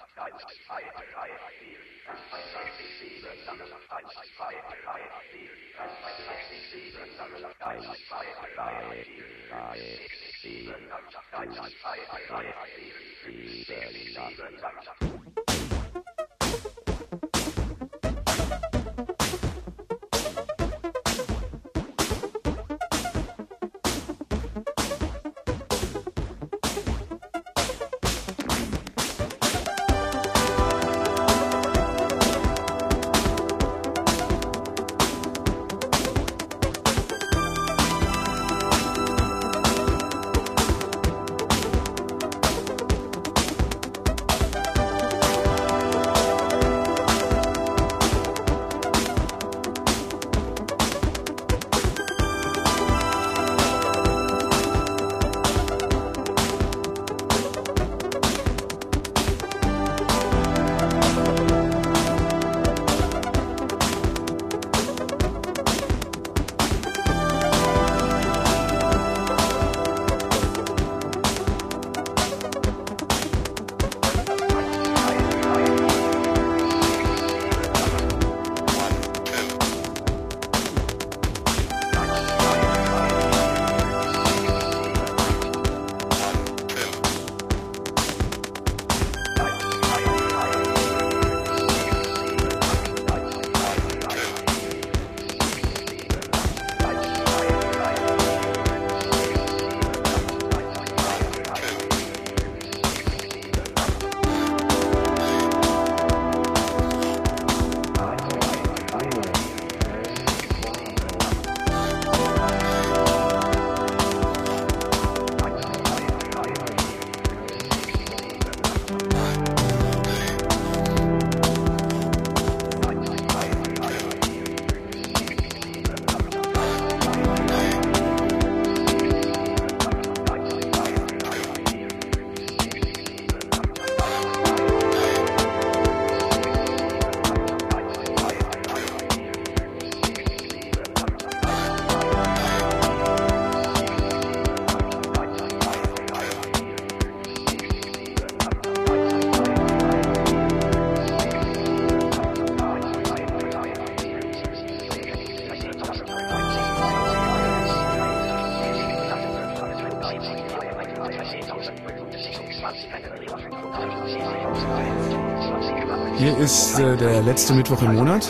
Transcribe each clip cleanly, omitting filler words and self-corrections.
Hier ist der letzte Mittwoch im Monat.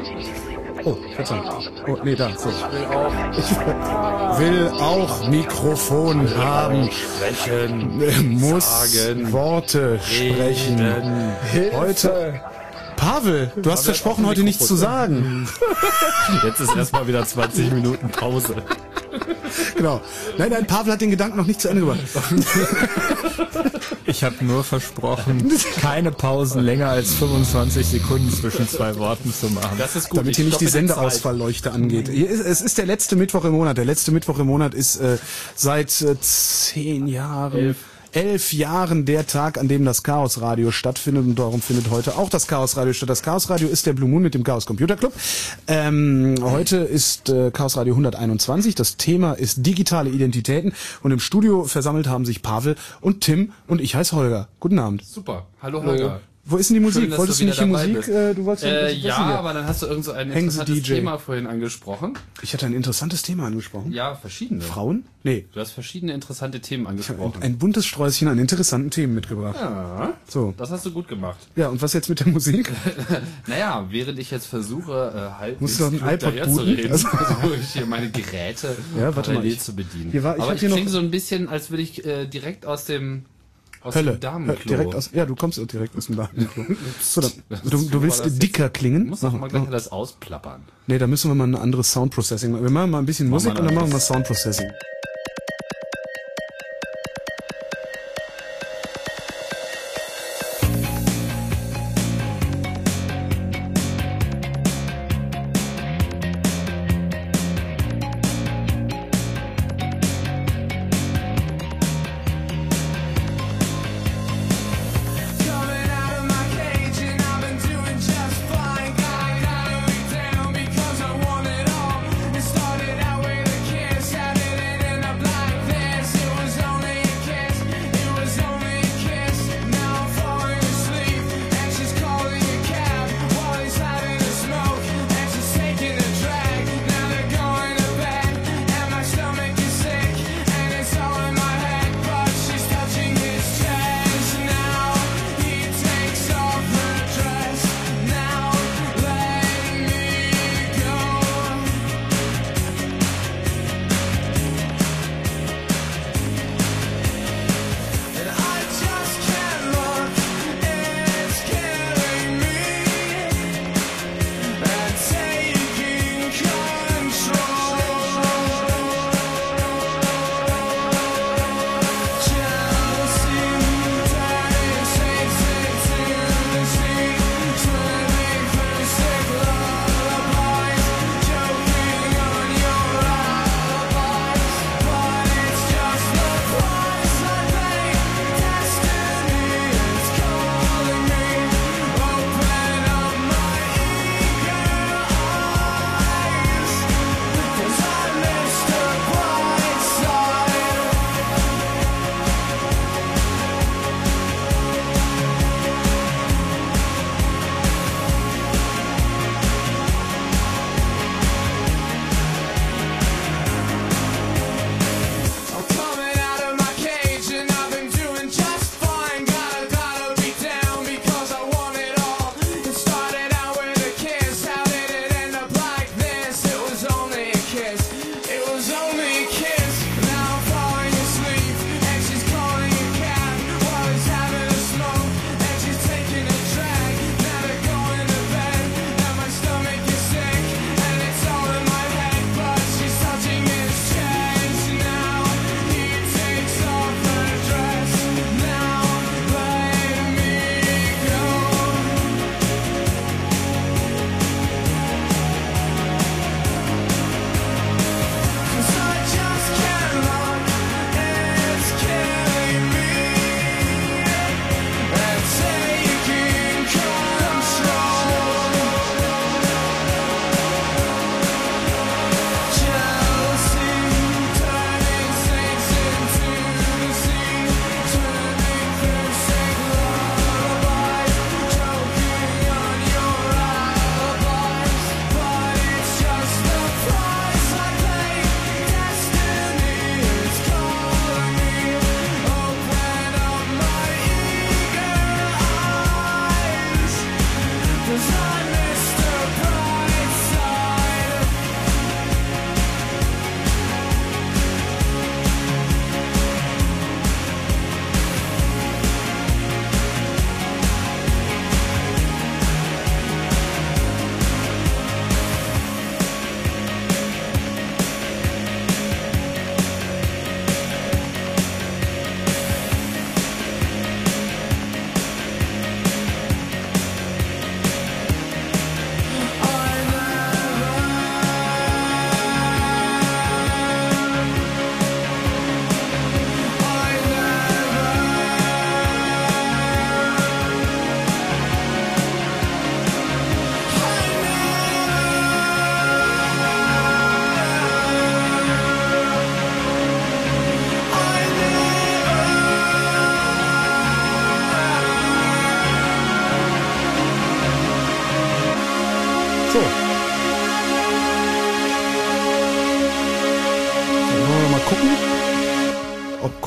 Oh, Verzeihung. Oh, nee, da, so. Ich will auch Mikrofon haben. Sprechen. Muss sagen, Worte sprechen. Heute... Pavel, du hast versprochen, heute nichts zu sagen. Jetzt ist erstmal wieder 20 Minuten Pause. Genau. Nein, Pavel hat den Gedanken noch nicht zu Ende gebracht. Ich habe nur versprochen, keine Pausen länger als 25 Sekunden zwischen zwei Worten zu machen. Das ist gut. Damit hier nicht die Sendeausfallleuchte angeht. Es ist der letzte Mittwoch im Monat. Der letzte Mittwoch im Monat ist seit 10 Jahren... 11 Jahren der Tag, an dem das Chaosradio stattfindet, und darum findet heute auch das Chaosradio statt. Das Chaosradio ist der Blue Moon mit dem Chaos Computer Club. Heute ist Chaosradio 121. Das Thema ist digitale Identitäten, und im Studio versammelt haben sich Pavel und Tim, und ich heiße Holger. Guten Abend. Super. Hallo Holger. Wo ist denn die Musik? Schön, wolltest du nicht die Musik? Du wolltest ja, aber dann hast du irgend so ein interessantes Thema vorhin angesprochen. Ich hatte ein interessantes Thema angesprochen. Ja, verschiedene. Frauen? Nee. Du hast verschiedene interessante Themen angesprochen. Ein buntes Sträußchen an interessanten Themen mitgebracht. Ja, so. Das hast du gut gemacht. Ja, und was jetzt mit der Musik? Naja, während ich jetzt versuche, musst du noch ein iPod booten? Versuche ich hier meine Geräte parallel zu bedienen. Aber ich klinge so ein bisschen, als würde ich direkt aus dem Damenklo. Direkt aus, ja, du kommst direkt aus dem Damenklo. So, du willst dicker klingen? Muss doch mal gleich alles ausplappern. Nee, da müssen wir mal ein anderes Soundprocessing machen. Wir machen mal ein bisschen Musik und dann machen wir Soundprocessing. Started out with a kiss, had it in an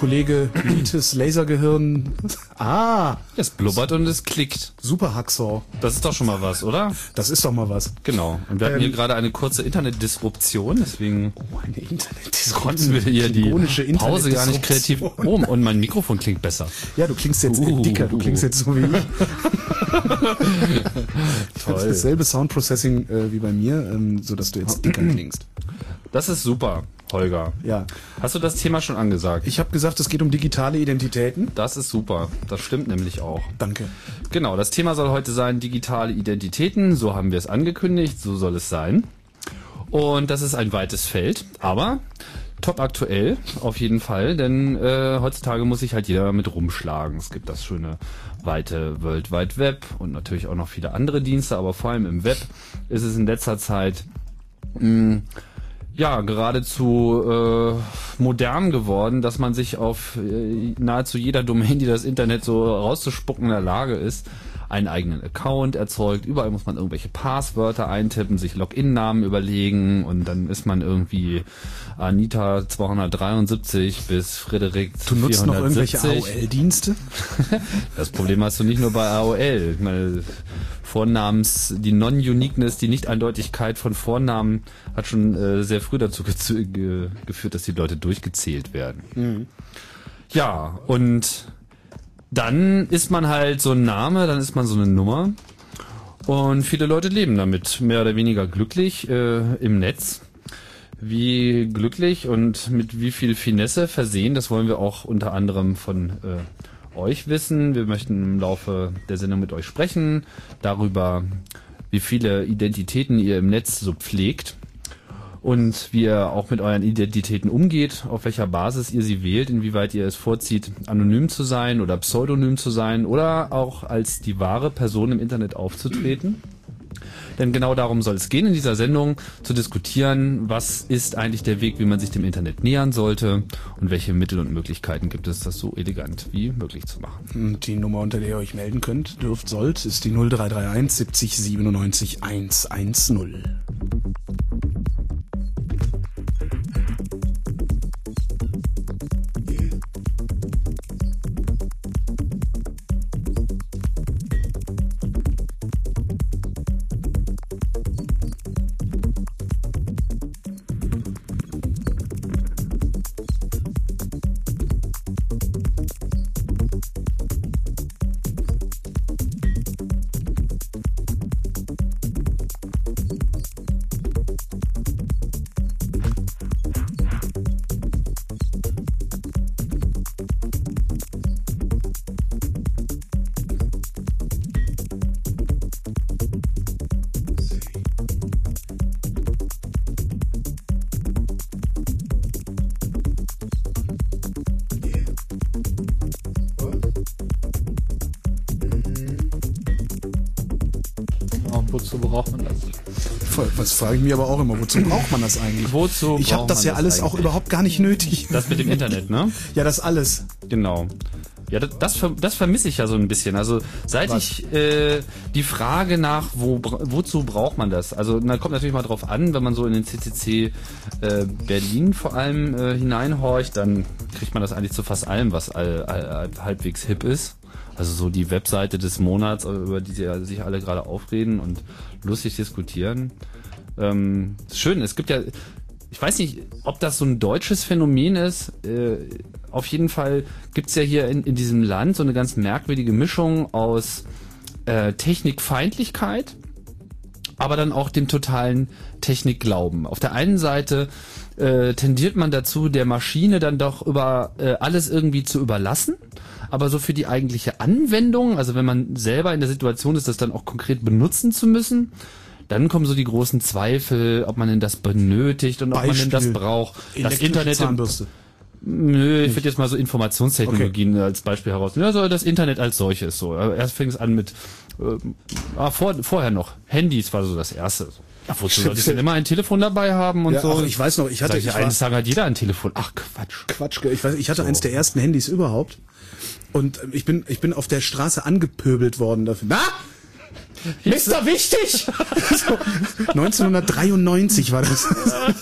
Kollege Lites Lasergehirn. Es blubbert und es klickt. Super Hacksaw. Das ist doch schon mal was, oder? Das ist doch mal was. Genau. Und wir hatten hier gerade eine kurze Internetdisruption, deswegen Eine Internetdisruption. konnten wir hier die Sinfonische Pause gar nicht kreativ. Internetdisruption. Oh, und mein Mikrofon klingt besser. Ja, du klingst jetzt dicker, du klingst jetzt so wie ich. Toll. Dasselbe Soundprocessing wie bei mir, so dass du jetzt dicker klingst. Das ist super, Holger. Ja. Hast du das Thema schon angesagt? Ich habe gesagt, es geht um digitale Identitäten. Das ist super. Das stimmt nämlich auch. Danke. Genau, das Thema soll heute sein digitale Identitäten. So haben wir es angekündigt, so soll es sein. Und das ist ein weites Feld, aber top aktuell auf jeden Fall, denn heutzutage muss sich halt jeder damit rumschlagen. Es gibt das schöne weite World Wide Web und natürlich auch noch viele andere Dienste, aber vor allem im Web ist es in letzter Zeit geradezu modern geworden, dass man sich auf nahezu jeder Domain, die das Internet so rauszuspucken in der Lage ist, einen eigenen Account erzeugt. Überall muss man irgendwelche Passwörter eintippen, sich Login-Namen überlegen und dann ist man irgendwie Anita 273 bis Frederik 470. Du nutzt noch irgendwelche AOL-Dienste? Das Problem hast du nicht nur bei AOL. Ich meine, die Non-Uniqueness, die Nicht-Eindeutigkeit von Vornamen hat schon sehr früh dazu geführt, dass die Leute durchgezählt werden. Mhm. Ja, und dann ist man halt so ein Name, dann ist man so eine Nummer und viele Leute leben damit mehr oder weniger glücklich im Netz. Wie glücklich und mit wie viel Finesse versehen, das wollen wir auch unter anderem von euch wissen. Wir möchten im Laufe der Sendung mit euch sprechen, darüber, wie viele Identitäten ihr im Netz so pflegt und wie ihr auch mit euren Identitäten umgeht, auf welcher Basis ihr sie wählt, inwieweit ihr es vorzieht, anonym zu sein oder pseudonym zu sein oder auch als die wahre Person im Internet aufzutreten. Denn genau darum soll es gehen in dieser Sendung, zu diskutieren, was ist eigentlich der Weg, wie man sich dem Internet nähern sollte und welche Mittel und Möglichkeiten gibt es, das so elegant wie möglich zu machen. Die Nummer, unter der ihr euch melden könnt, sollt, ist die 0331 70 97 110. Wozu braucht man das? Was frage ich mich aber auch immer, wozu braucht man das eigentlich? Wozu ich habe das ja alles eigentlich? auch überhaupt gar nicht nötig. Das mit dem Internet, ne? Ja, das alles. Genau. Ja, das vermisse ich ja so ein bisschen. Also seit ich die Frage nach, wozu braucht man das? Also da kommt natürlich mal drauf an, wenn man so in den CCC Berlin vor allem hineinhorcht, dann kriegt man das eigentlich zu fast allem, was halbwegs hip ist. Also so die Webseite des Monats, über die sie sich alle gerade aufreden und lustig diskutieren. Schön, es gibt ja, ich weiß nicht, ob das so ein deutsches Phänomen ist. Auf jeden Fall gibt's ja hier in diesem Land so eine ganz merkwürdige Mischung aus Technikfeindlichkeit, aber dann auch dem totalen Technikglauben. Auf der einen Seite tendiert man dazu, der Maschine dann doch über alles irgendwie zu überlassen, aber so für die eigentliche Anwendung, also wenn man selber in der Situation ist, das dann auch konkret benutzen zu müssen, dann kommen so die großen Zweifel, ob man denn das benötigt und ob man denn das braucht. Das Internet Zahnbürste. Nö, ich würde jetzt mal so Informationstechnologien als Beispiel herausnehmen. Also das Internet als solches so. Erst fing es an mit vorher noch Handys war so das erste. Ja, wozu solltest du denn immer ein Telefon dabei haben und ja, so? Ach, ich weiß noch, eines Tages hat jeder ein Telefon. Ach Quatsch. Ich hatte eins der ersten Handys überhaupt und ich bin auf der Straße angepöbelt worden dafür. Na? Mr. Wichtig! So, 1993 war das.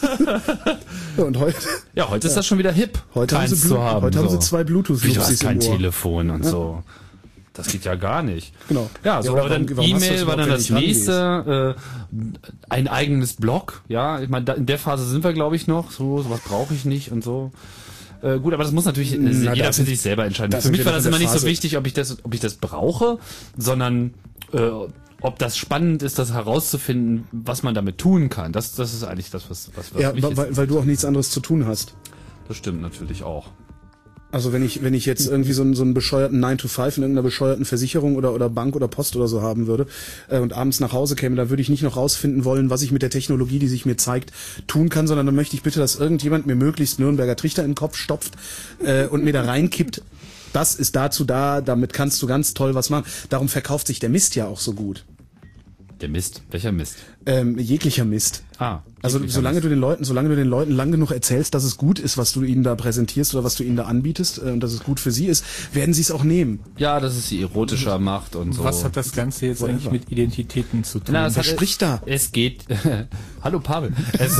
Und heute? Ja, heute ist das schon wieder hip. Heute haben sie 2 Bluetooth-Lupsis. Du hast kein Telefon und so. Das geht ja gar nicht. Genau. Ja, so, aber dann E-Mail war dann das nächste, ein eigenes Blog. Ja, ich meine, in der Phase sind wir, glaube ich, noch. So was brauche ich nicht und so. Gut, aber das muss natürlich jeder für sich selber entscheiden. Für mich war das immer nicht so wichtig, ob ich das brauche, sondern ob das spannend ist, das herauszufinden, was man damit tun kann. Das ist eigentlich das, was ja, wichtig ist. Weil du auch nichts anderes zu tun hast. Das stimmt natürlich auch. Also wenn ich jetzt irgendwie so einen bescheuerten 9-to-5 in irgendeiner bescheuerten Versicherung oder Bank oder Post oder so haben würde und abends nach Hause käme, da würde ich nicht noch rausfinden wollen, was ich mit der Technologie, die sich mir zeigt, tun kann, sondern dann möchte ich bitte, dass irgendjemand mir möglichst Nürnberger Trichter in den Kopf stopft und mir da reinkippt. Das ist dazu da, damit kannst du ganz toll was machen. Darum verkauft sich der Mist ja auch so gut. Der Mist? Welcher Mist? Jeglicher Mist. Also solange du den Leuten lang genug erzählst, dass es gut ist, was du ihnen da präsentierst oder was du ihnen da anbietest und dass es gut für sie ist, werden sie es auch nehmen. Ja, dass es sie erotischer macht und so. Was hat das Ganze jetzt eigentlich mit Identitäten zu tun? Na, spricht da? Es geht... Hallo Pavel.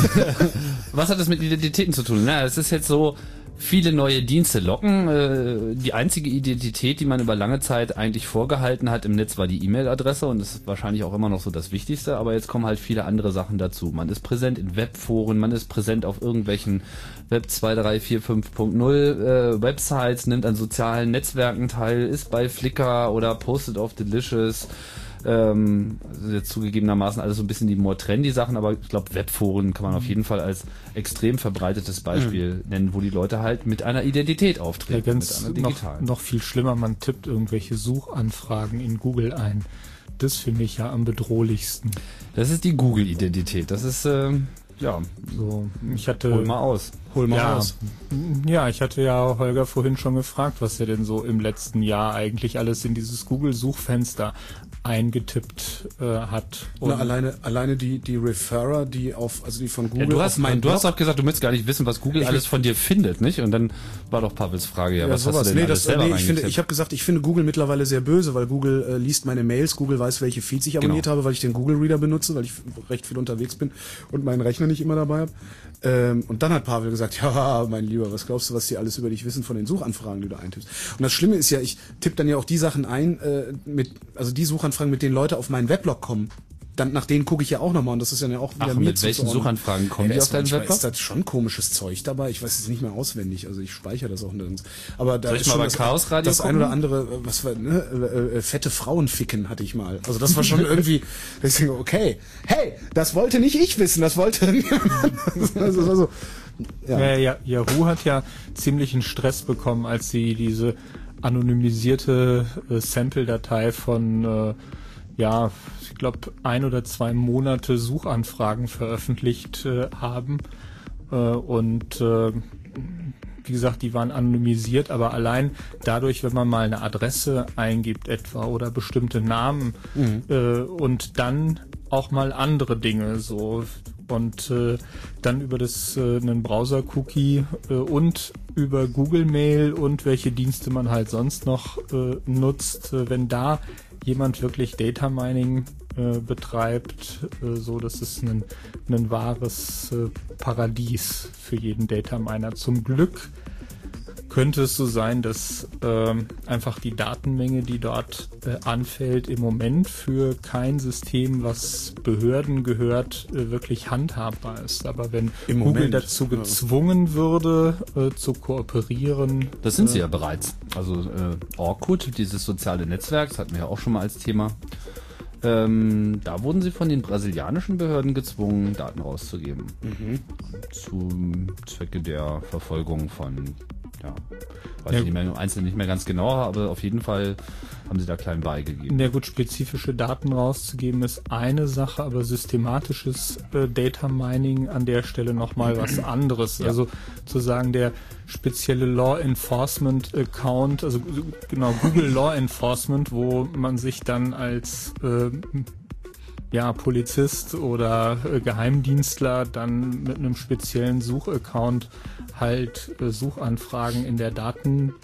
Was hat das mit Identitäten zu tun? Na, es ist jetzt so... Viele neue Dienste locken. Die einzige Identität, die man über lange Zeit eigentlich vorgehalten hat im Netz, war die E-Mail-Adresse und das ist wahrscheinlich auch immer noch so das Wichtigste, aber jetzt kommen halt viele andere Sachen dazu. Man ist präsent in Webforen, man ist präsent auf irgendwelchen Web 2, 3, 4, 5.0 Websites, nimmt an sozialen Netzwerken teil, ist bei Flickr oder postet auf Delicious. Jetzt zugegebenermaßen alles so ein bisschen die more trendy Sachen, aber ich glaube Webforen kann man auf jeden Fall als extrem verbreitetes Beispiel nennen, wo die Leute halt mit einer Identität auftreten. Ja, ganz mit einer digitalen. Noch viel schlimmer, man tippt irgendwelche Suchanfragen in Google ein. Das finde ich ja am bedrohlichsten. Das ist die Google-Identität. Das ist ja, so, hol mal aus. Ja, ich hatte ja Holger vorhin schon gefragt, was er denn so im letzten Jahr eigentlich alles in dieses Google-Suchfenster eingetippt hat. Und alleine die Referrer, die von Google. Ja, du hast auch gesagt, du möchtest gar nicht wissen, was Google alles von dir findet, nicht? Und dann war doch Pavels Frage, was hast du denn alles selber eingetippt? Ich habe gesagt, ich finde Google mittlerweile sehr böse, weil Google liest meine Mails, Google weiß, welche Feeds ich abonniert habe, weil ich den Google Reader benutze, weil ich recht viel unterwegs bin und meinen Rechner nicht immer dabei habe. Und dann hat Pavel gesagt, ja, mein Lieber, was glaubst du, was die alles über dich wissen von den Suchanfragen, die du eintippst? Und das Schlimme ist ja, ich tippe dann ja auch die Sachen ein, die Suchanfragen, mit denen Leute auf meinen Weblog kommen. Dann nach denen gucke ich ja auch nochmal und das ist ja auch wieder mir mit welchen Suchanfragen kommen die auf deinen Weblog? Ist da schon komisches Zeug dabei. Ich weiß es nicht mehr auswendig, also ich speichere das auch nirgends. Aber da soll ich mal bei Chaos Radio das ein oder andere, was war, fette Frauen ficken hatte ich mal. Also das war schon irgendwie, ich denke, okay, hey, das wollte nicht ich wissen, das wollte also, das war so, ja. Yahoo hat ja ziemlichen Stress bekommen, als sie diese anonymisierte Sample-Datei von ich glaube 1 oder 2 Monate Suchanfragen veröffentlicht haben und wie gesagt, die waren anonymisiert, aber allein dadurch, wenn man mal eine Adresse eingibt etwa oder bestimmte Namen und dann auch mal andere Dinge so und dann über einen Browser-Cookie und über Google Mail und welche Dienste man halt sonst noch nutzt, wenn da jemand wirklich Data Mining betreibt, so das ist ein wahres Paradies für jeden Data Miner. Zum Glück könnte es so sein, dass einfach die Datenmenge, die dort anfällt, im Moment für kein System, was Behörden gehört, wirklich handhabbar ist. Aber wenn Google dazu gezwungen würde, zu kooperieren... Das sind sie ja bereits. Also Orkut, dieses soziale Netzwerk, das hatten wir ja auch schon mal als Thema. Da wurden sie von den brasilianischen Behörden gezwungen, Daten rauszugeben. Zum Zwecke der Verfolgung von... weiß ich nicht mehr, im Einzelnen nicht mehr ganz genau, aber auf jeden Fall haben sie da klein beigegeben. Ja gut, spezifische Daten rauszugeben ist eine Sache, aber systematisches Data Mining an der Stelle nochmal was anderes. Ja. Also zu sagen, der spezielle Law Enforcement Account, also genau, Google Law Enforcement, wo man sich dann als Polizist oder Geheimdienstler dann mit einem speziellen Suchaccount halt Suchanfragen in der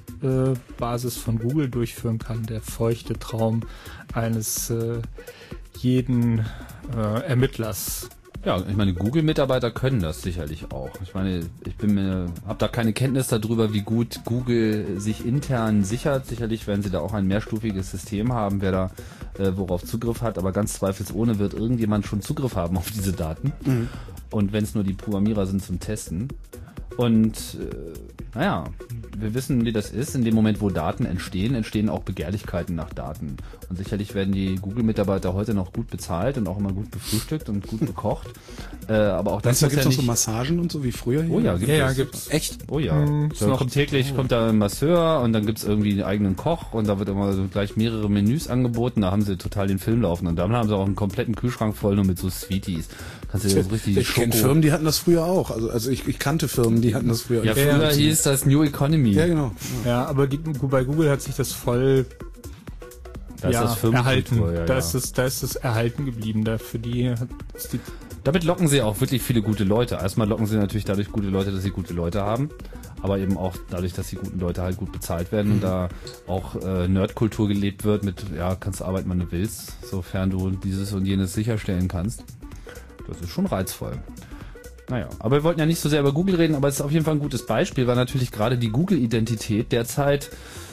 Datenbasis von Google durchführen kann. Der feuchte Traum eines jeden Ermittlers. Ja, ich meine, Google-Mitarbeiter können das sicherlich auch. Ich meine, habe da keine Kenntnis darüber, wie gut Google sich intern sichert. Sicherlich werden sie da auch ein mehrstufiges System haben, wer da worauf Zugriff hat, aber ganz zweifelsohne wird irgendjemand schon Zugriff haben auf diese Daten. Mhm. Und wenn es nur die Programmierer sind zum Testen. Und naja, wir wissen, wie das ist. In dem Moment, wo Daten entstehen auch Begehrlichkeiten nach Daten. Und sicherlich werden die Google-Mitarbeiter heute noch gut bezahlt und auch immer gut befrühstückt und gut bekocht. Aber auch das da gibt es noch so Massagen und so wie früher hier? Oh ja, gibt's. Echt? Oh ja. So kommt da ein Masseur und dann gibt's irgendwie einen eigenen Koch und da wird immer so gleich mehrere Menüs angeboten. Da haben sie total den Film laufen und dann haben sie auch einen kompletten Kühlschrank voll nur mit so Sweeties. Kannst du das richtig ich kenne Firmen, die hatten das früher auch. Also ich kannte Firmen, die hatten das früher. Ja, früher hieß das New Economy. Ja, genau. Ja, aber bei Google hat sich das voll erhalten. Da ist es erhalten geblieben. Damit locken sie auch wirklich viele gute Leute. Erstmal locken sie natürlich dadurch gute Leute, dass sie gute Leute haben. Aber eben auch dadurch, dass die guten Leute halt gut bezahlt werden und da auch Nerdkultur gelebt wird mit, kannst du arbeiten, wann du willst, sofern du dieses und jenes sicherstellen kannst. Das ist schon reizvoll. Naja, aber wir wollten ja nicht so sehr über Google reden, aber es ist auf jeden Fall ein gutes Beispiel, weil natürlich gerade die Google-Identität derzeit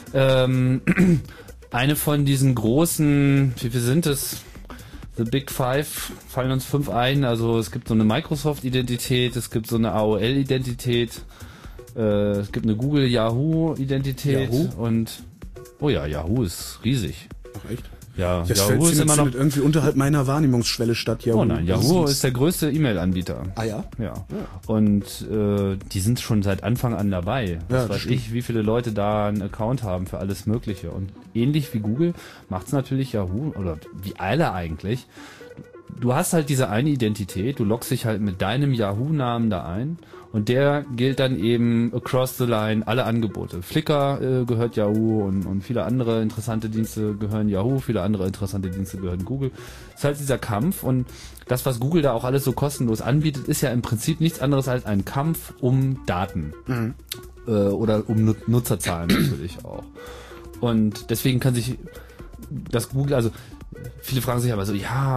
eine von diesen großen, wie viel sind es? The Big Five, fallen uns 5 ein. Also es gibt so eine Microsoft-Identität, es gibt so eine AOL-Identität, es gibt eine Google-Yahoo-Identität und Yahoo ist riesig. Ach echt? Ja, das Yahoo ist immer noch irgendwie unterhalb meiner Wahrnehmungsschwelle statt Yahoo. Oh nein, Yahoo ist der größte E-Mail-Anbieter. Ah ja? Ja. Und die sind schon seit Anfang an dabei. Was weiß ich, wie viele Leute da einen Account haben für alles Mögliche. Und ähnlich wie Google macht's natürlich Yahoo, oder wie alle eigentlich. Du hast halt diese eine Identität, du loggst dich halt mit deinem Yahoo-Namen da ein und der gilt dann eben across the line alle Angebote. Flickr gehört Yahoo und viele andere interessante Dienste gehören Yahoo, viele andere interessante Dienste gehören Google. Das ist halt dieser Kampf und das, was Google da auch alles so kostenlos anbietet, ist ja im Prinzip nichts anderes als ein Kampf um Daten. Mhm. Oder um Nutzerzahlen natürlich auch. Und deswegen kann sich das Google, also viele fragen sich aber so,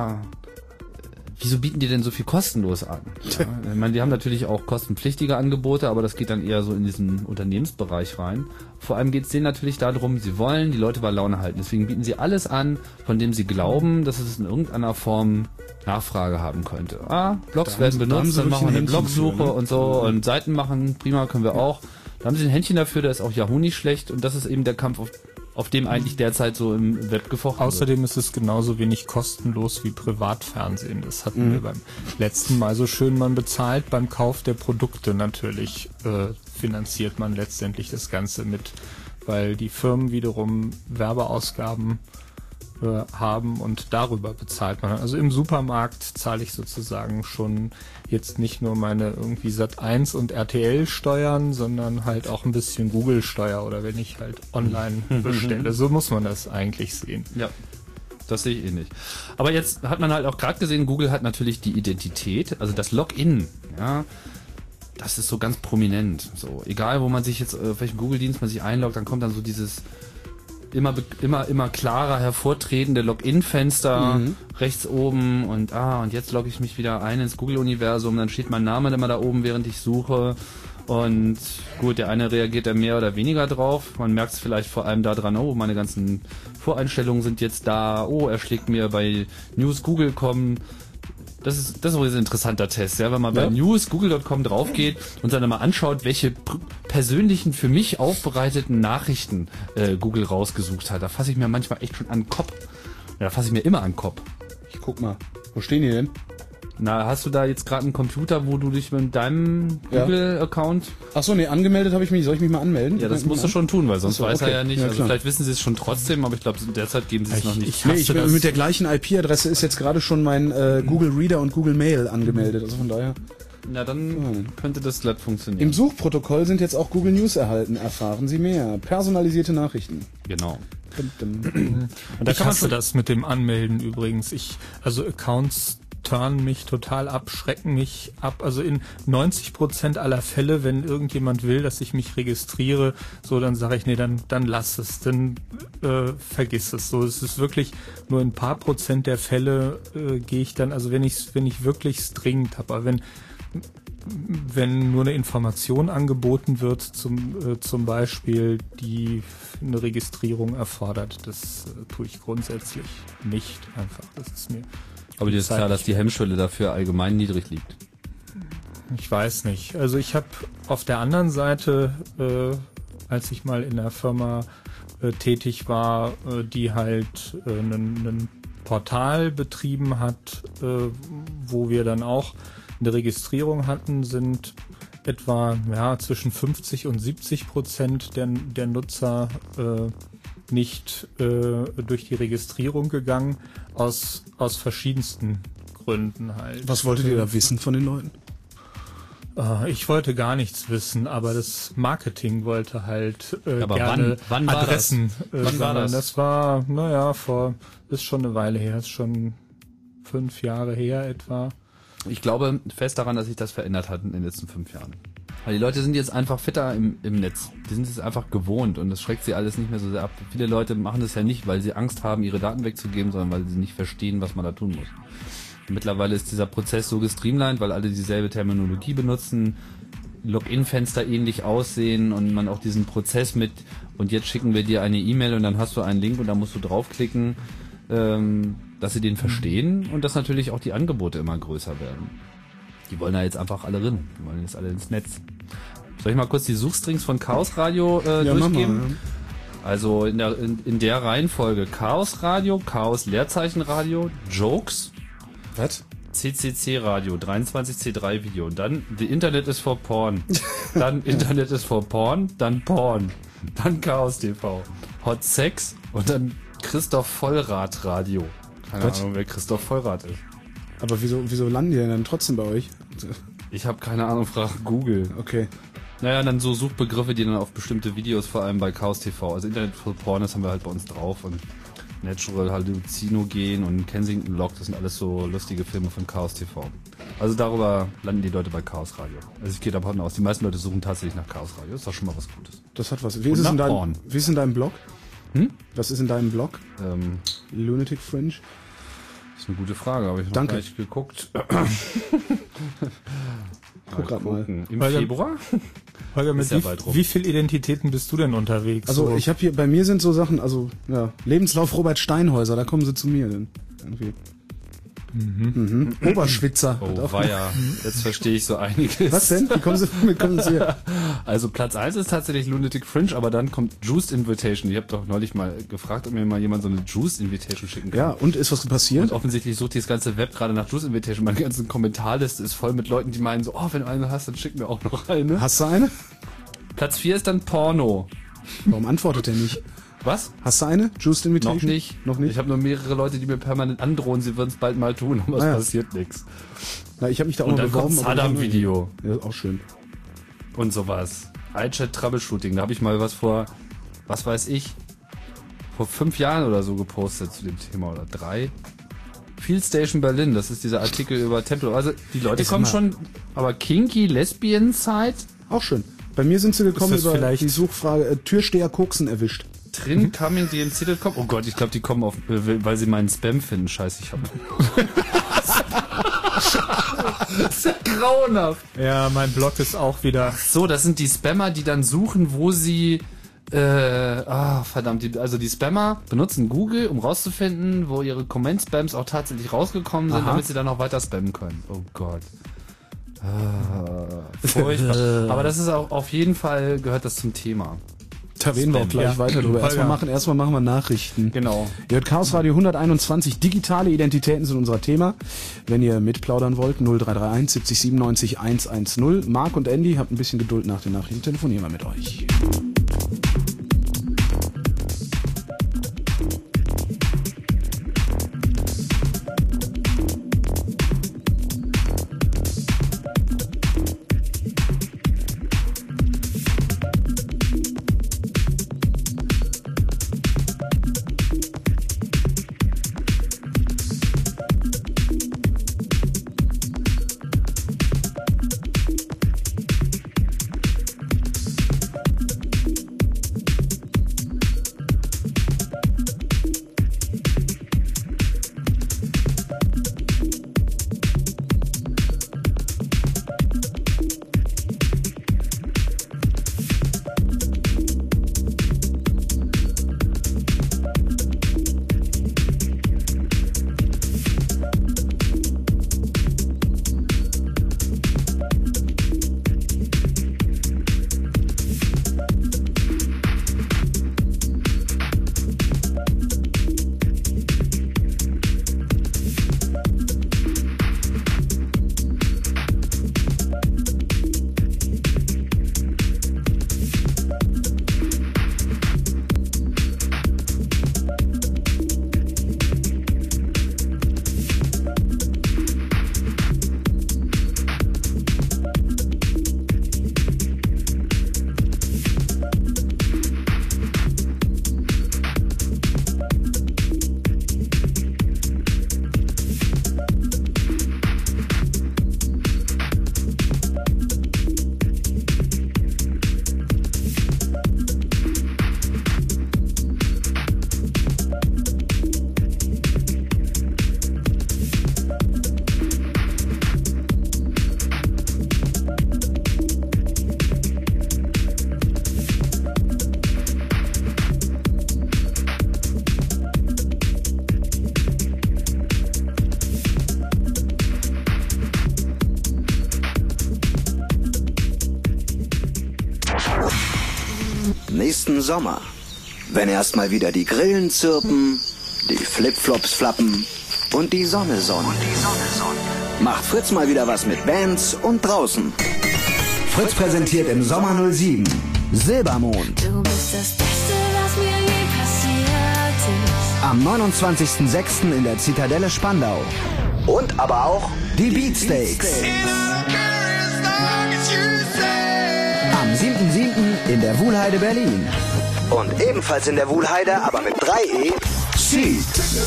wieso bieten die denn so viel kostenlos an? Ja, ich meine, die haben natürlich auch kostenpflichtige Angebote, aber das geht dann eher so in diesen Unternehmensbereich rein. Vor allem geht es denen natürlich darum, sie wollen die Leute bei Laune halten. Deswegen bieten sie alles an, von dem sie glauben, dass es in irgendeiner Form Nachfrage haben könnte. Blogs werden benutzt, dann machen wir eine Blogsuche und so und Seiten machen, prima, können wir auch. Da haben sie ein Händchen dafür, da ist auch Yahoo nicht schlecht und das ist eben der Kampf, auf dem eigentlich derzeit so im Web gefochten wird. Außerdem ist es genauso wenig kostenlos wie Privatfernsehen. Das hatten wir beim letzten Mal so schön. Man bezahlt beim Kauf der Produkte natürlich, finanziert man letztendlich das Ganze mit, weil die Firmen wiederum Werbeausgaben haben und darüber bezahlt man. Also im Supermarkt zahle ich sozusagen schon jetzt nicht nur meine irgendwie Sat1 und RTL Steuern, sondern halt auch ein bisschen Google Steuer oder wenn ich halt online bestelle. So muss man das eigentlich sehen. Ja, das sehe ich ähnlich. Aber jetzt hat man halt auch gerade gesehen, Google hat natürlich die Identität, also das Login, das ist so ganz prominent. So, egal wo man sich jetzt, auf welchem Google-Dienst man sich einloggt, dann kommt dann so dieses immer klarer hervortretende Login-Fenster rechts oben und jetzt logge ich mich wieder ein ins Google-Universum, dann steht mein Name immer da oben, während ich suche und gut, der eine reagiert da mehr oder weniger drauf, man merkt es vielleicht vor allem daran, meine ganzen Voreinstellungen sind jetzt da, er schlägt mir bei News Google.com. Das ist übrigens ein interessanter Test, wenn man bei News, Google.com drauf geht und dann mal anschaut, welche persönlichen für mich aufbereiteten Nachrichten Google rausgesucht hat. Da fasse ich mir manchmal echt schon an den Kopf. Ja, da fasse ich mir immer an den Kopf. Ich guck mal. Wo stehen die denn? Na, hast du da jetzt gerade einen Computer, wo du dich mit deinem Google-Account... Achso, nee, angemeldet habe ich mich. Soll ich mich mal anmelden? Ja, das musst du schon tun, weil sonst weiß er ja nicht. Ja, also vielleicht wissen sie es schon trotzdem, aber ich glaube, derzeit geben sie es noch nicht. Ich mit der gleichen IP-Adresse ist jetzt gerade schon mein Google Reader und Google Mail angemeldet. Also von daher... Na, dann könnte das glatt funktionieren. Im Suchprotokoll sind jetzt auch Google News erhalten. Erfahren Sie mehr. Personalisierte Nachrichten. Genau. Und da ich hasse das mit dem Anmelden übrigens. Also Accounts turnen mich total ab, schrecken mich ab. Also in 90% aller Fälle, wenn irgendjemand will, dass ich mich registriere, so, dann sage ich, nee, dann lass es, dann vergiss es. So, es ist wirklich nur in ein paar Prozent der Fälle gehe ich dann, also wenn ich wirklich dringend habe, aber wenn nur eine Information angeboten wird, zum Beispiel, die eine Registrierung erfordert, das tue ich grundsätzlich nicht einfach. Das ist mir. Aber dir ist klar, dass die Hemmschwelle dafür allgemein niedrig liegt. Ich weiß nicht. Also ich habe auf der anderen Seite, als ich mal in einer Firma tätig war, die halt ein Portal betrieben hat, wo wir dann auch eine Registrierung hatten, sind etwa zwischen 50 und 70% der Nutzer nicht durch die Registrierung gegangen, aus verschiedensten Gründen halt. Was wolltet ihr da wissen von den Leuten? Ich wollte gar nichts wissen, aber das Marketing wollte halt aber gerne wann war Adressen. Wann war das? Das war, ist schon eine Weile her, ist schon 5 Jahre her etwa. Ich glaube fest daran, dass sich das verändert hat in den letzten 5 Jahren. Weil die Leute sind jetzt einfach fitter im Netz. Die sind es einfach gewohnt und das schreckt sie alles nicht mehr so sehr ab. Viele Leute machen das ja nicht, weil sie Angst haben, ihre Daten wegzugeben, sondern weil sie nicht verstehen, was man da tun muss. Mittlerweile ist dieser Prozess so gestreamlined, weil alle dieselbe Terminologie benutzen, Login-Fenster ähnlich aussehen und man auch diesen Prozess mit und jetzt schicken wir dir eine E-Mail und dann hast du einen Link und da musst du draufklicken, dass sie den verstehen und dass natürlich auch die Angebote immer größer werden. Die wollen da jetzt einfach alle rein. Die wollen jetzt alle ins Netz. Soll ich mal kurz die Suchstrings von Chaos Radio durchgeben? Mal, ja. Also in der Reihenfolge Chaos Radio, Chaos Leerzeichen Radio, Jokes, was? CCC Radio, 23C3 Video, dann The Internet is for Porn, dann Internet is for Porn, dann Porn, dann Chaos TV, Hot Sex und dann Christoph Vollrath Radio. Keine Ahnung, wer Christoph Vollrath ist. Aber wieso landen die denn dann trotzdem bei euch? Ich habe keine Ahnung, frage Google. Okay. Naja, dann so Suchbegriffe, die dann auf bestimmte Videos, vor allem bei Chaos TV, also Internet for Porn, das haben wir halt bei uns drauf und Natural Hallucinogen und Kensington Log, das sind alles so lustige Filme von Chaos TV. Also darüber landen die Leute bei Chaos Radio. Also ich gehe davon aus, die meisten Leute suchen tatsächlich nach Chaos Radio. Das ist doch schon mal was Gutes. Das hat was. Wie ist in deinem Blog? Was ist in deinem Blog? Lunatic Fringe? Das ist eine gute Frage, habe ich noch gar nicht geguckt. Guck grad mal. Im Februar? Holger, mit wie viel Identitäten bist du denn unterwegs? Also ich habe hier, bei mir sind so Sachen, Lebenslauf Robert Steinhäuser, da kommen sie zu mir dann irgendwie. Oberschwitzer. Oh, weia. Jetzt verstehe ich so einiges. Was denn? Wie kommen Sie hier? Also Platz 1 ist tatsächlich Lunatic Fringe, aber dann kommt Juiced Invitation. Ich habe doch neulich mal gefragt, ob mir mal jemand so eine Juiced Invitation schicken kann. Ja, und ist was passiert? Und offensichtlich sucht das ganze Web gerade nach Juiced Invitation. Meine ganze Kommentarliste ist voll mit Leuten, die meinen so, wenn du eine hast, dann schick mir auch noch eine. Hast du eine? Platz 4 ist dann Porno. Warum antwortet er nicht? Was? Hast du eine? Juiced Invitation? Noch nicht. Ich habe nur mehrere Leute, die mir permanent androhen, sie würden es bald mal tun, aber es passiert nichts. Na, ich habe mich da auch noch beworben. Und dann kommt Saddam-Video. Ja, auch schön. Und sowas. iChat Troubleshooting. Da habe ich mal was vor 5 Jahren oder so gepostet zu dem Thema oder 3. Field Station Berlin, das ist dieser Artikel über Tempel. Also die Leute kommen schon, aber Kinky Lesbian Site? Auch schön. Bei mir sind sie gekommen über die Suchfrage Türsteher Koksen erwischt. Drin coming DMC.com. Oh Gott, ich glaube, die kommen weil sie meinen Spam finden. Scheiße, ich hab. Das ist ja grauenhaft. Ja, mein Blog ist auch wieder. So, das sind die Spammer, die dann suchen, wo sie. Die Spammer benutzen Google, um rauszufinden, wo ihre Comment-Spams auch tatsächlich rausgekommen sind, damit sie dann noch weiter spammen können. Oh Gott. Furchtbar. Aber das ist auch auf jeden Fall, gehört das zum Thema. Da reden wir auch gleich weiter drüber. Erstmal machen wir Nachrichten. Genau. Ihr hört Chaos Radio 121. Digitale Identitäten sind unser Thema. Wenn ihr mitplaudern wollt, 0331 70 97 110. Marc und Andy, habt ein bisschen Geduld nach den Nachrichten. Telefonieren wir mit euch. nächsten Sommer. Wenn erstmal wieder die Grillen zirpen, die Flipflops flappen und die Sonne sonnt. Macht Fritz mal wieder was mit Bands und draußen. Fritz präsentiert im Sommer 07 Silbermond. Du bist das Beste, was mir je passiert ist. Am 29.06. in der Zitadelle Spandau. Und aber auch die Beatsteaks. Am 7.07. in der Wuhlheide Berlin. Und ebenfalls in der Wuhlheide, aber mit 3E, Seed.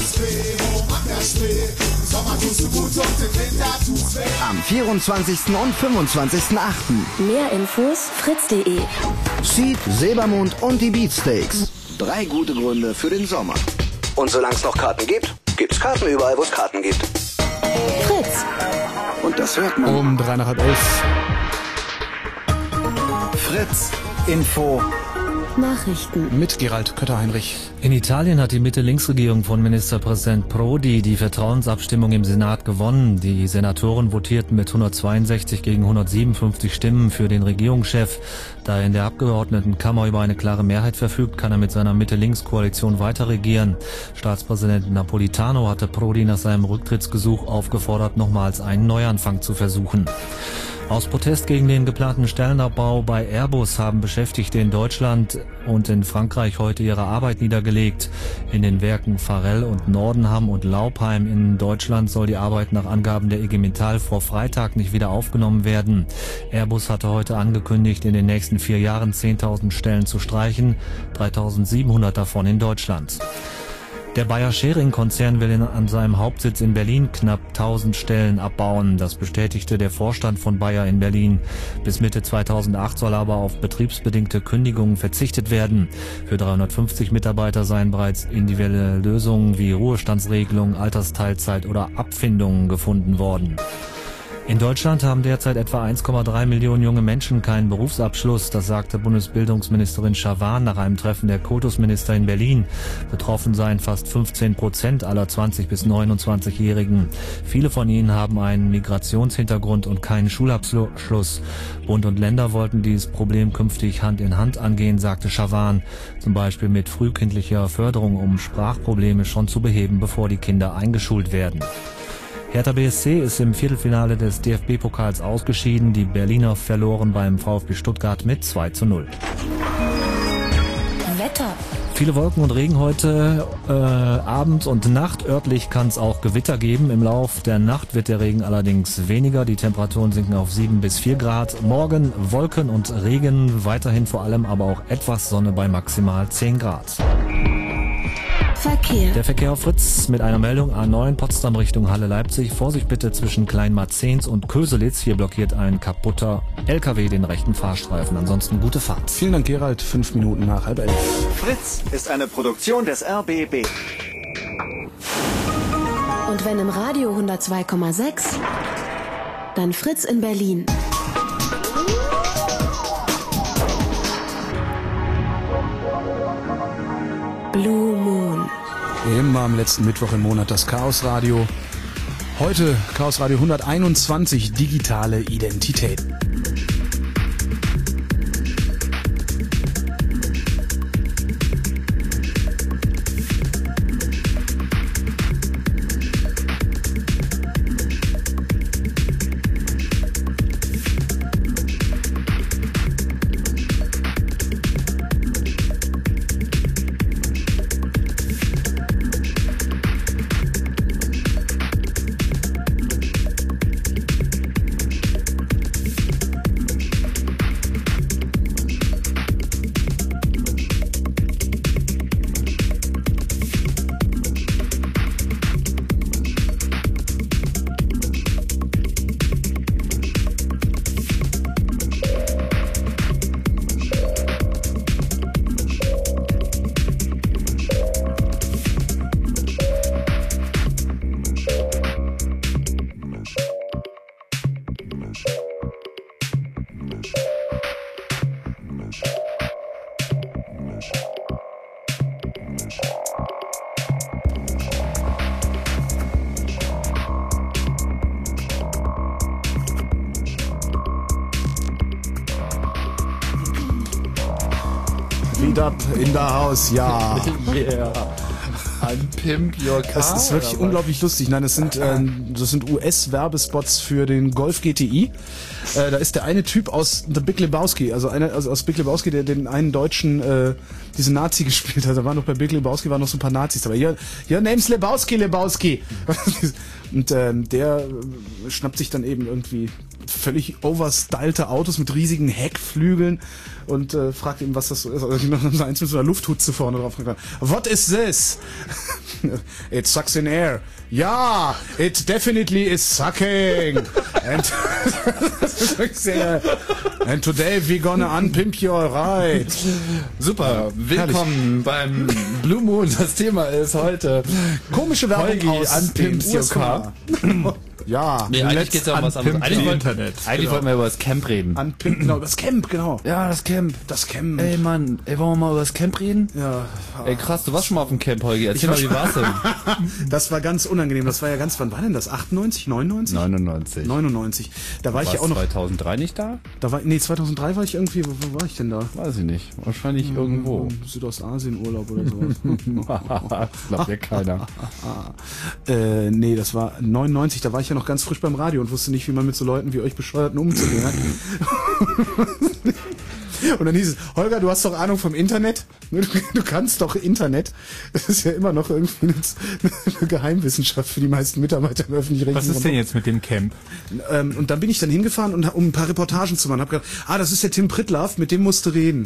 Am 24. und 25.08. Mehr Infos fritz.de. Seed, Silbermond und die Beatsteaks. 3 gute Gründe für den Sommer. Und solange es noch Karten gibt, gibt's Karten überall, wo es Karten gibt. Fritz. Und das hört man. Um 11:03. Fritz Info. Nachrichten. Mit Gerald Kötter-Heinrich. In Italien hat die Mitte-Links-Regierung von Ministerpräsident Prodi die Vertrauensabstimmung im Senat gewonnen. Die Senatoren votierten mit 162 gegen 157 Stimmen für den Regierungschef. Da er in der Abgeordnetenkammer über eine klare Mehrheit verfügt, kann er mit seiner Mitte-Links-Koalition weiter regieren. Staatspräsident Napolitano hatte Prodi nach seinem Rücktrittsgesuch aufgefordert, nochmals einen Neuanfang zu versuchen. Aus Protest gegen den geplanten Stellenabbau bei Airbus haben Beschäftigte in Deutschland und in Frankreich heute ihre Arbeit niedergelegt. In den Werken Farell und Nordenham und Laupheim in Deutschland soll die Arbeit nach Angaben der IG Metall vor Freitag nicht wieder aufgenommen werden. Airbus hatte heute angekündigt, in den nächsten 4 Jahren 10.000 Stellen zu streichen, 3.700 davon in Deutschland. Der Bayer-Schering-Konzern will an seinem Hauptsitz in Berlin knapp 1000 Stellen abbauen. Das bestätigte der Vorstand von Bayer in Berlin. Bis Mitte 2008 soll aber auf betriebsbedingte Kündigungen verzichtet werden. Für 350 Mitarbeiter seien bereits individuelle Lösungen wie Ruhestandsregelungen, Altersteilzeit oder Abfindungen gefunden worden. In Deutschland haben derzeit etwa 1,3 Millionen junge Menschen keinen Berufsabschluss. Das sagte Bundesbildungsministerin Schawan nach einem Treffen der Kultusminister in Berlin. Betroffen seien fast 15% aller 20- bis 29-Jährigen. Viele von ihnen haben einen Migrationshintergrund und keinen Schulabschluss. Bund und Länder wollten dieses Problem künftig Hand in Hand angehen, sagte Schawan. Zum Beispiel mit frühkindlicher Förderung, um Sprachprobleme schon zu beheben, bevor die Kinder eingeschult werden. Hertha BSC ist im Viertelfinale des DFB-Pokals ausgeschieden. Die Berliner verloren beim VfB Stuttgart mit 2:0. Wetter. Viele Wolken und Regen heute Abend und Nacht. Örtlich kann es auch Gewitter geben. Im Lauf der Nacht wird der Regen allerdings weniger. Die Temperaturen sinken auf 7 bis 4 Grad. Morgen Wolken und Regen, weiterhin vor allem aber auch etwas Sonne bei maximal 10 Grad. Verkehr. Der Verkehr auf Fritz mit einer Meldung A9 Potsdam Richtung Halle-Leipzig. Vorsicht bitte zwischen Kleinmarzens und Köselitz. Hier blockiert ein kaputter LKW den rechten Fahrstreifen. Ansonsten gute Fahrt. Vielen Dank, Gerald. 5 Minuten nach 11:30. Fritz ist eine Produktion des RBB. Und wenn im Radio 102,6, dann Fritz in Berlin. Blue Moon. Immer am letzten Mittwoch im Monat das Chaos-Radio. Heute Chaos-Radio 121, digitale Identität. up in the house, ja. Yeah. Unpimp your car. Das ist wirklich unglaublich lustig. Nein, das sind US-Werbespots für den Golf GTI. Da ist der eine Typ aus The Big Lebowski, also aus Big Lebowski, der den einen Deutschen diesen Nazi gespielt hat. Da waren noch bei Big Lebowski waren noch so ein paar Nazis dabei. Your name's Lebowski. Und der schnappt sich dann eben irgendwie völlig overstylte Autos mit riesigen Heckflügeln und fragt ihm, was das so ist. Also noch eins mit so einer Lufthutze vorne drauf. What is this? It sucks in air. Ja, it definitely is sucking. And today we're gonna unpimp your ride. Super, willkommen beim Blue Moon. Das Thema ist heute komische Werbung aus Unpimps your car. Ja, nee, eigentlich geht's ja um was anderes. Eigentlich wollten wir über das Camp reden. Genau, über das Camp, genau. Ja, das Camp. Ey, Mann, wollen wir mal über das Camp reden? Ja. Ey, krass, du warst schon mal auf dem Camp, Holgi. Erzähl mal, wie war's denn? Das war ganz unangenehm. Das war ja wann war denn das? 98, 99? 99. Da war ich ja auch noch. 2003 nicht da? 2003 war ich irgendwie, wo war ich denn da? Weiß ich nicht. Wahrscheinlich irgendwo. Südostasien Urlaub oder sowas. Das glaubt ja keiner. Nee, das war 99, da war ich ja noch ganz frisch beim Radio und wusste nicht, wie man mit so Leuten wie euch Bescheuerten umzugehen hat. Und dann hieß es, Holger, du hast doch Ahnung vom Internet? Du kannst doch Internet. Das ist ja immer noch irgendwie eine Geheimwissenschaft für die meisten Mitarbeiter im öffentlich-rechtlichen. Was ist denn jetzt mit dem Camp? Und dann bin ich dann hingefahren, um ein paar Reportagen zu machen. Hab gedacht, das ist der Tim Pritlove, mit dem musst du reden.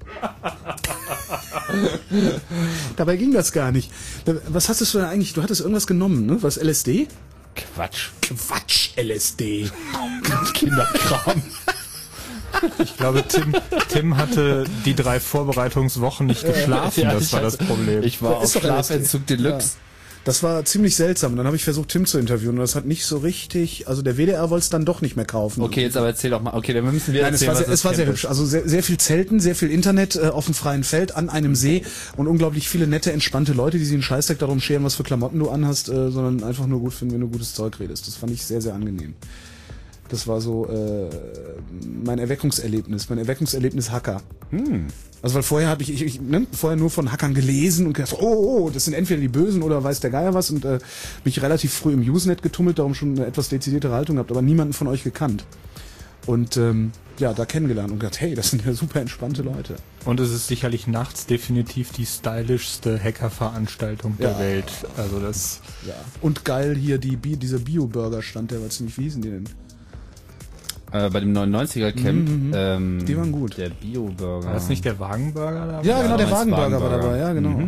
Dabei ging das gar nicht. Was hattest du denn eigentlich? Du hattest irgendwas genommen, ne? Was, LSD? Quatsch, LSD. Kinderkram. Ich glaube, Tim hatte die 3 Vorbereitungswochen nicht geschlafen, das war das Problem. Ich war auf Schlafentzug Deluxe. Ja. Das war ziemlich seltsam. Und dann habe ich versucht, Tim zu interviewen und das hat nicht so richtig, also der WDR wollte es dann doch nicht mehr kaufen. Okay, jetzt aber erzähl doch mal. Okay, dann müssen wir erzählen, es war sehr hübsch. Also sehr viel Zelten, sehr viel Internet auf dem freien Feld, an einem See und unglaublich viele nette, entspannte Leute, die sich einen Scheißdreck darum scheren, was für Klamotten du anhast, sondern einfach nur gut finden, wenn du gutes Zeug redest. Das fand ich sehr, sehr angenehm. Das war so mein Erweckungserlebnis Hacker. Also weil vorher habe ich vorher nur von Hackern gelesen und gedacht, das sind entweder die Bösen oder weiß der Geier was und mich relativ früh im Usenet getummelt, darum schon eine etwas dezidiertere Haltung gehabt, aber niemanden von euch gekannt. Und da kennengelernt und gedacht, hey, das sind ja super entspannte Leute. Und es ist sicherlich nachts definitiv die stylischste Hackerveranstaltung der Welt. Also das. Ja. Und geil hier dieser Bio-Burger-Stand, der war ziemlich, wie hießen die denn? Bei dem 99er Camp. Die waren gut. Der Bio-Burger. War das nicht der Wagenburger dabei? Ja, genau, der Wagenburger war dabei, ja, genau.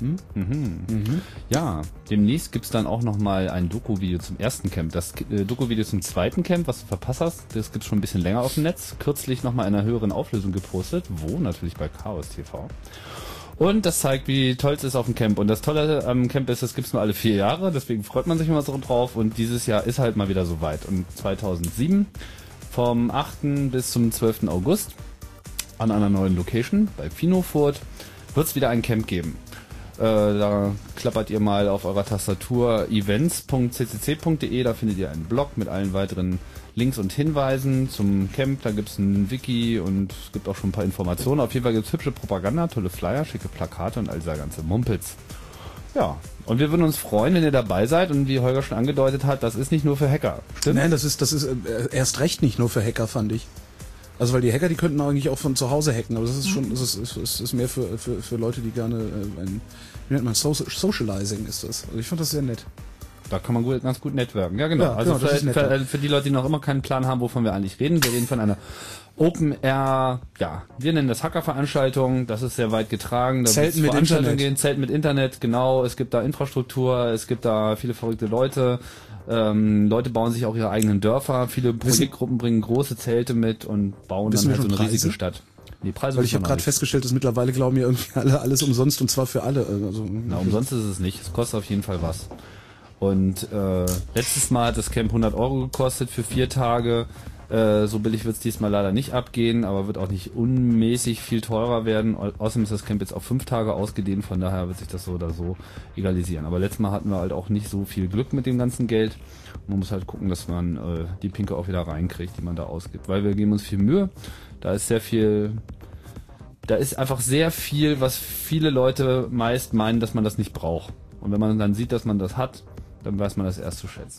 Ja, demnächst gibt's dann auch nochmal ein Doku-Video zum ersten Camp. Das Doku-Video zum zweiten Camp, was du verpasst hast, das gibt's schon ein bisschen länger auf dem Netz. Kürzlich nochmal in einer höheren Auflösung gepostet. Wo? Natürlich bei Chaos TV. Und das zeigt, wie toll es ist auf dem Camp. Und das Tolle am Camp ist, das gibt's nur alle 4 Jahre, deswegen freut man sich immer so drauf. Und dieses Jahr ist halt mal wieder so weit. Und 2007 vom 8. bis zum 12. August an einer neuen Location bei Finofurt wird es wieder ein Camp geben. Da klappert ihr mal auf eurer Tastatur events.ccc.de, da findet ihr einen Blog mit allen weiteren Links und Hinweisen zum Camp. Da gibt es ein Wiki und es gibt auch schon ein paar Informationen. Auf jeden Fall gibt es hübsche Propaganda, tolle Flyer, schicke Plakate und all dieser ganze Mumpels. Ja, und wir würden uns freuen, wenn ihr dabei seid und wie Holger schon angedeutet hat, das ist nicht nur für Hacker. Stimmt? Nein, das ist erst recht nicht nur für Hacker, fand ich. Also weil die Hacker, die könnten eigentlich auch von zu Hause hacken, aber das ist schon, das ist mehr für Leute, die gerne wie nennt man Socializing ist das. Also ich fand das sehr nett. Da kann man ganz gut networken. Ja, genau. Ja, also genau, für die Leute, die noch immer keinen Plan haben, wovon wir eigentlich reden. Wir reden von einer Open Air, wir nennen das Hackerveranstaltung. Das ist sehr weit getragen. Da Zelten mit Internet. Zelten mit Internet, genau. Es gibt da Infrastruktur, es gibt da viele verrückte Leute. Leute bauen sich auch ihre eigenen Dörfer. Viele Projektgruppen bringen große Zelte mit und bauen dann halt so eine riesige Stadt. Die Preise. Weil ich habe gerade festgestellt, dass mittlerweile glauben ja irgendwie alles umsonst und zwar für alle. Also, na, umsonst ist es nicht. Es kostet auf jeden Fall was. Und letztes Mal hat das Camp 100 € gekostet für 4 Tage. So billig wird es diesmal leider nicht abgehen, aber wird auch nicht unmäßig viel teurer werden. Außerdem ist das Camp jetzt auf 5 Tage ausgedehnt, von daher wird sich das so oder so egalisieren. Aber letztes Mal hatten wir halt auch nicht so viel Glück mit dem ganzen Geld. Man muss halt gucken, dass man die Pinke auch wieder reinkriegt, die man da ausgibt. Weil wir geben uns viel Mühe. Da ist sehr viel da ist einfach sehr viel, was viele Leute meist meinen, dass man das nicht braucht. Und wenn man dann sieht, dass man das hat, dann weiß man das erst zu schätzen.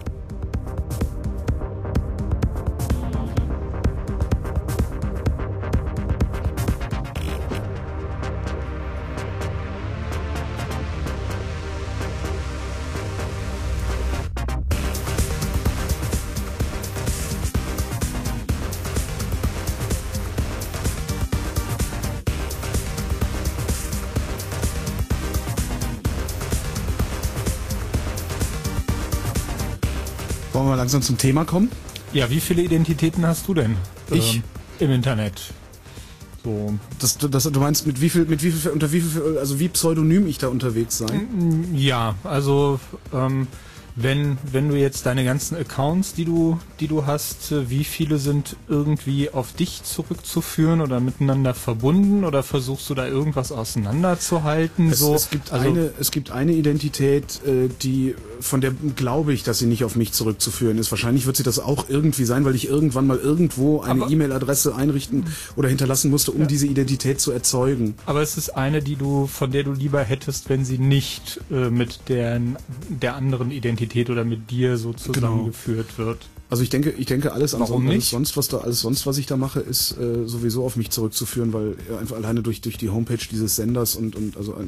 Wollen wir langsam zum Thema kommen? Ja, wie viele Identitäten hast du denn im Internet? So. Du meinst, unter wie viel, also wie pseudonym ich da unterwegs sein? Ja, also wenn du jetzt deine ganzen Accounts, die du hast, wie viele sind irgendwie auf dich zurückzuführen oder miteinander verbunden, oder versuchst du da irgendwas auseinanderzuhalten? Es gibt eine Identität, von der glaube ich, dass sie nicht auf mich zurückzuführen ist. Wahrscheinlich wird sie das auch irgendwie sein, weil ich irgendwann mal irgendwo eine E-Mail-Adresse einrichten oder hinterlassen musste, um diese Identität zu erzeugen. Aber es ist eine, von der du lieber hättest, wenn sie nicht mit der anderen Identität oder mit dir so zusammengeführt wird. Also ich denke alles sonst, was ich da mache, ist sowieso auf mich zurückzuführen, weil einfach alleine durch die Homepage dieses Senders und also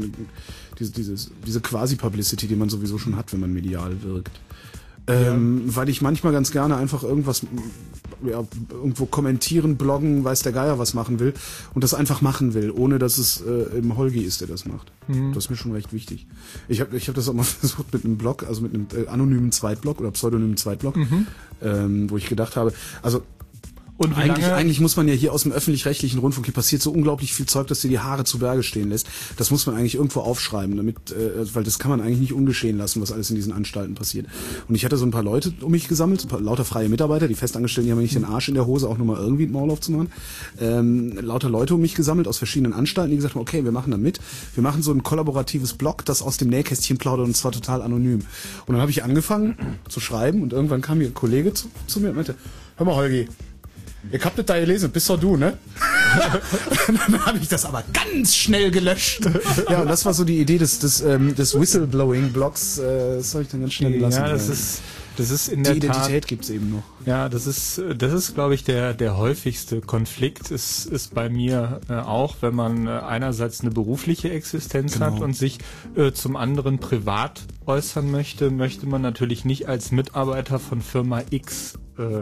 diese Quasi-Publicity, die man sowieso schon hat, wenn man medial wirkt. Weil ich manchmal ganz gerne einfach irgendwas irgendwo kommentieren, bloggen, weiß der Geier was machen will und das einfach machen will, ohne dass es im Holgi ist, der das macht. Das ist mir schon recht wichtig. Ich hab das auch mal versucht mit einem Blog, also mit einem anonymen Zweitblog oder pseudonymen Zweitblog, wo ich gedacht habe, also und eigentlich muss man ja hier aus dem öffentlich-rechtlichen Rundfunk, hier passiert so unglaublich viel Zeug, dass dir die Haare zu Berge stehen lässt. Das muss man eigentlich irgendwo aufschreiben, damit, weil das kann man eigentlich nicht ungeschehen lassen, was alles in diesen Anstalten passiert. Und ich hatte so ein paar Leute um mich gesammelt, so ein paar lauter freie Mitarbeiter, die Festangestellten, die haben nicht den Arsch in der Hose, auch nur mal irgendwie einen Maul aufzumachen. Lauter Leute um mich gesammelt aus verschiedenen Anstalten, die gesagt haben, okay, wir machen da mit. Wir machen so ein kollaboratives Blog, das aus dem Nähkästchen plaudert, und zwar total anonym. Und dann habe ich angefangen zu schreiben und irgendwann kam mir ein Kollege zu mir und meinte, hör mal, Holgi, ich hab das da gelesen, bist doch du, ne? Dann habe ich das aber ganz schnell gelöscht. Ja, und das war so die Idee des Whistleblowing-Blogs. Das habe ich dann ganz schnell gelassen. Ja, das ist in der Tat. Die Identität gibt's eben noch. Ja, das ist, glaube ich, der häufigste Konflikt ist bei mir auch, wenn man einerseits eine berufliche Existenz hat und sich zum anderen privat äußern möchte man natürlich nicht als Mitarbeiter von Firma X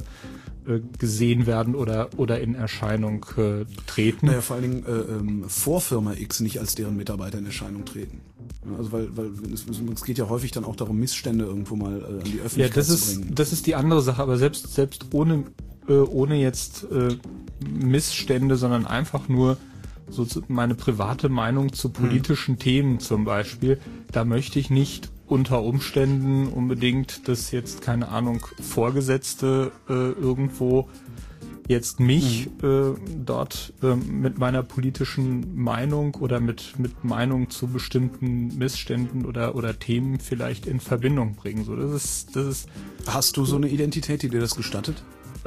gesehen werden oder in Erscheinung treten. Naja, vor allen Dingen vor Firma X nicht als deren Mitarbeiter in Erscheinung treten. Ja, also weil es geht ja häufig dann auch darum, Missstände irgendwo mal an die Öffentlichkeit zu bringen. Das ist die andere Sache, aber selbst ohne jetzt Missstände, sondern einfach nur so meine private Meinung zu politischen Themen zum Beispiel, da möchte ich nicht unter Umständen unbedingt, dass jetzt, keine Ahnung, Vorgesetzte irgendwo jetzt mich dort mit meiner politischen Meinung oder mit Meinung zu bestimmten Missständen oder Themen vielleicht in Verbindung bringen. So, das ist. Hast du so eine Identität, die dir das gestattet?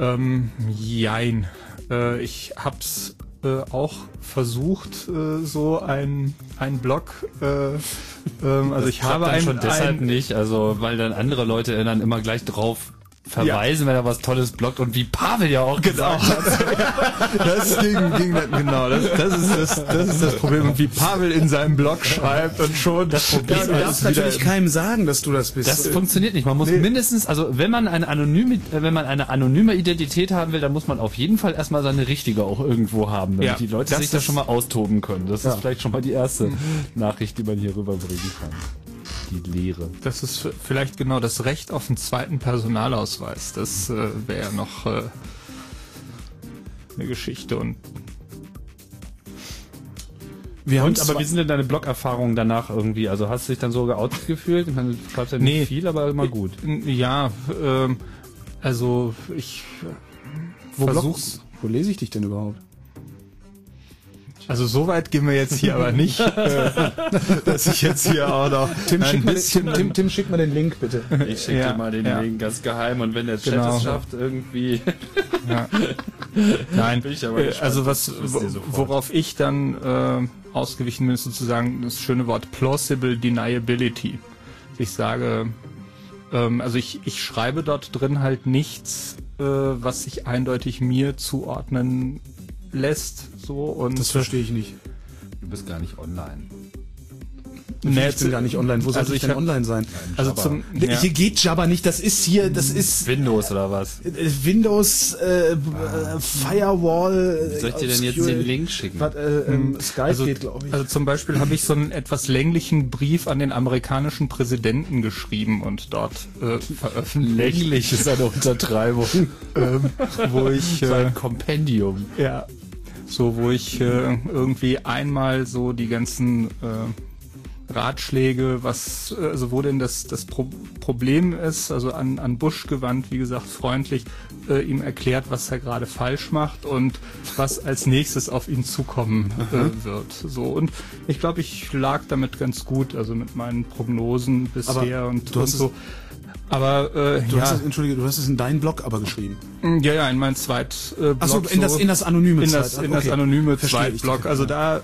Jein. Ich hab's auch versucht, so ein Blog, also ich habe einen schon deshalb nicht, also weil dann andere Leute dann immer gleich drauf verweisen, wenn er was Tolles bloggt, und wie Pavel ja auch gesagt hat. Das ist das Problem, und wie Pavel in seinem Blog schreibt und schon das Problem. Du darfst natürlich keinem sagen, dass du das bist. Das funktioniert nicht. Man muss mindestens, also wenn man eine anonyme Identität haben will, dann muss man auf jeden Fall erstmal seine richtige auch irgendwo haben, damit die Leute sich da schon mal austoben können. Das ist vielleicht schon mal die erste Nachricht, die man hier rüberbringen kann. Die Lehre. Das ist vielleicht genau das Recht auf einen zweiten Personalausweis. Das wäre noch eine Geschichte. Aber wie sind denn deine Blog-Erfahrungen danach irgendwie? Also hast du dich dann so geoutet gefühlt? Ich meine, du schreibst ja nicht viel, aber immer gut. Ja, also ich versuch's. Wo lese ich dich denn überhaupt? Also so weit gehen wir jetzt hier aber nicht, dass ich jetzt hier auch noch Tim, schick mal den Link, bitte. Ich schicke dir mal den Link ganz geheim, und wenn der Chat es schafft, irgendwie... Ja. Nein, also worauf ich dann ausgewichen bin, ist sozusagen das schöne Wort plausible deniability. Ich sage, also ich schreibe dort drin halt nichts, was sich eindeutig mir zuordnen lässt. So, und das verstehe ich nicht. Du bist gar nicht online. Nee, ich bin gar nicht online. Wo soll ich denn online sein? Also hier geht Jabba nicht. Das ist Windows oder was? Windows Firewall. Soll ich dir denn jetzt den Link schicken? Skype geht, glaube ich. Also zum Beispiel habe ich so einen etwas länglichen Brief an den amerikanischen Präsidenten geschrieben und dort veröffentlicht. Länglich ist eine Untertreibung. Wo ich so ein Kompendium. Ja. So, wo ich irgendwie einmal so die ganzen Ratschläge, wo denn das Problem ist, also an Bush gewandt, wie gesagt, freundlich, ihm erklärt, was er gerade falsch macht und was als nächstes auf ihn zukommen wird. So, und ich glaube, ich lag damit ganz gut, also mit meinen Prognosen bisher und so. Aber du hast es in deinen Blog aber geschrieben. Ja, in meinen Zweitblog. Achso, in das anonyme das anonyme Zweitblog. Also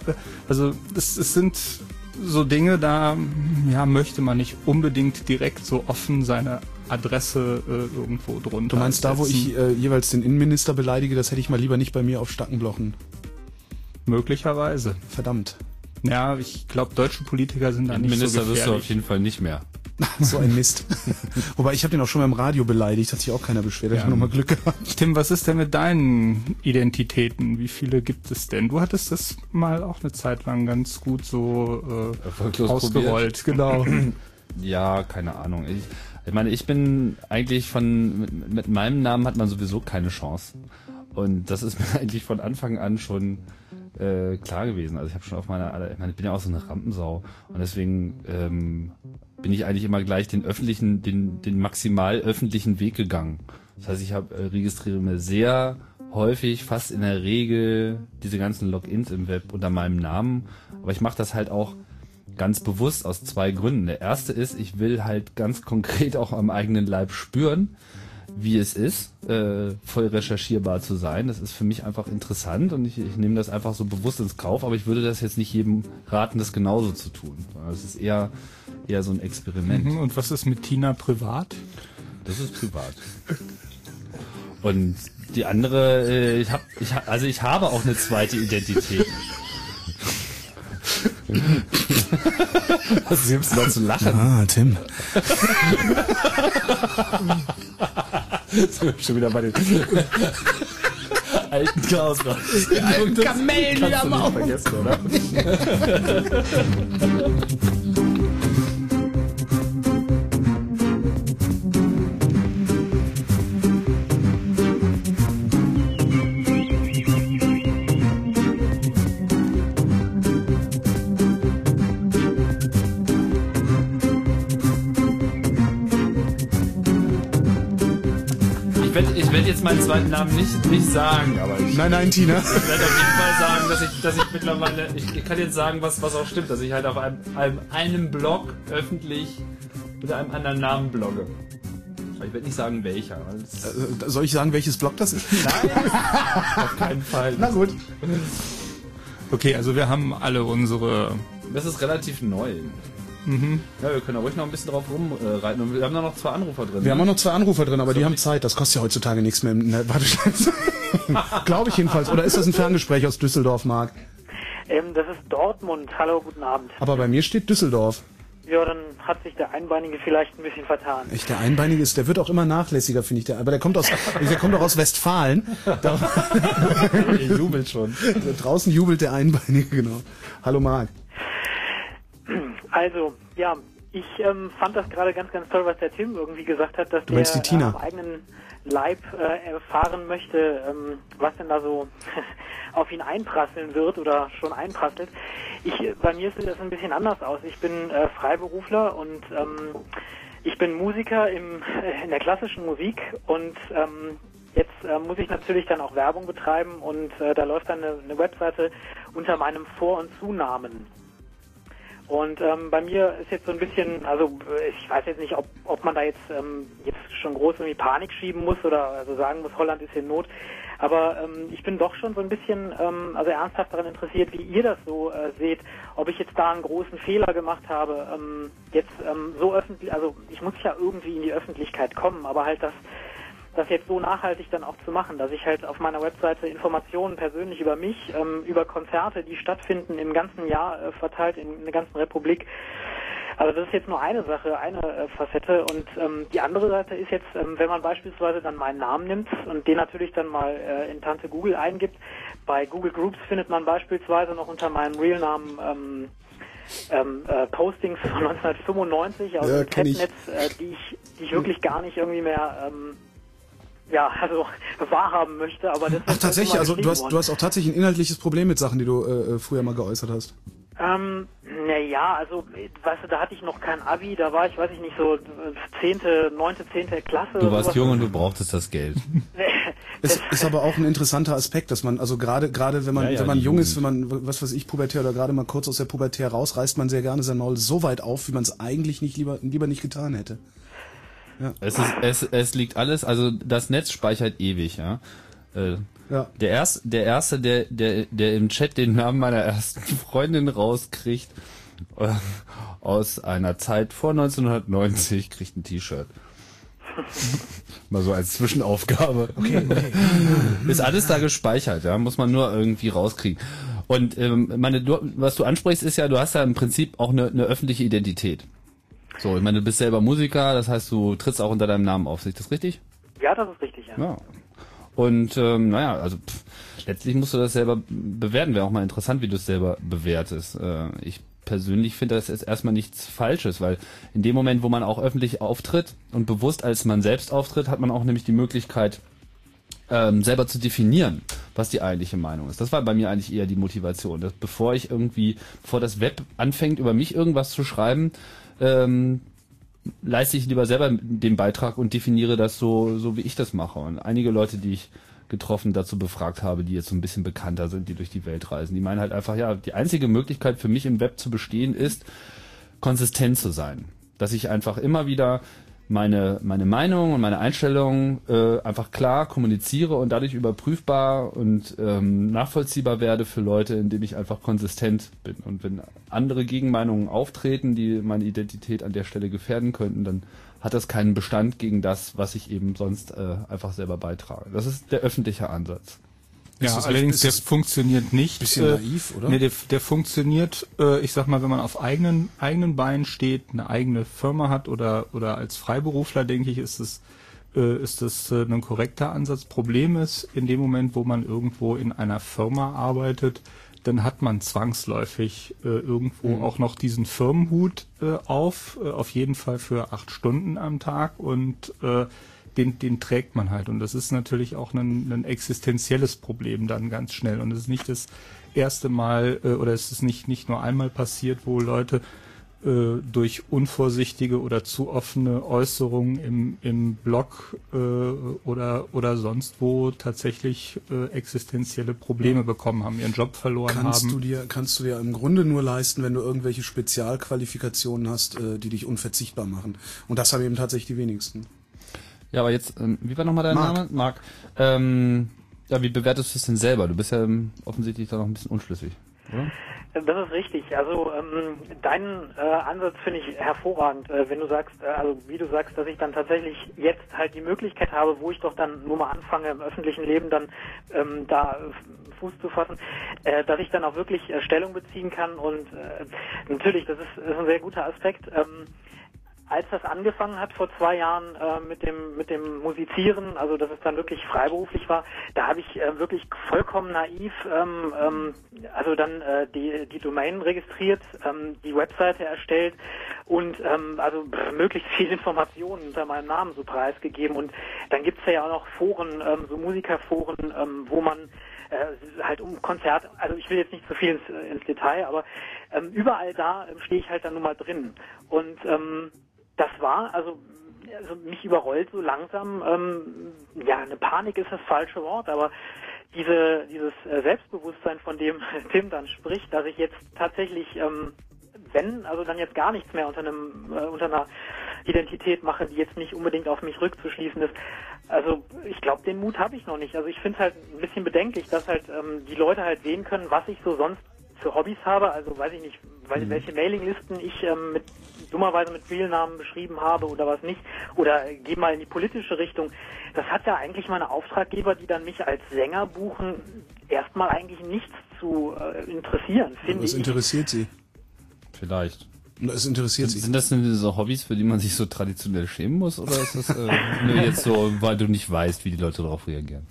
es sind so Dinge, da möchte man nicht unbedingt direkt so offen seine Adresse irgendwo drunter. Du meinst da, wo ich jeweils den Innenminister beleidige, das hätte ich mal lieber nicht bei mir auf Stackenblochen. Möglicherweise. Verdammt. Ja, ich glaube, deutsche Politiker sind da nicht so gefährlich. Innenminister wirst du auf jeden Fall nicht mehr. So ein Mist. Wobei, ich habe den auch schon mal im Radio beleidigt, hat sich auch keiner beschwert, ich habe nochmal Glück gehabt. Tim, was ist denn mit deinen Identitäten? Wie viele gibt es denn? Du hattest das mal auch eine Zeit lang ganz gut so ausgerollt. Genau. Ja, keine Ahnung. Ich meine, ich bin eigentlich mit meinem Namen hat man sowieso keine Chance. Und das ist mir eigentlich von Anfang an schon klar gewesen. Also ich habe schon ich bin ja auch so eine Rampensau und deswegen bin ich eigentlich immer gleich den maximal öffentlichen Weg gegangen. Das heißt, ich registriere mir sehr häufig, fast in der Regel, diese ganzen Logins im Web unter meinem Namen. Aber ich mache das halt auch ganz bewusst aus 2 Gründen. Der erste ist, ich will halt ganz konkret auch am eigenen Leib spüren, wie es ist, voll recherchierbar zu sein. Das ist für mich einfach interessant und ich nehme das einfach so bewusst ins Kauf, aber ich würde das jetzt nicht jedem raten, das genauso zu tun. Das ist eher so ein Experiment. Und was ist mit Tina privat? Das ist privat. Und die andere, ich habe auch eine zweite Identität. Was gibt's da zu lachen? Ah, Tim. Jetzt sind wir schon wieder bei den alten Chaos. Die alten Kamellen wieder am Auge. Vergessen, oder? Ich werde jetzt meinen zweiten Namen nicht sagen, aber Nein, Tina. Ich werde auf jeden Fall sagen, dass ich mittlerweile, ich kann jetzt sagen, was auch stimmt, dass ich halt auf einem Blog öffentlich unter einem anderen Namen blogge. Aber ich werde nicht sagen, welcher. Soll ich sagen, welches Blog das ist? Nein, auf keinen Fall. Na gut. Okay, also wir haben alle unsere... Das ist relativ neu. Mhm. Ja, wir können da ruhig noch ein bisschen drauf rumreiten. Und wir haben da noch 2 Anrufer drin. Wir haben auch noch 2 Anrufer drin, aber die haben Zeit. Das kostet ja heutzutage nichts mehr in der Warteschleife. Glaube ich jedenfalls. Oder ist das ein Ferngespräch aus Düsseldorf, Marc? Das ist Dortmund. Hallo, guten Abend. Aber bei mir steht Düsseldorf. Ja, dann hat sich der Einbeinige vielleicht ein bisschen vertan. Der Einbeinige der wird auch immer nachlässiger, finde ich. Aber der kommt doch aus Westfalen. Er jubelt schon. Draußen jubelt der Einbeinige, genau. Hallo Marc. Also, ja, ich fand das gerade ganz, ganz toll, was der Tim irgendwie gesagt hat, dass der am eigenen Leib erfahren möchte, was denn da so auf ihn einprasseln wird oder schon einprasselt. Bei mir sieht das ein bisschen anders aus. Ich bin Freiberufler und ich bin Musiker in der klassischen Musik und jetzt muss ich natürlich dann auch Werbung betreiben und da läuft dann eine Webseite unter meinem Vor- und Zunamen. Und bei mir ist jetzt so ein bisschen, also ich weiß jetzt nicht, ob man da jetzt schon groß irgendwie Panik schieben muss oder also sagen muss, Holland ist in Not. Aber ich bin doch schon so ein bisschen also ernsthaft daran interessiert, wie ihr das so seht, ob ich jetzt da einen großen Fehler gemacht habe. Jetzt so öffentlich, also ich muss ja irgendwie in die Öffentlichkeit kommen, aber halt das jetzt so nachhaltig dann auch zu machen, dass ich halt auf meiner Webseite Informationen persönlich über mich, über Konzerte, die stattfinden im ganzen Jahr verteilt in der ganzen Republik. Also das ist jetzt nur eine Sache, eine Facette und die andere Seite ist jetzt, wenn man beispielsweise dann meinen Namen nimmt und den natürlich dann mal in Tante Google eingibt. Bei Google Groups findet man beispielsweise noch unter meinem Realnamen Postings von 1995 aus dem Chatnetz, die ich wirklich gar nicht irgendwie mehr wahrhaben möchte, aber das ist tatsächlich, also du hast auch tatsächlich ein inhaltliche Problem mit Sachen, die du früher mal geäußert hast. Also, weißt du, da hatte ich noch kein Abi, da war ich, weiß ich nicht, so 10., 9., 10. Klasse. Du warst jung und du brauchtest das Geld. Es ist aber auch ein interessanter Aspekt, dass man, also gerade wenn man jung ist, wenn man, was weiß ich, pubertär oder gerade mal kurz aus der Pubertär raus, reißt man sehr gerne sein Maul so weit auf, wie man es eigentlich nicht lieber nicht getan hätte. Ja. Es liegt alles, also das Netz speichert ewig, ja. Ja. Der erste, der im Chat den Namen meiner ersten Freundin rauskriegt, aus einer Zeit vor 1990, kriegt ein T-Shirt. Mal so als Zwischenaufgabe. Okay. Ist alles da gespeichert, ja, muss man nur irgendwie rauskriegen. Und was du ansprichst, ist ja, du hast ja im Prinzip auch eine öffentliche Identität. So, ich meine, du bist selber Musiker, das heißt, du trittst auch unter deinem Namen auf. Ist das richtig? Ja, das ist richtig, ja. Und letztlich musst du das selber bewerten. Wäre auch mal interessant, wie du es selber bewertest. Ich persönlich finde, das ist erstmal nichts Falsches, weil in dem Moment, wo man auch öffentlich auftritt und bewusst als man selbst auftritt, hat man auch nämlich die Möglichkeit, selber zu definieren, was die eigentliche Meinung ist. Das war bei mir eigentlich eher die Motivation, dass bevor das Web anfängt, über mich irgendwas zu schreiben, leiste ich lieber selber den Beitrag und definiere das so wie ich das mache. Und einige Leute, die ich dazu befragt habe, die jetzt so ein bisschen bekannter sind, die durch die Welt reisen, die meinen halt einfach, ja, die einzige Möglichkeit für mich im Web zu bestehen ist, konsistent zu sein. Dass ich einfach immer wieder meine Meinung und meine Einstellung einfach klar kommuniziere und dadurch überprüfbar und nachvollziehbar werde für Leute, indem ich einfach konsistent bin. Und wenn andere Gegenmeinungen auftreten, die meine Identität an der Stelle gefährden könnten, dann hat das keinen Bestand gegen das, was ich eben sonst einfach selber beitrage. Das ist der öffentliche Ansatz. Ja, allerdings der funktioniert nicht. Bisschen naiv, oder? Nee, der funktioniert, ich sag mal, wenn man auf eigenen Beinen steht, eine eigene Firma hat oder als Freiberufler, denke ich, ist das ein korrekter Ansatz. Problem ist, in dem Moment, wo man irgendwo in einer Firma arbeitet, dann hat man zwangsläufig irgendwo auch noch diesen Firmenhut auf jeden Fall für 8 Stunden am Tag und den trägt man halt. Und das ist natürlich auch ein existenzielles Problem dann ganz schnell. Und es ist nicht das erste Mal oder es ist nicht nur einmal passiert, wo Leute durch unvorsichtige oder zu offene Äußerungen im Blog oder sonst wo tatsächlich existenzielle Probleme bekommen haben, ihren Job verloren haben. Kannst du dir im Grunde nur leisten, wenn du irgendwelche Spezialqualifikationen hast, die dich unverzichtbar machen. Und das haben eben tatsächlich die wenigsten. Ja, aber jetzt, wie war nochmal dein Name? Marc. Wie bewertest du es denn selber? Du bist ja offensichtlich da noch ein bisschen unschlüssig, oder? Das ist richtig. Also deinen Ansatz finde ich hervorragend, wenn du sagst, wie du sagst, dass ich dann tatsächlich jetzt halt die Möglichkeit habe, wo ich doch dann nur mal anfange im öffentlichen Leben dann da Fuß zu fassen, dass ich dann auch wirklich Stellung beziehen kann und natürlich, das ist ein sehr guter Aspekt. Als das angefangen hat vor 2 Jahren mit dem Musizieren, also dass es dann wirklich freiberuflich war, da habe ich wirklich vollkommen naiv also dann die Domain registriert, die Webseite erstellt und also möglichst viel Informationen unter meinem Namen so preisgegeben. Und dann gibt's ja auch noch Foren, so Musikerforen, wo man halt um Konzerte, also ich will jetzt nicht zu viel ins Detail, aber überall da stehe ich halt dann nun mal drin. Und das war, also mich überrollt so langsam, eine Panik ist das falsche Wort, aber dieses Selbstbewusstsein, von dem Tim dann spricht, dass ich jetzt tatsächlich wenn, also dann jetzt gar nichts mehr unter einer Identität mache, die jetzt nicht unbedingt auf mich rückzuschließen ist. Also ich glaube, den Mut habe ich noch nicht. Also ich finde es halt ein bisschen bedenklich, dass halt die Leute halt sehen können, was ich so sonst für Hobbys habe. Also weiß ich nicht, welche Mailinglisten ich dummerweise mit Realnamen beschrieben habe oder was nicht. Oder geh mal in die politische Richtung. Das hat ja eigentlich meine Auftraggeber, die dann mich als Sänger buchen, erstmal eigentlich nichts zu interessieren, finde ich. Was interessiert sie? Vielleicht. Es interessiert sie. Sind das denn so Hobbys, für die man sich so traditionell schämen muss? Oder ist das nur jetzt so, weil du nicht weißt, wie die Leute darauf reagieren?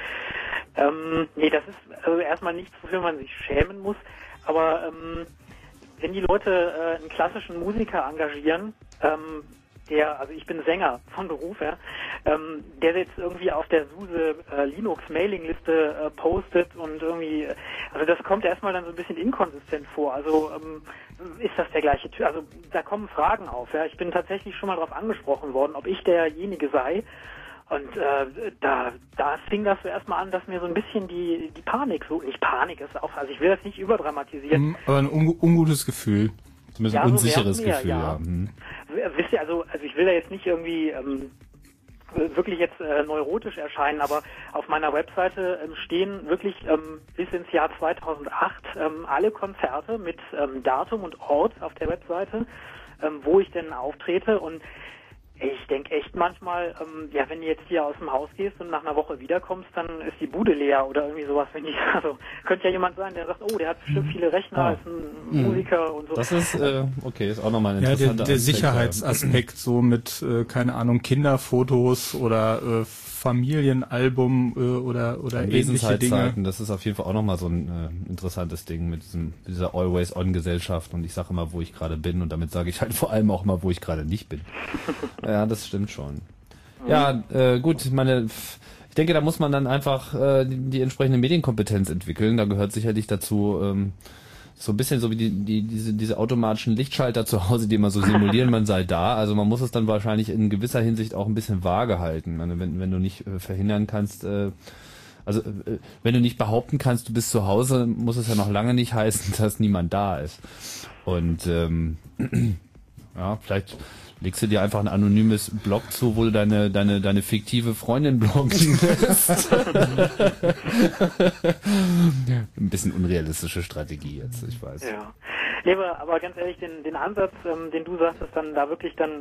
Nee, das ist also erstmal nichts, wofür man sich schämen muss. Aber wenn die Leute einen klassischen Musiker engagieren, also ich bin Sänger von Beruf, ja, der jetzt irgendwie auf der SUSE Linux Mailingliste postet und irgendwie, also das kommt erstmal dann so ein bisschen inkonsistent vor. Also ist das der gleiche Typ? Also da kommen Fragen auf. Ja, ich bin tatsächlich schon mal darauf angesprochen worden, ob ich derjenige sei. Und da fing das so erstmal an, dass mir so ein bisschen die Panik, so nicht Panik ist auch, also ich will das nicht überdramatisieren. Aber ein ungutes Gefühl. Zumindest ein unsicheres Gefühl, ja. Wisst ihr, also ich will da jetzt nicht irgendwie wirklich jetzt neurotisch erscheinen, aber auf meiner Webseite stehen wirklich bis ins Jahr 2008 alle Konzerte mit Datum und Ort auf der Webseite, wo ich denn auftrete. Und ich denke echt manchmal, wenn du jetzt hier aus dem Haus gehst und nach einer Woche wiederkommst, dann ist die Bude leer oder irgendwie sowas. Also könnte ja jemand sein, der sagt, oh, der hat bestimmt viele Rechner, ist ein Musiker und so. Das ist, okay, ist auch nochmal ein interessanter der Sicherheitsaspekt, so mit, keine Ahnung, Kinderfotos oder Familienalbum oder ähnliche Dinge. Das ist auf jeden Fall auch nochmal so ein interessantes Ding mit dieser Always-On-Gesellschaft und ich sage immer, wo ich gerade bin und damit sage ich halt vor allem auch mal, wo ich gerade nicht bin. Ja, das stimmt schon. Ja, gut, ich denke, da muss man dann einfach die entsprechende Medienkompetenz entwickeln. Da gehört sicherlich dazu so ein bisschen so wie diese automatischen Lichtschalter zu Hause, die immer so simulieren, man sei da. Also man muss es dann wahrscheinlich in gewisser Hinsicht auch ein bisschen vage halten. Also wenn du nicht verhindern kannst, wenn du nicht behaupten kannst, du bist zu Hause, muss es ja noch lange nicht heißen, dass niemand da ist. Und ja, vielleicht legst du dir einfach ein anonymes Blog zu, wo du deine fiktive Freundin bloggen lässt. Ein bisschen unrealistische Strategie jetzt, ich weiß. Ja. Nee, aber ganz ehrlich, den Ansatz, den du sagtest, dann da wirklich dann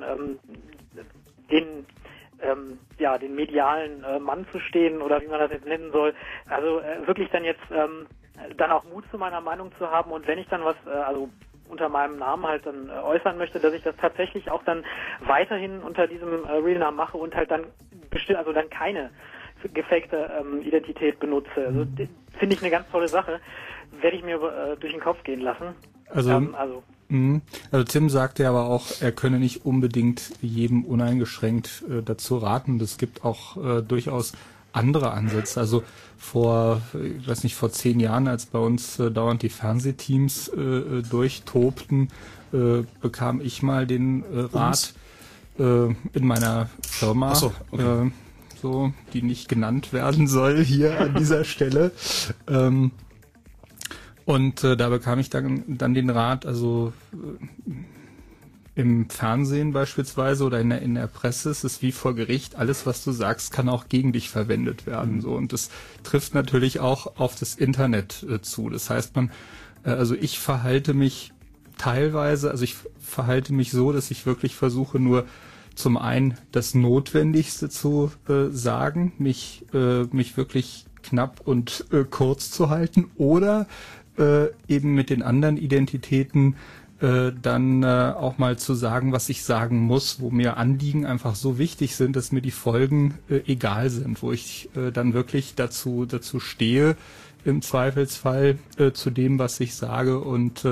den medialen Mann zu stehen oder wie man das jetzt nennen soll, also wirklich dann jetzt dann auch Mut zu meiner Meinung zu haben und wenn ich dann was, unter meinem Namen halt dann äußern möchte, dass ich das tatsächlich auch dann weiterhin unter diesem Realnamen mache und halt dann bestimmt, also dann keine gefakte Identität benutze. Also finde ich eine ganz tolle Sache. Werde ich mir durch den Kopf gehen lassen. Also Tim sagte aber auch, er könne nicht unbedingt jedem uneingeschränkt dazu raten. Es gibt auch durchaus andere Ansätze. Also vor 10 Jahren, als bei uns dauernd die Fernsehteams durchtobten, bekam ich mal den Rat in meiner Firma, die nicht genannt werden soll hier an dieser Stelle. Und da bekam ich dann den Rat, also im Fernsehen beispielsweise oder in der Presse ist es wie vor Gericht, alles was du sagst, kann auch gegen dich verwendet werden. So. Und das trifft natürlich auch auf das Internet zu. Das heißt, ich verhalte mich teilweise, ich verhalte mich so, dass ich wirklich versuche, nur zum einen das Notwendigste zu sagen, mich wirklich knapp und kurz zu halten oder eben mit den anderen Identitäten dann auch mal zu sagen, was ich sagen muss, wo mir Anliegen einfach so wichtig sind, dass mir die Folgen egal sind, wo ich dann wirklich dazu stehe, im Zweifelsfall zu dem, was ich sage und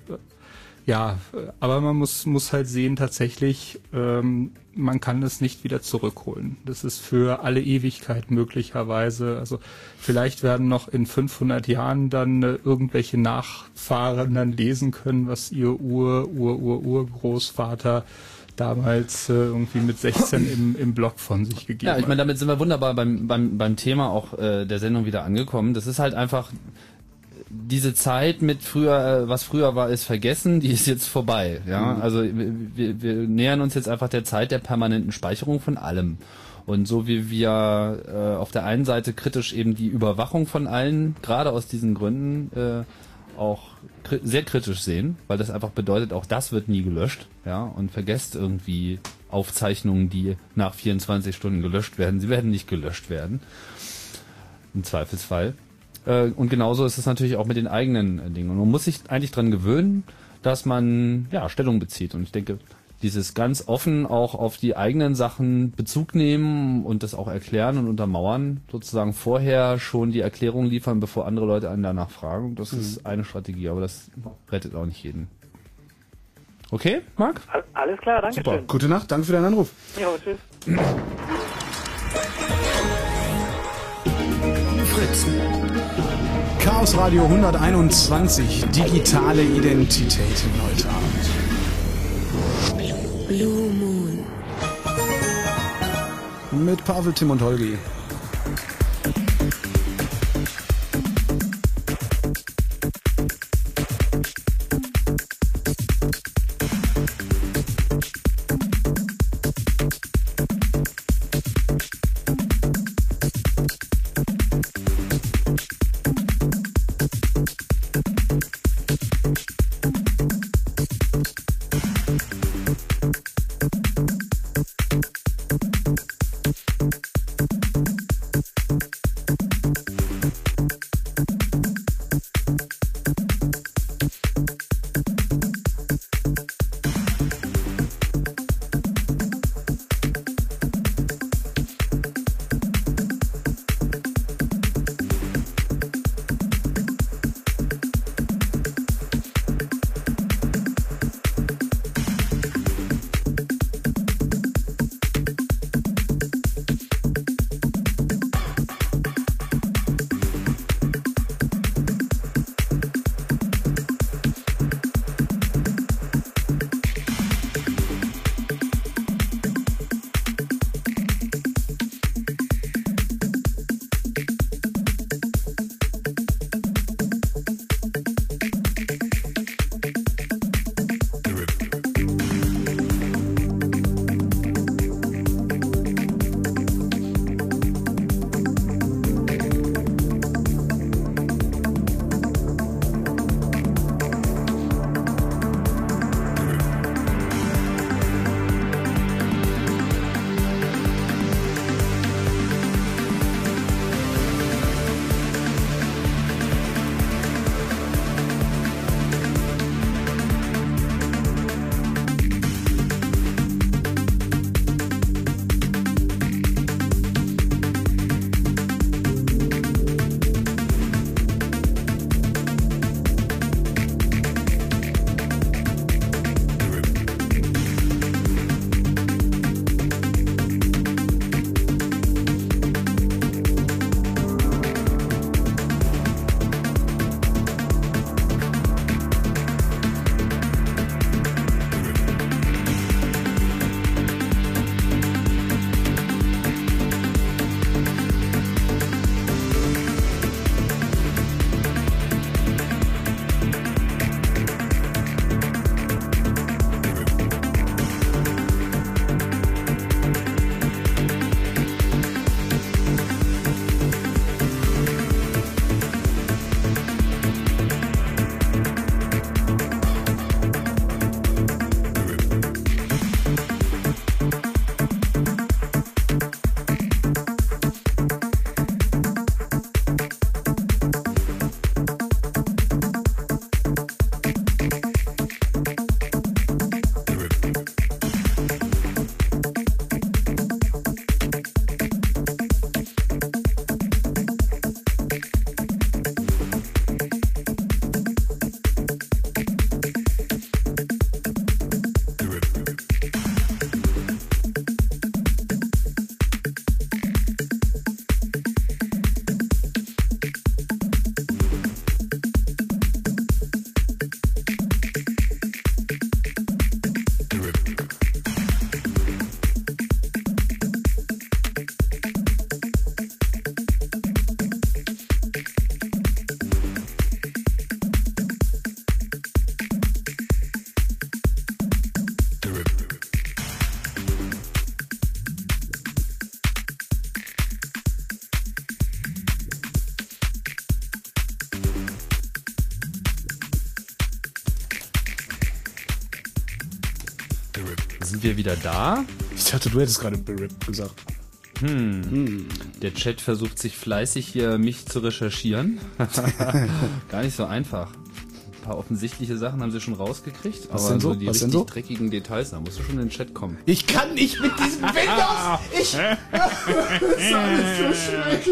aber man muss halt sehen, tatsächlich, man kann es nicht wieder zurückholen. Das ist für alle Ewigkeit möglicherweise. Also vielleicht werden noch in 500 Jahren dann irgendwelche Nachfahren dann lesen können, was ihr Urgroßvater damals irgendwie mit 16 im Blog von sich gegeben hat. Ja, ich meine, damit sind wir wunderbar beim Thema auch der Sendung wieder angekommen. Das ist halt einfach diese Zeit mit früher, was früher war, ist vergessen, die ist jetzt vorbei. Ja, also wir nähern uns jetzt einfach der Zeit der permanenten Speicherung von allem. Und so wie wir auf der einen Seite kritisch eben die Überwachung von allen, gerade aus diesen Gründen, auch sehr kritisch sehen, weil das einfach bedeutet, auch das wird nie gelöscht, ja, und vergesst irgendwie Aufzeichnungen, die nach 24 Stunden gelöscht werden. Sie werden nicht gelöscht werden. Im Zweifelsfall. Und genauso ist es natürlich auch mit den eigenen Dingen. Und man muss sich eigentlich dran gewöhnen, dass man Stellung bezieht. Und ich denke, dieses ganz offen auch auf die eigenen Sachen Bezug nehmen und das auch erklären und untermauern, sozusagen vorher schon die Erklärung liefern, bevor andere Leute einen danach fragen, das ist eine Strategie, aber das rettet auch nicht jeden. Okay, Marc? Alles klar, danke Super. schön. Gute Nacht, danke für deinen Anruf. Jo, tschüss. Fritz. Chaos Radio 121, digitale Identitäten heute Abend. Blue Moon. Mit Pavel, Tim und Holgi. sind wir wieder da. Ich dachte, du hättest gerade berippt gesagt. Der Chat versucht sich fleißig hier mich zu recherchieren. Gar nicht so einfach. Ein paar offensichtliche Sachen haben sie schon rausgekriegt, Was aber denn so? so die Was denn richtig so? dreckigen Details, da musst du schon in den Chat kommen. Ich kann nicht mit diesem Windows! Das ist alles so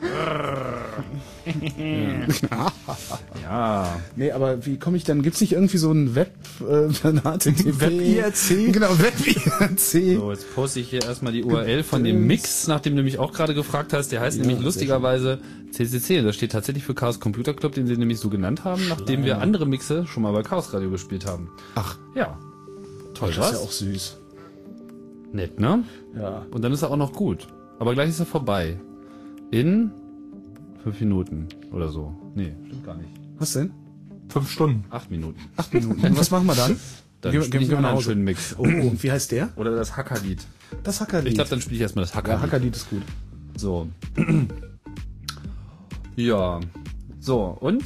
schrecklich. Ja. Nee, aber wie komme ich dann? Gibt's nicht irgendwie so ein HTTP? Web-IRC? Genau, Web-IRC. So, jetzt poste ich hier erstmal die URL von dem Mix, nachdem du mich auch gerade gefragt hast. Der heißt nämlich lustigerweise CCC. Das steht tatsächlich für Chaos Computer Club, den sie nämlich so genannt haben, nachdem wir andere Mixe schon mal bei Chaos Radio gespielt haben. Ach, Ja. Toll, das ist ja was? auch süß. Nett, ne? Ja. Und dann ist er auch noch gut. Aber gleich ist er vorbei. In 5 Minuten oder so. Nee, stimmt gar nicht. Was denn? 5 Stunden. 8 Minuten. 8 Minuten. Und was machen wir dann? Dann Gehen spiele ich wir mal nach einen Hause. schönen Mix. Oh, und wie heißt der? Oder das Hackerlied. Das Hackerlied. Ich glaube, dann spiele ich erstmal das ja, Hackerlied. Hackerlied ist gut. So. Ja. So, und?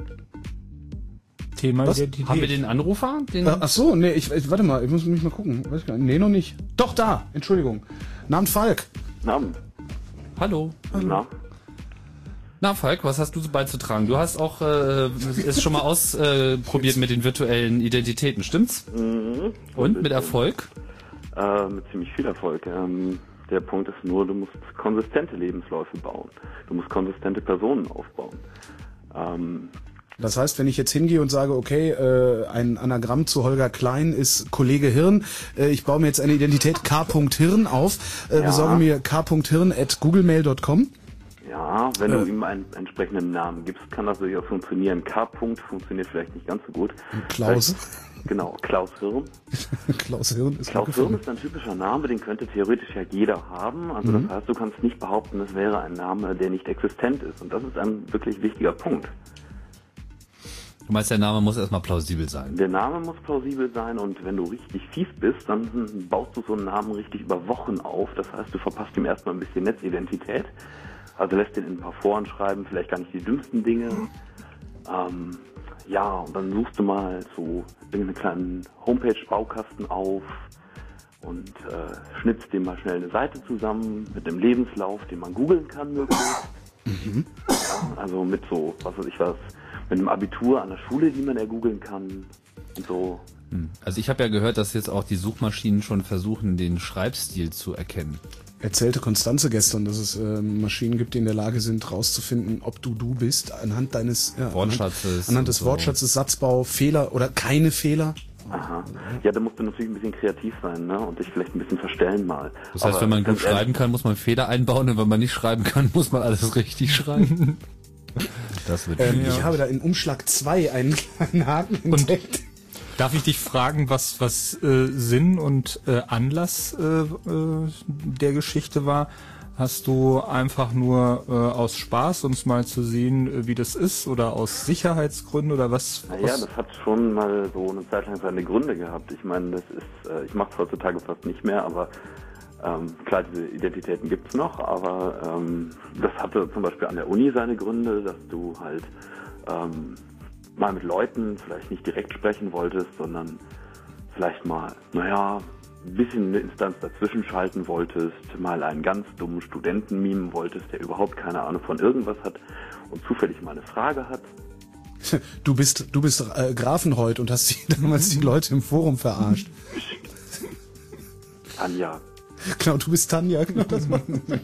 Thema Was? Identität. Haben wir den Anrufer? Den Ach so, nee, warte mal, ich muss mich mal gucken. Weiß ich gar nicht. Nee, noch nicht. Doch, da, Entschuldigung. Namen Falk. Namen. Hallo. Na? Na, Falk, was hast du so beizutragen? Du hast auch es schon mal ausprobiert mit den virtuellen Identitäten, stimmt's? Mhm. Und mit Erfolg? Mit ziemlich viel Erfolg. Der Punkt ist nur, du musst konsistente Lebensläufe bauen. Du musst konsistente Personen aufbauen. Das heißt, wenn ich jetzt hingehe und sage, okay, ein Anagramm zu Holger Klein ist Kollege Hirn, ich baue mir jetzt eine Identität K.Hirn auf, besorge mir k.hirn@googlemail.com. Ja, wenn du ihm einen entsprechenden Namen gibst, kann das durchaus funktionieren. K. funktioniert vielleicht nicht ganz so gut. Klaus. Genau, Klaus Hirn. Klaus Hirn ist Klaus gut Hirn gefunden. ist ein typischer Name, den könnte theoretisch ja jeder haben. Also das heißt, du kannst nicht behaupten, es wäre ein Name, der nicht existent ist. Und das ist ein wirklich wichtiger Punkt. Du meinst, der Name muss erstmal plausibel sein. Der Name muss plausibel sein und wenn du richtig fies bist, dann baust du so einen Namen richtig über Wochen auf. Das heißt, du verpasst ihm erstmal ein bisschen Netzidentität. Also lässt ihn in ein paar Foren schreiben, vielleicht gar nicht die dümmsten Dinge. Ja, und dann suchst du mal so irgendeinen kleinen Homepage-Baukasten auf und schnitzt dir mal schnell eine Seite zusammen mit einem Lebenslauf, den man googeln kann möglichst. Ja, also mit so, was weiß ich was, mit einem Abitur an der Schule, die man googeln kann und so. Also ich habe ja gehört, dass jetzt auch die Suchmaschinen schon versuchen, den Schreibstil zu erkennen. Erzählte Konstanze gestern, dass es Maschinen gibt, die in der Lage sind, rauszufinden, ob du bist, anhand deines Wortschatzes anhand des und so. Wortschatzes, Satzbau, Fehler oder keine Fehler. Aha. Ja, da musst du natürlich ein bisschen kreativ sein, ne? Und dich vielleicht ein bisschen verstellen mal. Das heißt, Aber wenn man gut ganz ehrlich, schreiben kann, muss man Fehler einbauen und wenn man nicht schreiben kann, muss man alles richtig schreiben. Das wird Ich habe da in Umschlag 2 einen kleinen Haken entdeckt. Darf ich dich fragen, was Sinn und Anlass der Geschichte war? Hast du einfach nur aus Spaß, uns mal zu sehen, wie das ist, oder aus Sicherheitsgründen oder was? Naja, das hat schon mal so eine Zeit lang seine Gründe gehabt. Ich meine, das ist, ich mache es heutzutage fast nicht mehr, aber klar, diese Identitäten gibt's noch, aber das hatte zum Beispiel an der Uni seine Gründe, dass du halt mal mit Leuten vielleicht nicht direkt sprechen wolltest, sondern vielleicht mal, naja, ein bisschen eine Instanz dazwischen schalten wolltest, mal einen ganz dummen Studenten mimen wolltest, der überhaupt keine Ahnung von irgendwas hat und zufällig mal eine Frage hat. Du bist Grafenhold und hast damals die Leute im Forum verarscht. Tanja. Genau, du bist Tanja, genau das war.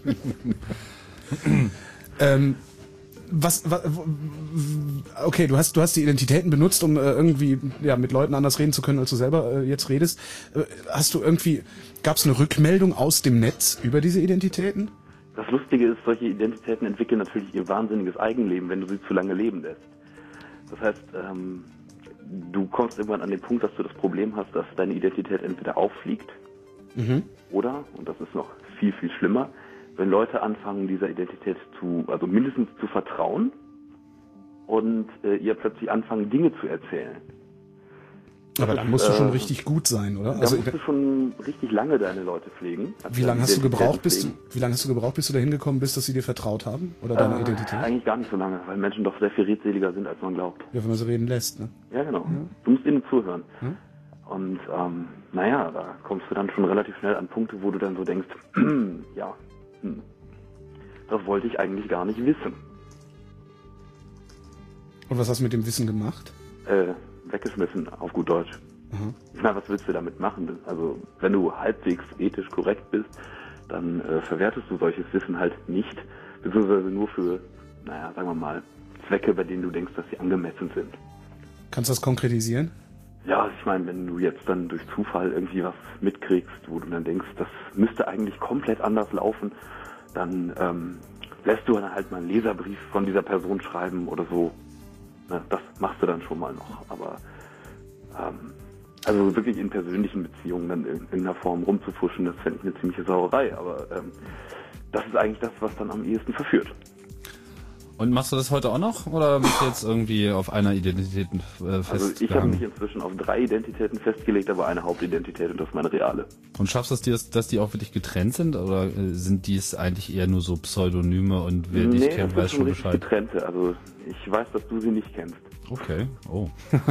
Okay, du hast die Identitäten benutzt, um irgendwie mit Leuten anders reden zu können, als du selber jetzt redest. Gab es eine Rückmeldung aus dem Netz über diese Identitäten? Das Lustige ist, solche Identitäten entwickeln natürlich ihr wahnsinniges Eigenleben, wenn du sie zu lange leben lässt. Das heißt, du kommst irgendwann an den Punkt, dass du das Problem hast, dass deine Identität entweder auffliegt oder, und das ist noch viel, viel schlimmer, wenn Leute anfangen, dieser Identität also mindestens zu vertrauen und ihr plötzlich anfangen, Dinge zu erzählen. Aber dann musst du schon richtig gut sein, oder? Da musst du schon richtig lange deine Leute pflegen. Wie lange hast du gebraucht, bis du dahin gekommen bist, dass sie dir vertraut haben? Oder deine Identität? Eigentlich gar nicht so lange, weil Menschen doch sehr viel redseliger sind, als man glaubt. Ja, wenn man sie reden lässt, ne? Ja, genau. Ja. Du musst ihnen zuhören. Und da kommst du dann schon relativ schnell an Punkte, wo du dann so denkst, das wollte ich eigentlich gar nicht wissen. Und was hast du mit dem Wissen gemacht? Weggeschmissen, auf gut Deutsch. Na, was willst du damit machen? Also, wenn du halbwegs ethisch korrekt bist, dann verwertest du solches Wissen halt nicht, beziehungsweise nur für, sagen wir mal, Zwecke, bei denen du denkst, dass sie angemessen sind. Kannst du das konkretisieren? Ja, ich meine, wenn du jetzt dann durch Zufall irgendwie was mitkriegst, wo du dann denkst, das müsste eigentlich komplett anders laufen, dann lässt du dann halt mal einen Leserbrief von dieser Person schreiben oder so. Na, das machst du dann schon mal noch. Aber also wirklich in persönlichen Beziehungen dann in irgendeiner Form rumzufuschen, das fände ich eine ziemliche Sauerei. Aber das ist eigentlich das, was dann am ehesten verführt. Und machst du das heute auch noch oder bist du jetzt irgendwie auf einer Identität festgelegt? Also ich habe mich inzwischen auf 3 Identitäten festgelegt, aber eine Hauptidentität und das ist meine reale. Und schaffst du es, dass die auch wirklich getrennt sind oder sind dies eigentlich eher nur so Pseudonyme und wer dich kennt, weiß schon Bescheid? Getrennte. Also ich weiß, dass du sie nicht kennst. Okay, oh.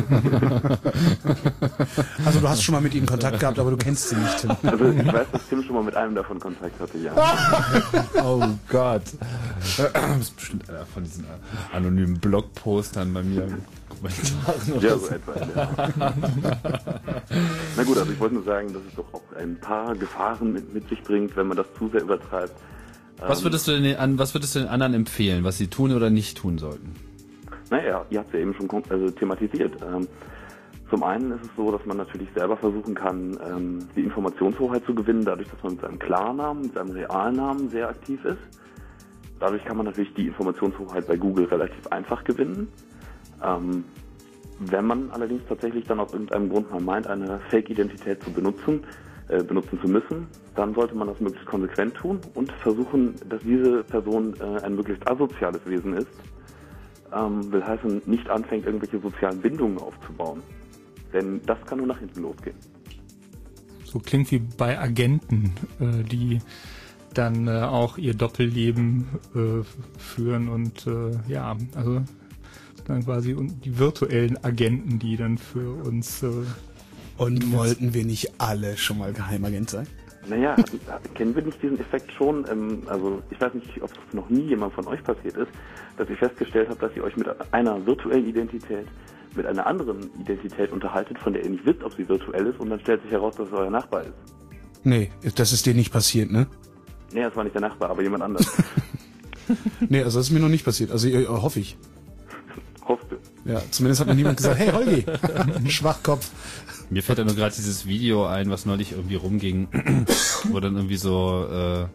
Also du hast schon mal mit ihnen Kontakt gehabt, aber du kennst sie nicht, Tim. Also ich weiß, dass Tim schon mal mit einem davon Kontakt hatte, ja. Oh Gott. Das ist bestimmt einer von diesen anonymen Blogpostern bei mir. Kommentaren ja, so etwa. Ja. Na gut, also ich wollte nur sagen, dass es doch auch ein paar Gefahren mit sich bringt, wenn man das zu sehr übertreibt. Was würdest du den anderen empfehlen, was sie tun oder nicht tun sollten? Naja, ihr habt es ja eben schon thematisiert. Zum einen ist es so, dass man natürlich selber versuchen kann, die Informationshoheit zu gewinnen, dadurch, dass man mit seinem Klarnamen, mit seinem Realnamen sehr aktiv ist. Dadurch kann man natürlich die Informationshoheit bei Google relativ einfach gewinnen. Wenn man allerdings tatsächlich dann aus irgendeinem Grund mal meint, eine Fake-Identität zu benutzen zu müssen, dann sollte man das möglichst konsequent tun und versuchen, dass diese Person ein möglichst asoziales Wesen ist. Will heißen, nicht anfängt, irgendwelche sozialen Bindungen aufzubauen. Denn das kann nur nach hinten losgehen. So klingt wie bei Agenten, die dann auch ihr Doppelleben führen und also dann quasi die virtuellen Agenten, die dann für uns... Und wollten wir nicht alle schon mal Geheimagent sein? Naja, kennen wir nicht diesen Effekt schon? Also ich weiß nicht, ob es noch nie jemand von euch passiert ist, dass ihr festgestellt habt, dass ihr euch mit einer virtuellen Identität mit einer anderen Identität unterhaltet, von der ihr nicht wisst, ob sie virtuell ist, und dann stellt sich heraus, dass es euer Nachbar ist. Nee, das ist dir nicht passiert, ne? Nee, das war nicht der Nachbar, aber jemand anders. Nee, also das ist mir noch nicht passiert. Also hoffe ich. Hoffst du? Ja, zumindest hat mir niemand gesagt, hey Holgi, Schwachkopf. Mir fällt ja nur gerade dieses Video ein, was neulich irgendwie rumging, wo dann irgendwie so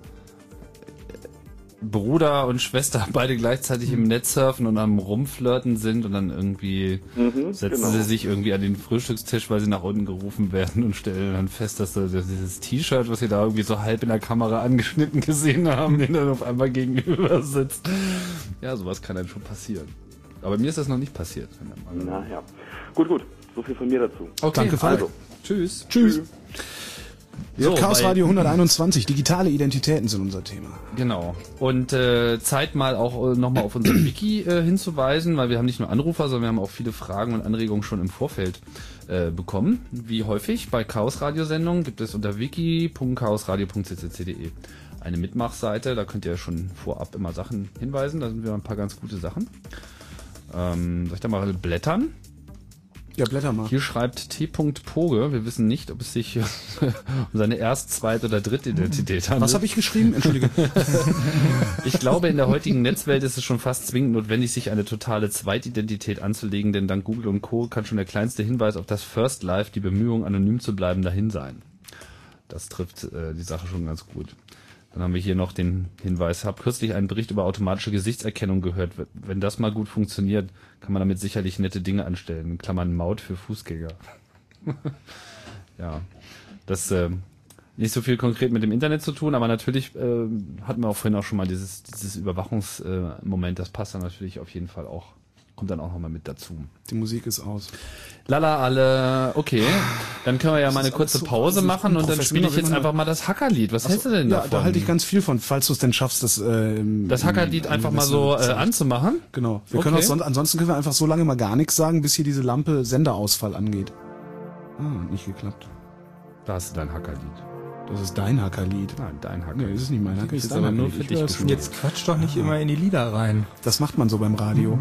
Bruder und Schwester beide gleichzeitig im Netz surfen und am Rumflirten sind und dann irgendwie setzen sie sich irgendwie an den Frühstückstisch, weil sie nach unten gerufen werden und stellen dann fest, dass dieses T-Shirt, was sie da irgendwie so halb in der Kamera angeschnitten gesehen haben, den dann auf einmal gegenüber sitzt. Ja, sowas kann dann schon passieren. Aber mir ist das noch nicht passiert. Na ja. Gut. So viel von mir dazu. Okay, danke, Falk. Also. Tschüss. So, Chaos Radio 121, digitale Identitäten sind unser Thema. Genau. Und Zeit mal auch nochmal auf unser Wiki hinzuweisen, weil wir haben nicht nur Anrufer, sondern wir haben auch viele Fragen und Anregungen schon im Vorfeld bekommen. Wie häufig bei Chaos Radio Sendungen gibt es unter wiki.chaosradio.ccc.de eine Mitmachseite, da könnt ihr schon vorab immer Sachen hinweisen, da sind wir ein paar ganz gute Sachen. Soll ich da mal blättern? Ja, blätter mal. Hier schreibt T.Poge, wir wissen nicht, ob es sich um seine Erst-, Zweit- oder Drittidentität handelt. Was habe ich geschrieben? Entschuldige. Ich glaube, in der heutigen Netzwelt ist es schon fast zwingend notwendig, sich eine totale Zweitidentität anzulegen, denn dank Google und Co. kann schon der kleinste Hinweis auf das First Life, die Bemühung, anonym zu bleiben, dahin sein. Das trifft die Sache schon ganz gut. Dann haben wir hier noch den Hinweis, habe kürzlich einen Bericht über automatische Gesichtserkennung gehört. Wenn das mal gut funktioniert, kann man damit sicherlich nette Dinge anstellen. In Klammern Maut für Fußgänger. Ja, das nicht so viel konkret mit dem Internet zu tun, aber natürlich hatten wir auch vorhin auch schon mal dieses Überwachungsmoment, das passt dann natürlich auf jeden Fall auch, kommt dann auch nochmal mit dazu. Die Musik ist aus. Lala alle, okay. Dann können wir ja mal eine kurze Pause machen und dann spiele ich jetzt einfach mal das Hackerlied. Was hältst du denn davon? Ja, da halte ich ganz viel von, falls du es denn schaffst, das Hackerlied einfach mal so anzumachen. Genau. Wir können ansonsten können wir einfach so lange mal gar nichts sagen, bis hier diese Lampe Senderausfall angeht. Nicht geklappt. Da hast du dein Hackerlied. Das ist dein Hackerlied. Nein, dein Hacker. Nee, das ist nicht mein Hacker, ist aber nur für dich geschrieben. Jetzt quatsch doch nicht immer in die Lieder rein. Das macht man so beim Radio.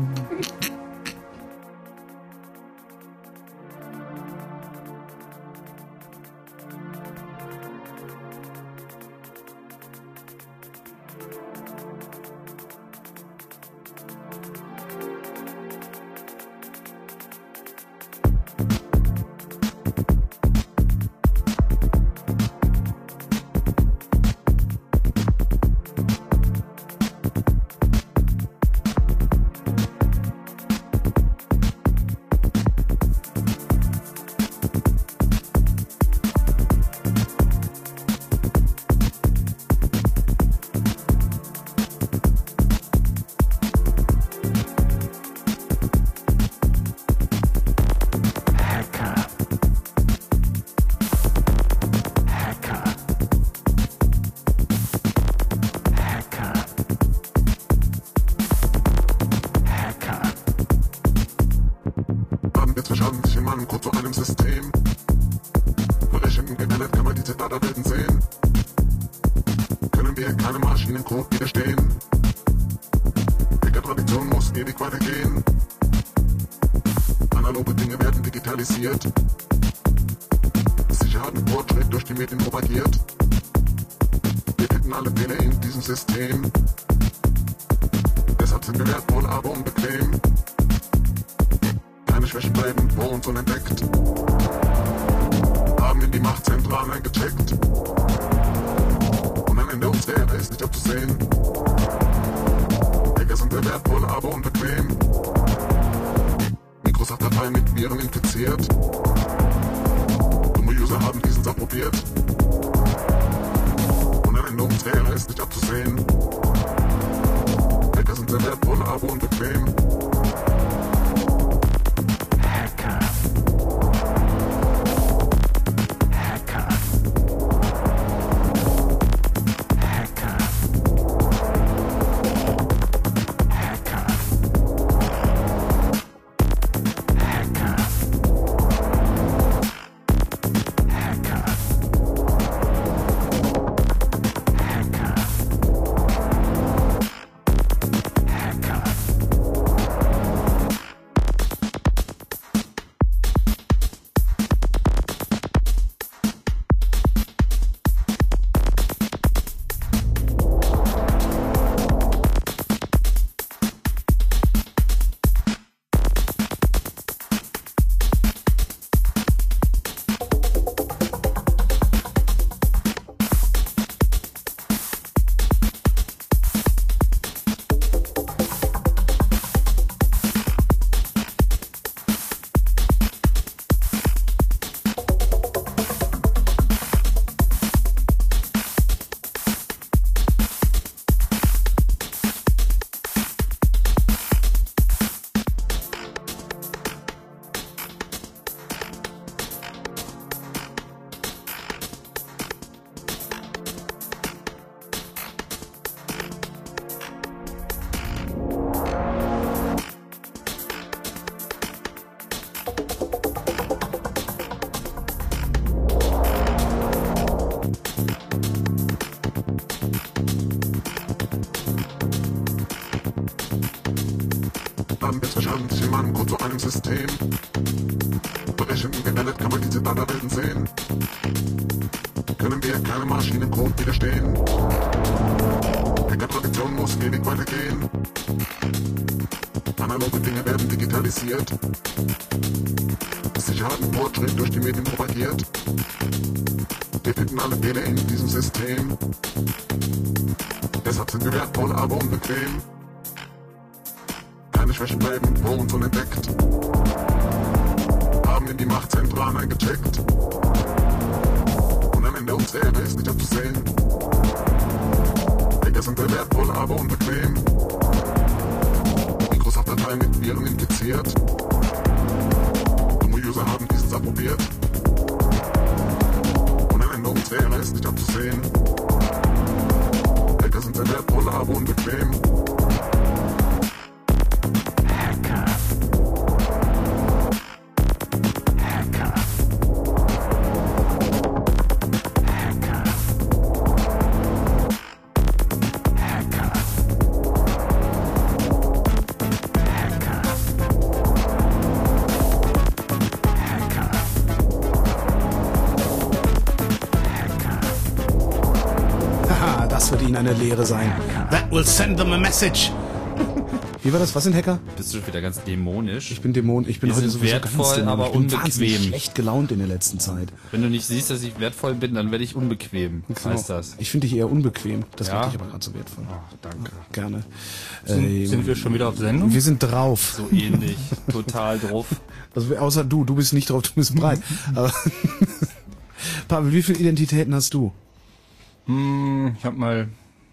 eine Lehre sein. That will send them a message. Wie war das? Was sind Hacker? Bist du wieder ganz dämonisch? Ich bin Dämon. Ich bin Wir heute sind sowieso wertvoll, ganz dämonisch. aber Ich bin unbequem. wahnsinnig schlecht gelaunt in der letzten Zeit. Wenn du nicht siehst, dass ich wertvoll bin, dann werde ich unbequem. Was heißt das? Ich finde dich eher unbequem. Das Ja? macht dich aber gerade so wertvoll. Ach, danke. Gerne. Sind wir schon wieder auf Sendung? Wir sind drauf. So ähnlich. Total drauf. Also außer du bist nicht drauf, du bist breit. Aber Pavel, wie viele Identitäten hast du? Ich habe mal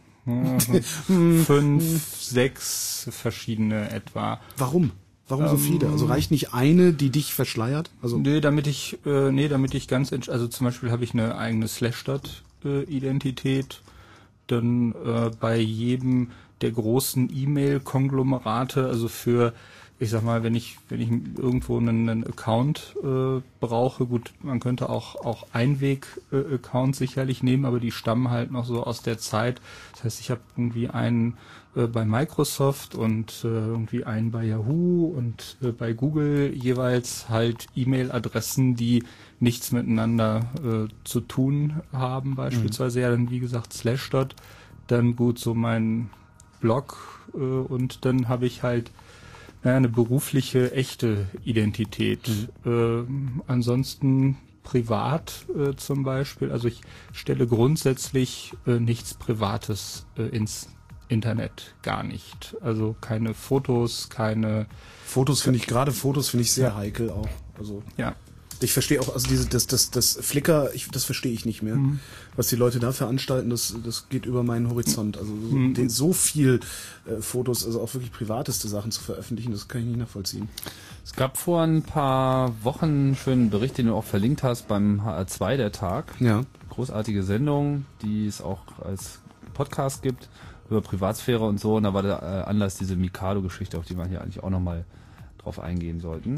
5, 6 verschiedene etwa. Warum? Warum so viele? Also reicht nicht eine, die dich verschleiert? Also Nee, damit ich ganz, also zum Beispiel habe ich eine eigene Slashdot-Identität, dann bei jedem der großen E-Mail-Konglomerate, also für, ich sag mal, wenn ich irgendwo einen Account brauche, gut, man könnte auch Einweg-Account sicherlich nehmen, aber die stammen halt noch so aus der Zeit. Das heißt, ich habe irgendwie einen bei Microsoft und irgendwie einen bei Yahoo und bei Google jeweils halt E-Mail-Adressen, die nichts miteinander zu tun haben, beispielsweise. Ja, dann wie gesagt Slashdot, dann gut so mein Blog und dann habe ich halt eine berufliche, echte Identität. Ansonsten privat zum Beispiel, also ich stelle grundsätzlich nichts Privates ins Internet, gar nicht. Also keine Fotos, keine... Fotos finde ich sehr heikel auch. Also Ja. ich verstehe auch, also das Flickr, das verstehe ich nicht mehr. Was die Leute da veranstalten, das geht über meinen Horizont. Also so viel Fotos, also auch wirklich privateste Sachen zu veröffentlichen, das kann ich nicht nachvollziehen. Es gab vor ein paar Wochen einen schönen Bericht, den du auch verlinkt hast beim HR2, der Tag. Ja. Großartige Sendung, die es auch als Podcast gibt, über Privatsphäre und so. Und da war der Anlass diese Mikado-Geschichte, auf die wir hier eigentlich auch nochmal drauf eingehen sollten.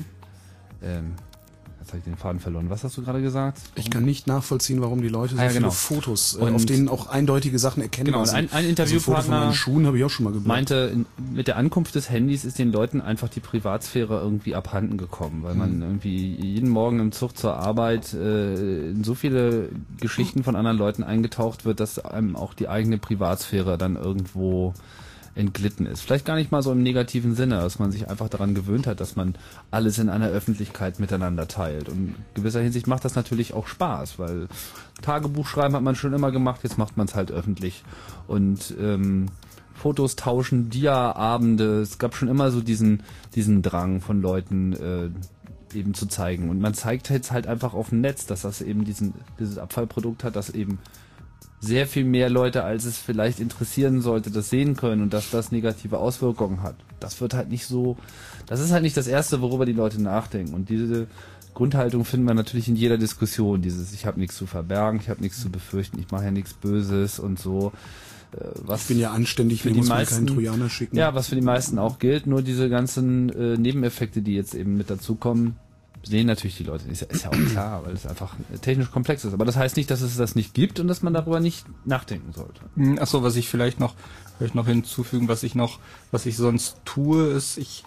Jetzt habe ich den Faden verloren. Was hast du gerade gesagt? Ich kann nicht nachvollziehen, warum die Leute so viele Fotos, Und auf denen auch eindeutige Sachen erkennbar Genau, sind. ein Interviewpartner Foto von meinen Schuhen habe ich auch schon mal geblockt. meinte, mit der Ankunft des Handys ist den Leuten einfach die Privatsphäre irgendwie abhanden gekommen, weil man irgendwie jeden Morgen im Zug zur Arbeit in so viele Geschichten von anderen Leuten eingetaucht wird, dass einem auch die eigene Privatsphäre dann irgendwo entglitten ist. Vielleicht gar nicht mal so im negativen Sinne, dass man sich einfach daran gewöhnt hat, dass man alles in einer Öffentlichkeit miteinander teilt. Und in gewisser Hinsicht macht das natürlich auch Spaß, weil Tagebuch schreiben hat man schon immer gemacht, jetzt macht man es halt öffentlich. Und Fotos tauschen, Dia-Abende, es gab schon immer so diesen Drang von Leuten, eben zu zeigen. Und man zeigt jetzt halt einfach auf dem Netz, dass das eben dieses Abfallprodukt hat, das eben sehr viel mehr Leute, als es vielleicht interessieren sollte, das sehen können und dass das negative Auswirkungen hat. Das wird halt nicht so, das ist halt nicht das Erste, worüber die Leute nachdenken. Und diese Grundhaltung finden wir natürlich in jeder Diskussion. Ich habe nichts zu verbergen, ich habe nichts zu befürchten, ich mache ja nichts Böses und so. Ich bin ja anständig, mir muss man keinen Trojaner schicken. Ja, was für die meisten auch gilt, nur diese ganzen Nebeneffekte, die jetzt eben mit dazukommen, sehen natürlich die Leute. Ist ja auch klar, weil es einfach technisch komplex ist. Aber das heißt nicht, dass es das nicht gibt und dass man darüber nicht nachdenken sollte. Achso, was ich vielleicht noch hinzufügen, was ich sonst tue, ist, ich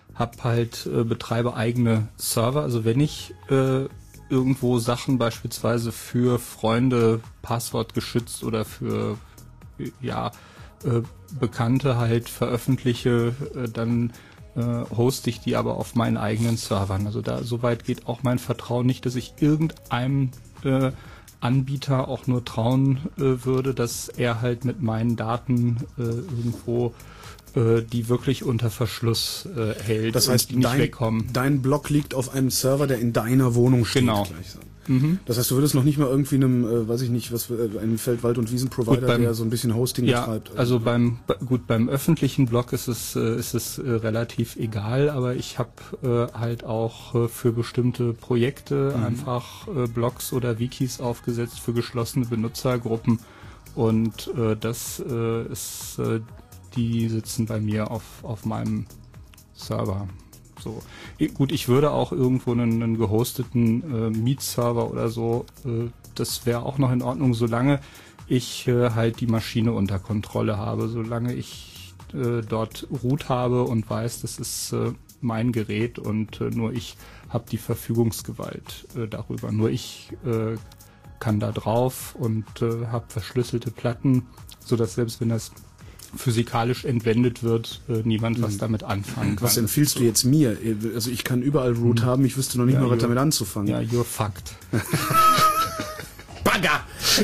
betreibe eigene Server. Also wenn ich irgendwo Sachen beispielsweise für Freunde passwortgeschützt oder für Bekannte halt veröffentliche, dann hoste ich die aber auf meinen eigenen Servern. Also da soweit geht auch mein Vertrauen nicht, dass ich irgendeinem Anbieter auch nur trauen würde, dass er halt mit meinen Daten irgendwo die wirklich unter Verschluss hält. Das heißt, und die nicht wegkommen. Dein Blog liegt auf einem Server, der in deiner Wohnung steht. Genau. Das heißt, du würdest noch nicht mal irgendwie einem, einem Feld-, Wald- und Wiesen-Provider, der so ein bisschen Hosting betreibt. Also beim öffentlichen Blog ist es relativ egal, aber ich habe halt auch für bestimmte Projekte einfach Blogs oder Wikis aufgesetzt für geschlossene Benutzergruppen und die sitzen bei mir auf meinem Server. So. Gut, ich würde auch irgendwo einen gehosteten Mietserver oder so, das wäre auch noch in Ordnung, solange ich halt die Maschine unter Kontrolle habe, solange ich dort Root habe und weiß, das ist mein Gerät und nur ich habe die Verfügungsgewalt darüber. Nur ich kann da drauf und habe verschlüsselte Platten, sodass selbst wenn das physikalisch entwendet wird, niemand was damit anfangen kann. Was empfiehlst du jetzt mir? Also ich kann überall Root haben, ich wüsste noch nicht mal, was damit anzufangen. Ja, you're fucked. Bagger!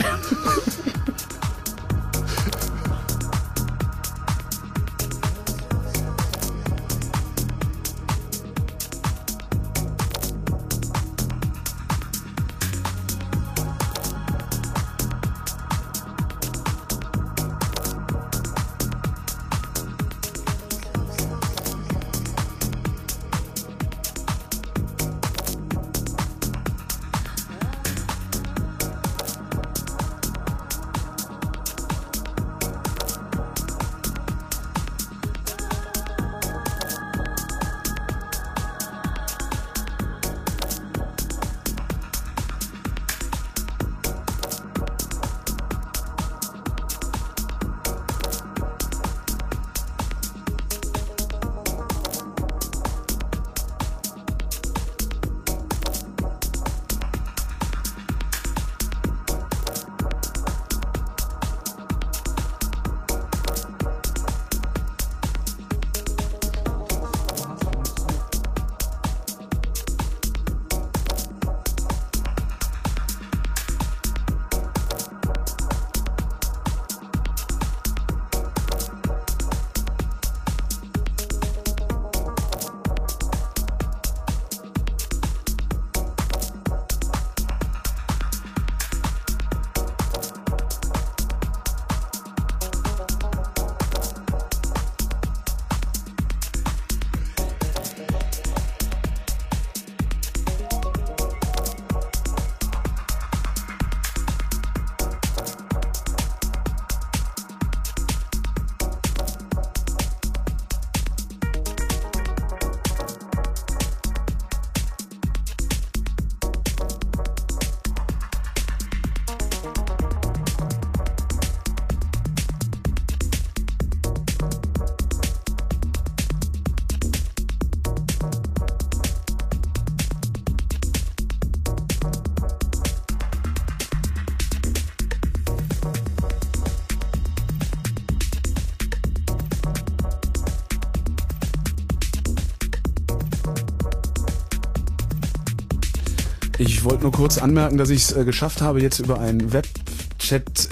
Ich wollte nur kurz anmerken, dass ich es geschafft habe, jetzt über ein Webchat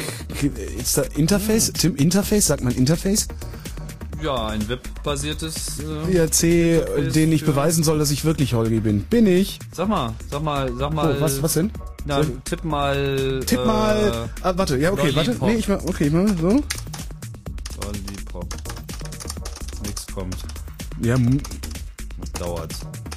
ist da Interface? Tim, Interface? Sagt man Interface? Ja, ein webbasiertes IRC, den ich beweisen soll, dass ich wirklich Holgi bin. Bin ich? Sag mal. Oh, was denn? Na, tipp mal. Warte, ja, okay, Lollipop. warte. Nee, ich mach so. Lollipop. Nix kommt. Ja, Dauert.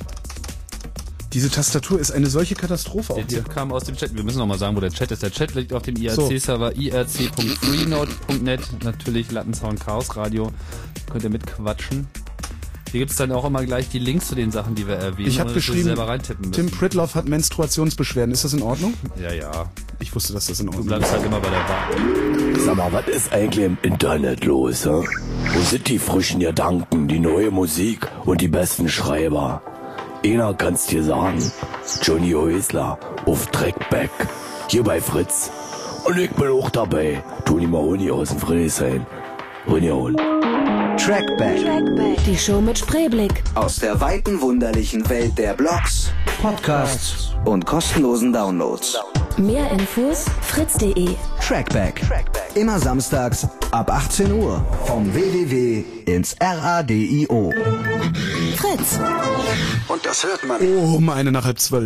diese Tastatur ist eine solche Katastrophe auch Der hier. Tipp kam aus dem Chat. Wir müssen noch mal sagen, wo der Chat ist. Der Chat liegt auf dem IRC-Server irc.freenode.net. Natürlich Lattenzaun Chaos Radio. Könnt ihr mitquatschen. Hier gibt's dann auch immer gleich die Links zu den Sachen, die wir erwähnen. Ich habe geschrieben, selber reintippen müssen. Tim Pritloff hat Menstruationsbeschwerden. Ist das in Ordnung? Ja. Ich wusste, dass das in Du Ordnung bleibst ist. halt immer bei der Wahl. Sag mal, was ist eigentlich im Internet los, hä? Wo sind die frischen Gedanken, die neue Musik und die besten Schreiber? Einer kann's dir sagen, Johnny Häusler auf Trackback, hier bei Fritz. Und ich bin auch dabei, Toni Mahoni aus dem Friedrichshain. Rünjaun. Trackback. Die Show mit Spreeblick. Aus der weiten, wunderlichen Welt der Blogs, Podcasts und kostenlosen Downloads. Mehr Infos fritz.de. Trackback. Immer samstags ab 18 Uhr. Vom www ins RADIO. Fritz. Und das hört man. Eine nach 11:30.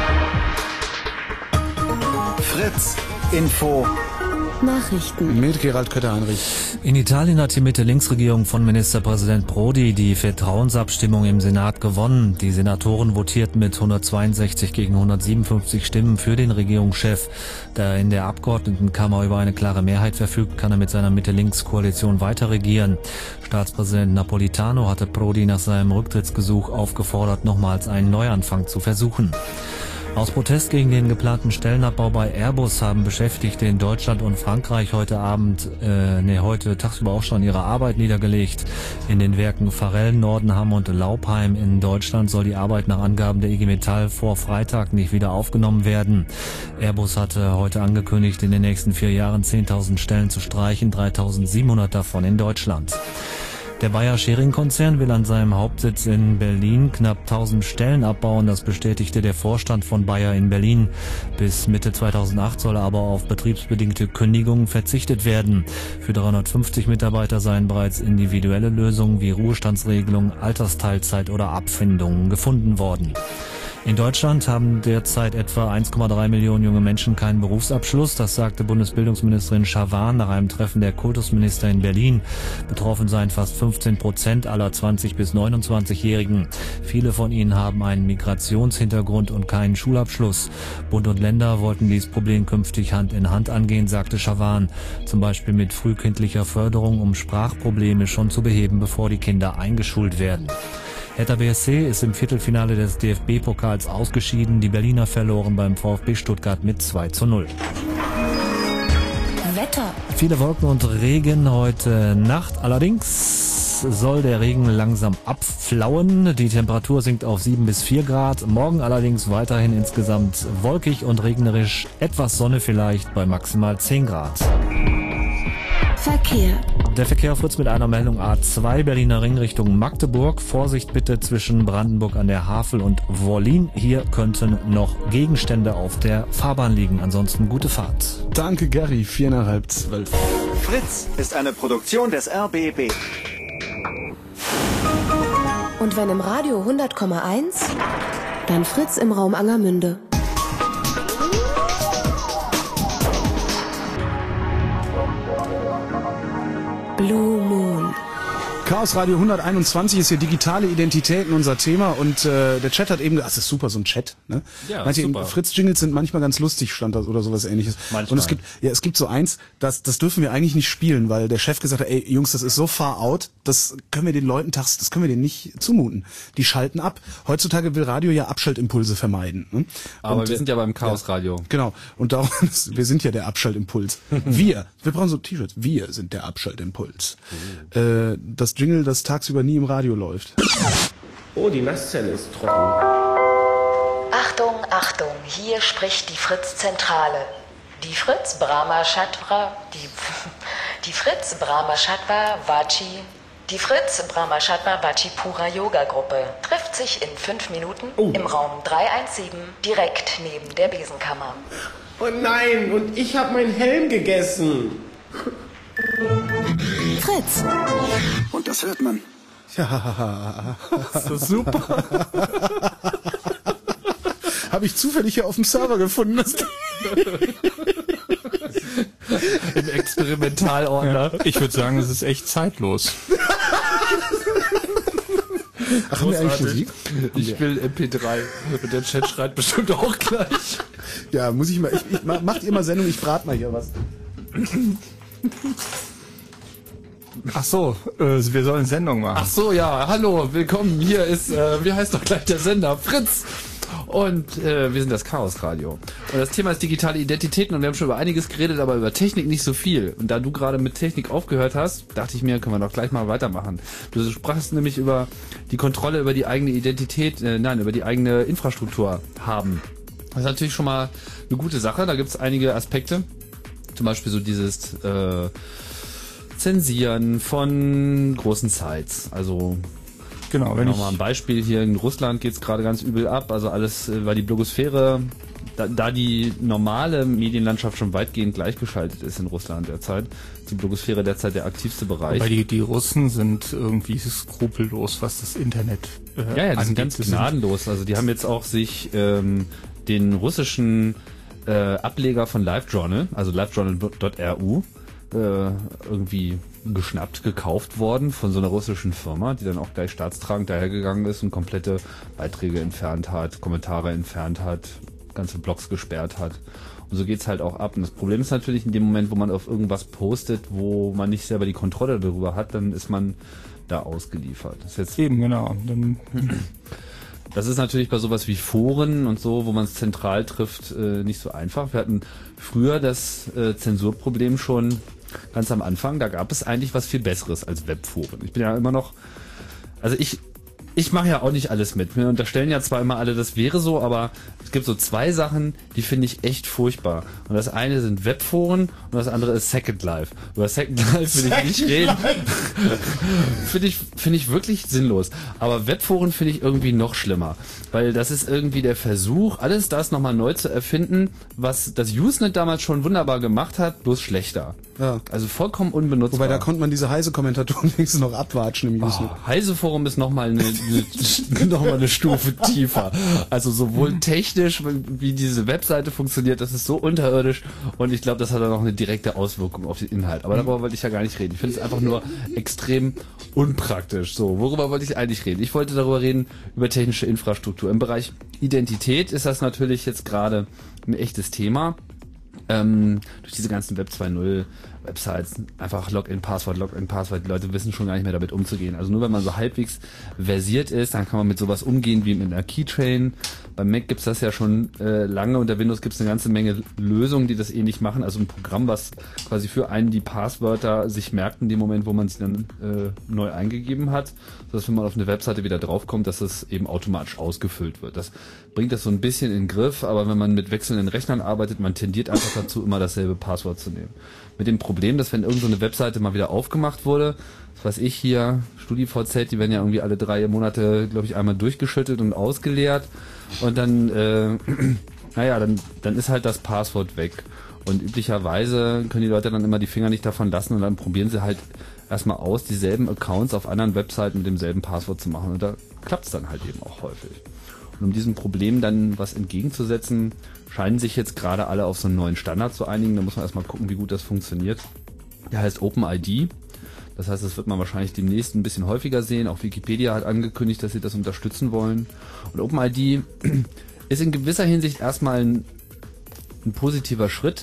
Fritz Info. Nachrichten. Mit Gerald Kötter-Heinrich. In Italien hat die Mitte-Links-Regierung von Ministerpräsident Prodi die Vertrauensabstimmung im Senat gewonnen. Die Senatoren votierten mit 162 gegen 157 Stimmen für den Regierungschef. Da er in der Abgeordnetenkammer über eine klare Mehrheit verfügt, kann er mit seiner Mitte-Links-Koalition weiter regieren. Staatspräsident Napolitano hatte Prodi nach seinem Rücktrittsgesuch aufgefordert, nochmals einen Neuanfang zu versuchen. Aus Protest gegen den geplanten Stellenabbau bei Airbus haben Beschäftigte in Deutschland und Frankreich heute tagsüber auch schon ihre Arbeit niedergelegt. In den Werken Farell, Nordenham und Laupheim in Deutschland soll die Arbeit nach Angaben der IG Metall vor Freitag nicht wieder aufgenommen werden. Airbus hatte heute angekündigt, in den nächsten 4 Jahren 10.000 Stellen zu streichen, 3.700 davon in Deutschland. Der Bayer-Schering-Konzern will an seinem Hauptsitz in Berlin knapp 1000 Stellen abbauen. Das bestätigte der Vorstand von Bayer in Berlin. Bis Mitte 2008 soll aber auf betriebsbedingte Kündigungen verzichtet werden. Für 350 Mitarbeiter seien bereits individuelle Lösungen wie Ruhestandsregelungen, Altersteilzeit oder Abfindungen gefunden worden. In Deutschland haben derzeit etwa 1,3 Millionen junge Menschen keinen Berufsabschluss. Das sagte Bundesbildungsministerin Schawan nach einem Treffen der Kultusminister in Berlin. Betroffen seien fast 15% aller 20- bis 29-Jährigen. Viele von ihnen haben einen Migrationshintergrund und keinen Schulabschluss. Bund und Länder wollten dieses Problem künftig Hand in Hand angehen, sagte Schawan. Zum Beispiel mit frühkindlicher Förderung, um Sprachprobleme schon zu beheben, bevor die Kinder eingeschult werden. Hertha BSC ist im Viertelfinale des DFB-Pokals ausgeschieden. Die Berliner verloren beim VfB Stuttgart mit 2:0. Wetter. Viele Wolken und Regen heute Nacht. Allerdings soll der Regen langsam abflauen. Die Temperatur sinkt auf 7 bis 4 Grad. Morgen allerdings weiterhin insgesamt wolkig und regnerisch. Etwas Sonne vielleicht bei maximal 10 Grad. Verkehr. Der Verkehr auf Fritz mit einer Meldung A2 Berliner Ring Richtung Magdeburg. Vorsicht bitte zwischen Brandenburg an der Havel und Wollin. Hier könnten noch Gegenstände auf der Fahrbahn liegen. Ansonsten gute Fahrt. Danke, Gary. 11:45. Fritz ist eine Produktion des RBB. Und wenn im Radio 100,1, dann Fritz im Raum Angermünde. Blue Moon. Chaos Radio 121 ist hier digitale Identitäten unser Thema und der Chat hat eben, das ist super, so ein Chat, ne? Ja, manche super. Fritz-Jingles sind manchmal ganz lustig, stand das oder sowas ähnliches. Manchmal. Und es gibt so eins, das dürfen wir eigentlich nicht spielen, weil der Chef gesagt hat, ey Jungs, das ist so far out, das können wir den Leuten das können wir denen nicht zumuten. Die schalten ab. Heutzutage will Radio ja Abschaltimpulse vermeiden. Ne? Aber und, wir sind ja beim Chaos-Radio. Genau. Und darum, wir sind ja der Abschaltimpuls. Wir brauchen so T-Shirts. Wir sind der Abschaltimpuls. Das Jingle, das tagsüber nie im Radio läuft. Oh, die Nasszelle ist trocken. Achtung, Achtung, hier spricht die Fritz-Zentrale. Die Fritz Brahma Sattva Vachi Pura Yoga Gruppe trifft sich in 5 Minuten im Raum 317 direkt neben der Besenkammer. Oh nein, und ich habe meinen Helm gegessen. Fritz. Und das hört man. Ja, Das ist super. habe ich zufällig hier auf dem Server gefunden. Im Experimentalordner. Ich würde sagen, es ist echt zeitlos. Ach, haben wir eigentlich Musik? Ich will MP3. Und der Chat schreit bestimmt auch gleich. Ja, muss ich mal. Macht ihr mal Sendung, ich brate mal hier was. Ach so, wir sollen Sendung machen. Ach so, ja, hallo, willkommen. Hier ist, wie heißt doch gleich der Sender? Fritz. Und wir sind das Chaos-Radio. Und das Thema ist digitale Identitäten und wir haben schon über einiges geredet, aber über Technik nicht so viel. Und da du gerade mit Technik aufgehört hast, dachte ich mir, können wir doch gleich mal weitermachen. Du sprachst nämlich über die Kontrolle über die eigene Identität, über die eigene Infrastruktur haben. Das ist natürlich schon mal eine gute Sache, da gibt es einige Aspekte. Zum Beispiel so dieses Zensieren von großen Sites, also Genau, wenn ich mal ein Beispiel, hier in Russland geht's gerade ganz übel ab, also alles, weil die Blogosphäre, da die normale Medienlandschaft schon weitgehend gleichgeschaltet ist in Russland derzeit, ist die Blogosphäre derzeit der aktivste Bereich. Weil die Russen sind irgendwie skrupellos, was das Internet die sind ganz gnadenlos, also die haben jetzt auch sich den russischen Ableger von LiveJournal, also livejournal.ru, irgendwie geschnappt, gekauft worden von so einer russischen Firma, die dann auch gleich staatstragend dahergegangen ist und komplette Beiträge entfernt hat, Kommentare entfernt hat, ganze Blogs gesperrt hat. Und so geht's halt auch ab. Und das Problem ist natürlich in dem Moment, wo man auf irgendwas postet, wo man nicht selber die Kontrolle darüber hat, dann ist man da ausgeliefert. Das ist jetzt eben, genau. Dann Das ist natürlich bei sowas wie Foren und so, wo man es zentral trifft, nicht so einfach. Wir hatten früher das Zensurproblem schon ganz am Anfang. Da gab es eigentlich was viel Besseres als Webforen. Ich bin ja immer noch, also ich mache ja auch nicht alles mit. Mir unterstellen ja zwar immer alle, das wäre so, aber es gibt so zwei Sachen, die finde ich echt furchtbar. Und das eine sind Webforen und das andere ist Second Life. Über Second Life will ich nicht reden. Finde ich wirklich sinnlos. Aber Webforen finde ich irgendwie noch schlimmer. Weil das ist irgendwie der Versuch, alles das nochmal neu zu erfinden, was das Usenet damals schon wunderbar gemacht hat, bloß schlechter. Ja. Also vollkommen unbenutzbar. Wobei, da konnte man diese Heise-Kommentatoren wenigstens noch abwatschen im Usenet. Heise-Forum ist nochmal eine Stufe tiefer. Also sowohl technisch, wie diese Webseite funktioniert, das ist so unterirdisch und ich glaube, das hat dann auch eine direkte Auswirkung auf den Inhalt. Aber darüber wollte ich ja gar nicht reden. Ich finde es einfach nur extrem unpraktisch. So, worüber wollte ich eigentlich reden? Ich wollte darüber reden, über technische Infrastruktur. Im Bereich Identität ist das natürlich jetzt gerade ein echtes Thema. Durch diese ganzen Web 2.0 Websites, einfach Login-Passwort, die Leute wissen schon gar nicht mehr damit umzugehen. Also nur wenn man so halbwegs versiert ist, dann kann man mit sowas umgehen wie mit einer Keytrain. Beim Mac gibt's das ja schon lange, unter Windows gibt's eine ganze Menge Lösungen, die das ähnlich machen. Also ein Programm, was quasi für einen die Passwörter sich merkt in dem Moment, wo man sie dann neu eingegeben hat, sodass wenn man auf eine Webseite wieder draufkommt, dass es eben automatisch ausgefüllt wird. Das bringt das so ein bisschen in den Griff, aber wenn man mit wechselnden Rechnern arbeitet, man tendiert einfach dazu, immer dasselbe Passwort zu nehmen. Mit dem Problem, dass wenn irgendeine Webseite mal wieder aufgemacht wurde, was weiß ich hier, StudiVZ, die werden ja irgendwie alle 3 Monate, glaube ich, einmal durchgeschüttelt und ausgeleert und dann, dann ist halt das Passwort weg. Und üblicherweise können die Leute dann immer die Finger nicht davon lassen und dann probieren sie halt erstmal aus, dieselben Accounts auf anderen Webseiten mit demselben Passwort zu machen und da klappt es dann halt eben auch häufig. Und um diesem Problem dann was entgegenzusetzen, scheinen sich jetzt gerade alle auf so einen neuen Standard zu einigen. Da muss man erstmal gucken, wie gut das funktioniert. Der heißt OpenID. Das heißt, das wird man wahrscheinlich demnächst ein bisschen häufiger sehen. Auch Wikipedia hat angekündigt, dass sie das unterstützen wollen. Und OpenID ist in gewisser Hinsicht erstmal ein positiver Schritt,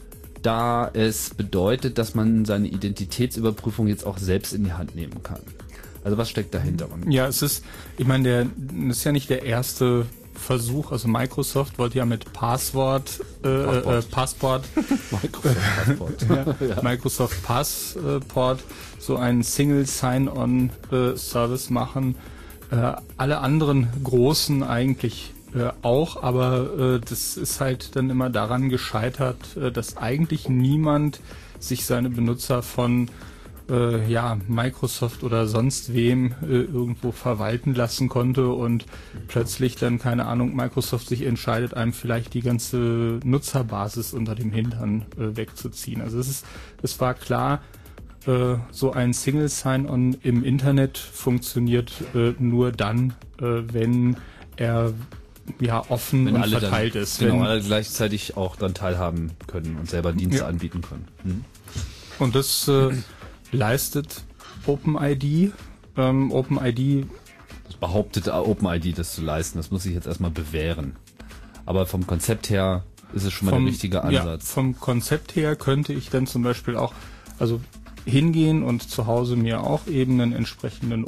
da es bedeutet, dass man seine Identitätsüberprüfung jetzt auch selbst in die Hand nehmen kann. Also was steckt dahinter? Ja, es ist, ich meine, das ist ja nicht der erste Versuch, also Microsoft wollte ja mit Passport Microsoft Passport so einen Single Sign-On Service machen. Alle anderen großen eigentlich auch, aber das ist halt dann immer daran gescheitert, dass eigentlich niemand sich seine Benutzer von Microsoft oder sonst wem irgendwo verwalten lassen konnte und plötzlich dann, keine Ahnung, Microsoft sich entscheidet, einem vielleicht die ganze Nutzerbasis unter dem Hintern wegzuziehen. Also es war klar, so ein Single Sign-On im Internet funktioniert nur dann, wenn er offen wenn und alle verteilt dann, ist. Genau, wenn alle gleichzeitig auch dann teilhaben können und selber Dienste anbieten können. Und das leistet OpenID. OpenID das behauptet OpenID, das zu leisten. Das muss ich jetzt erstmal bewähren. Aber vom Konzept her ist es schon mal der richtige Ansatz. Ja, vom Konzept her könnte ich dann zum Beispiel auch hingehen und zu Hause mir auch eben einen entsprechenden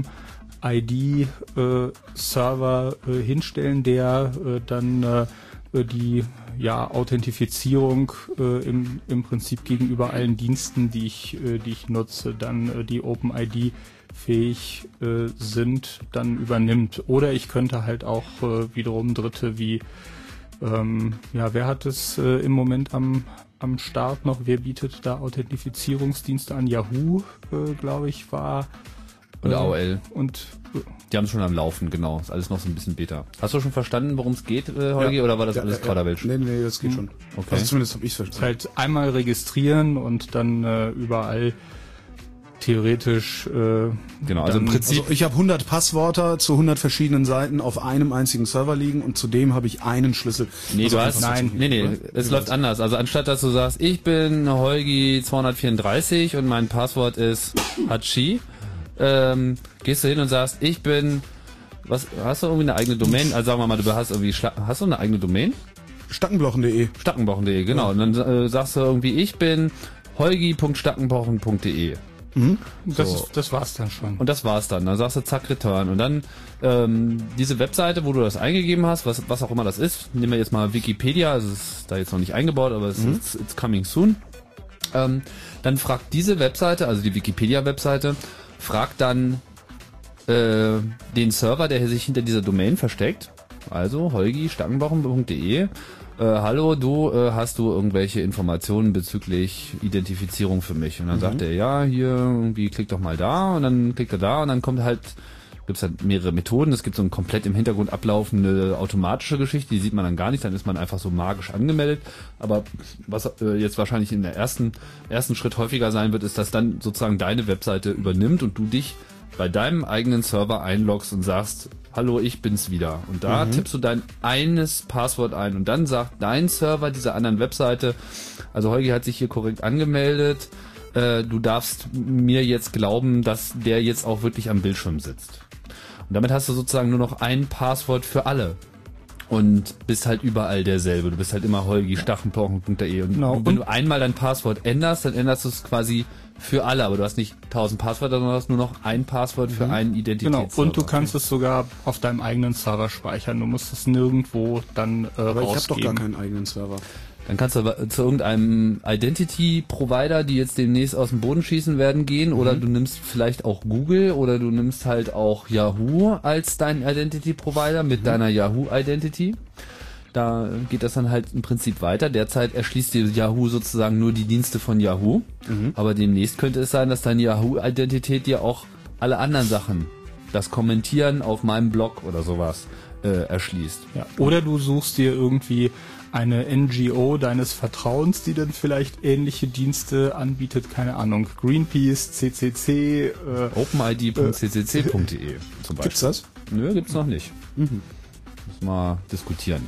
OpenID-Server hinstellen, der dann die Authentifizierung im Prinzip gegenüber allen Diensten, die ich nutze, dann die OpenID fähig sind, dann übernimmt. Oder ich könnte halt auch wiederum Dritte wie wer hat es im Moment am Start noch? Wer bietet da Authentifizierungsdienste an? Yahoo, glaube ich, war. Und AOL. Und die haben es schon am Laufen, genau. Ist alles noch so ein bisschen Beta. Hast du schon verstanden, worum es geht, Holgi, oder war das alles Kauderwelsch? Nee, das geht schon. Okay. Also zumindest habe ich es verstanden. Halt einmal registrieren und dann überall theoretisch genau, also im Prinzip ich habe 100 Passwörter zu 100 verschiedenen Seiten auf einem einzigen Server liegen und zudem habe ich einen Schlüssel. Nee, es läuft anders. Also anstatt dass du sagst, ich bin Holgi 234 und mein Passwort ist Hachi, gehst du hin und sagst, ich bin, hast du irgendwie eine eigene Domain? Also sagen wir mal, hast du eine eigene Domain? Stackenblochen.de. Stackenblochen.de, genau. Ja. Und dann sagst du irgendwie, ich bin holgi.stackenblochen.de. Das war's dann schon. Und das war's dann. Dann sagst du zack, Return. Und dann diese Webseite, wo du das eingegeben hast, was auch immer das ist, nehmen wir jetzt mal Wikipedia, also es ist da jetzt noch nicht eingebaut, aber it's coming soon. Dann fragt diese Webseite, also die Wikipedia-Webseite, fragt dann den Server, der sich hinter dieser Domain versteckt, also holgi.stangenbochen.de. Hallo, hast du irgendwelche Informationen bezüglich Identifizierung für mich? Und dann sagt er, ja, hier irgendwie klick doch mal da, und dann klickt er da, und dann gibt's halt mehrere Methoden. Es gibt so eine komplett im Hintergrund ablaufende automatische Geschichte, die sieht man dann gar nicht, dann ist man einfach so magisch angemeldet. Aber was jetzt wahrscheinlich in der ersten Schritt häufiger sein wird, ist, dass dann sozusagen deine Webseite übernimmt und du dich bei deinem eigenen Server einloggst und sagst, hallo, ich bin's wieder. Und da tippst du dein eines Passwort ein und dann sagt dein Server dieser anderen Webseite, also Holgi hat sich hier korrekt angemeldet, du darfst mir jetzt glauben, dass der jetzt auch wirklich am Bildschirm sitzt. Und damit hast du sozusagen nur noch ein Passwort für alle. Und bist halt überall derselbe. Du bist halt immer holgi.stachenbochen.de. Und wenn du einmal dein Passwort änderst, dann änderst du es quasi für alle. Aber du hast nicht 1000 Passwörter, sondern du hast nur noch ein Passwort für einen Identitätsserver. Genau, und du kannst es sogar auf deinem eigenen Server speichern. Du musst es nirgendwo dann aber ich habe doch gar keinen eigenen Server. Dann kannst du zu irgendeinem Identity-Provider, die jetzt demnächst aus dem Boden schießen werden, gehen, oder du nimmst vielleicht auch Google, oder du nimmst halt auch Yahoo als dein Identity-Provider mit deiner Yahoo-Identity. Da geht das dann halt im Prinzip weiter. Derzeit erschließt dir Yahoo sozusagen nur die Dienste von Yahoo, aber demnächst könnte es sein, dass deine Yahoo-Identität dir auch alle anderen Sachen, das Kommentieren auf meinem Blog oder sowas, erschließt. Ja. Oder du suchst dir irgendwie eine NGO deines Vertrauens, die dann vielleicht ähnliche Dienste anbietet, keine Ahnung, Greenpeace, CCC, openid.ccc.de zum Beispiel. Gibt's das? Nö, gibt's noch nicht. Müssen wir diskutieren.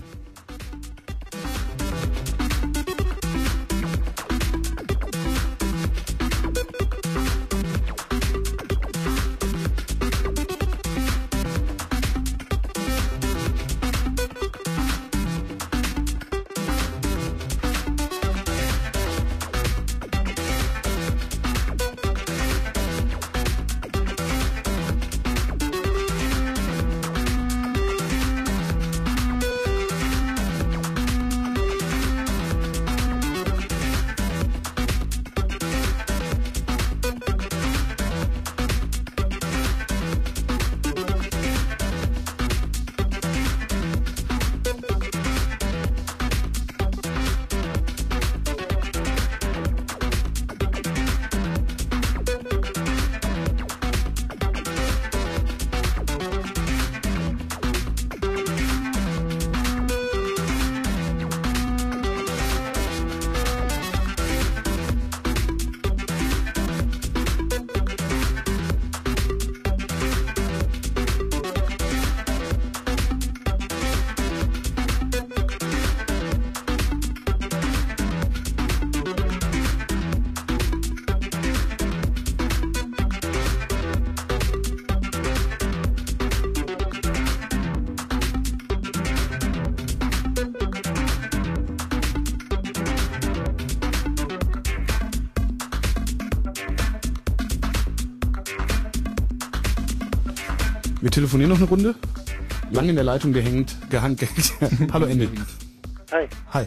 Wir telefonieren noch eine Runde. Lang in der Leitung gehangen. Hallo Andy. Hi. Hi.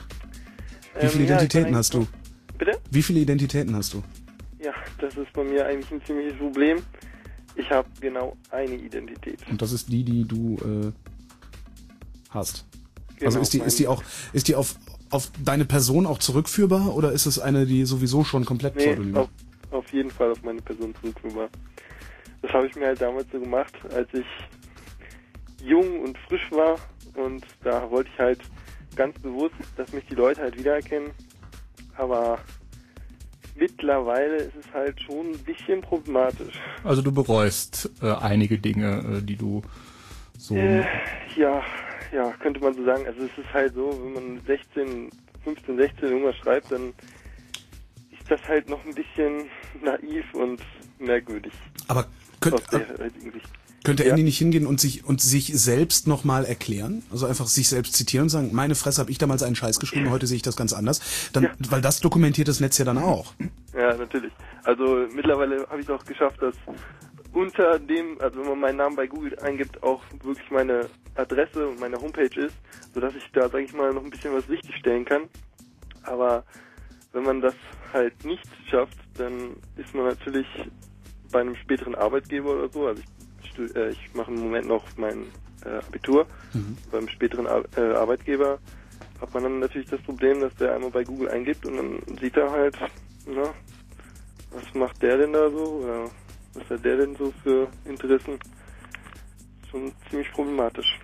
Wie viele Identitäten hast du? Bitte? Wie viele Identitäten hast du? Ja, das ist bei mir eigentlich ein ziemliches Problem. Ich habe genau eine Identität. Und das ist die du hast. Genau, also ist die auf deine Person auch zurückführbar, oder ist es eine, die sowieso schon komplett pseudonym ist? Auf jeden Fall auf meine Person zurückführbar. Das habe ich mir halt damals so gemacht, als ich jung und frisch war, und da wollte ich halt ganz bewusst, dass mich die Leute halt wiedererkennen. Aber mittlerweile ist es halt schon ein bisschen problematisch. Also du bereust einige Dinge, die du so... Ja, könnte man so sagen. Also es ist halt so, wenn man 15, 16 irgendwas schreibt, dann ist das halt noch ein bisschen naiv und merkwürdig. Aber könnte Andy nicht hingehen und sich selbst nochmal erklären? Also einfach sich selbst zitieren und sagen, meine Fresse, habe ich damals einen Scheiß geschrieben, heute sehe ich das ganz anders. Weil das dokumentiert das Netz ja dann auch. Ja, Ja, natürlich. Also mittlerweile habe ich es auch geschafft, dass unter dem, also wenn man meinen Namen bei Google eingibt, auch wirklich meine Adresse und meine Homepage ist, sodass ich da, sage ich mal, noch ein bisschen was richtig stellen kann. Aber wenn man das halt nicht schafft, dann ist man natürlich bei einem späteren Arbeitgeber oder so, also ich mache im Moment noch mein Abitur, beim späteren Arbeitgeber hat man dann natürlich das Problem, dass der einmal bei Google eingibt und dann sieht er halt, na, was macht der denn da so oder was hat der denn so für Interessen? Schon ziemlich problematisch.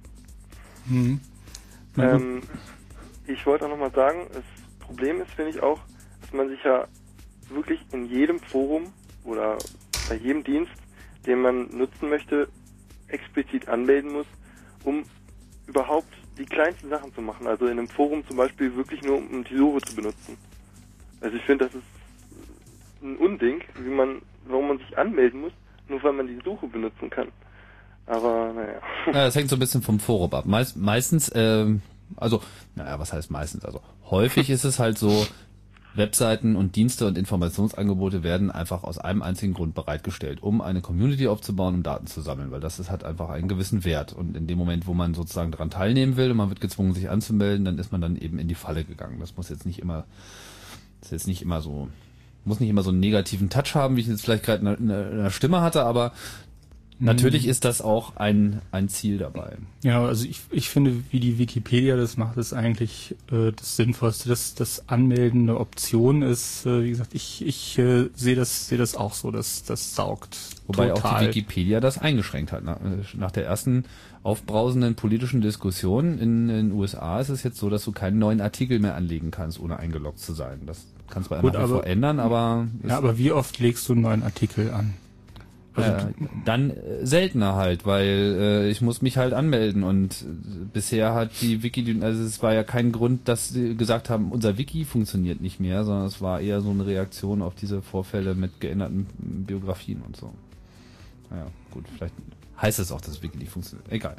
Ich wollte auch nochmal sagen, das Problem ist, finde ich auch, dass man sich ja wirklich in jedem Forum oder bei jedem Dienst, den man nutzen möchte, explizit anmelden muss, um überhaupt die kleinsten Sachen zu machen. Also in einem Forum zum Beispiel wirklich nur, um die Suche zu benutzen. Also ich finde, das ist ein Unding, warum man sich anmelden muss, nur weil man die Suche benutzen kann. Aber naja. Ja, das hängt so ein bisschen vom Forum ab. Meistens, was heißt meistens? Also häufig ist es halt so, Webseiten und Dienste und Informationsangebote werden einfach aus einem einzigen Grund bereitgestellt, um eine Community aufzubauen, um Daten zu sammeln, weil das hat einfach einen gewissen Wert. Und in dem Moment, wo man sozusagen daran teilnehmen will und man wird gezwungen, sich anzumelden, dann ist man dann eben in die Falle gegangen. Das muss nicht immer so einen negativen Touch haben, wie ich jetzt vielleicht gerade in der Stimme hatte, aber natürlich ist das auch ein Ziel dabei. Ja, also ich finde, wie die Wikipedia das macht, ist eigentlich das Sinnvollste, dass das Anmelden eine Option ist. Wie gesagt, ich sehe das auch so, dass das saugt. Wobei total. Auch die Wikipedia das eingeschränkt hat. Nach der ersten aufbrausenden politischen Diskussion in den USA ist es jetzt so, dass du keinen neuen Artikel mehr anlegen kannst, ohne eingeloggt zu sein. Das kannst du bei nach wie vor ändern, aber... Ja, aber wie oft legst du einen neuen Artikel an? Dann seltener halt, weil ich muss mich halt anmelden und bisher hat die Wiki, also es war ja kein Grund, dass sie gesagt haben, unser Wiki funktioniert nicht mehr, sondern es war eher so eine Reaktion auf diese Vorfälle mit geänderten Biografien und so. Naja, gut, vielleicht heißt es auch, dass das Wiki nicht funktioniert. Egal.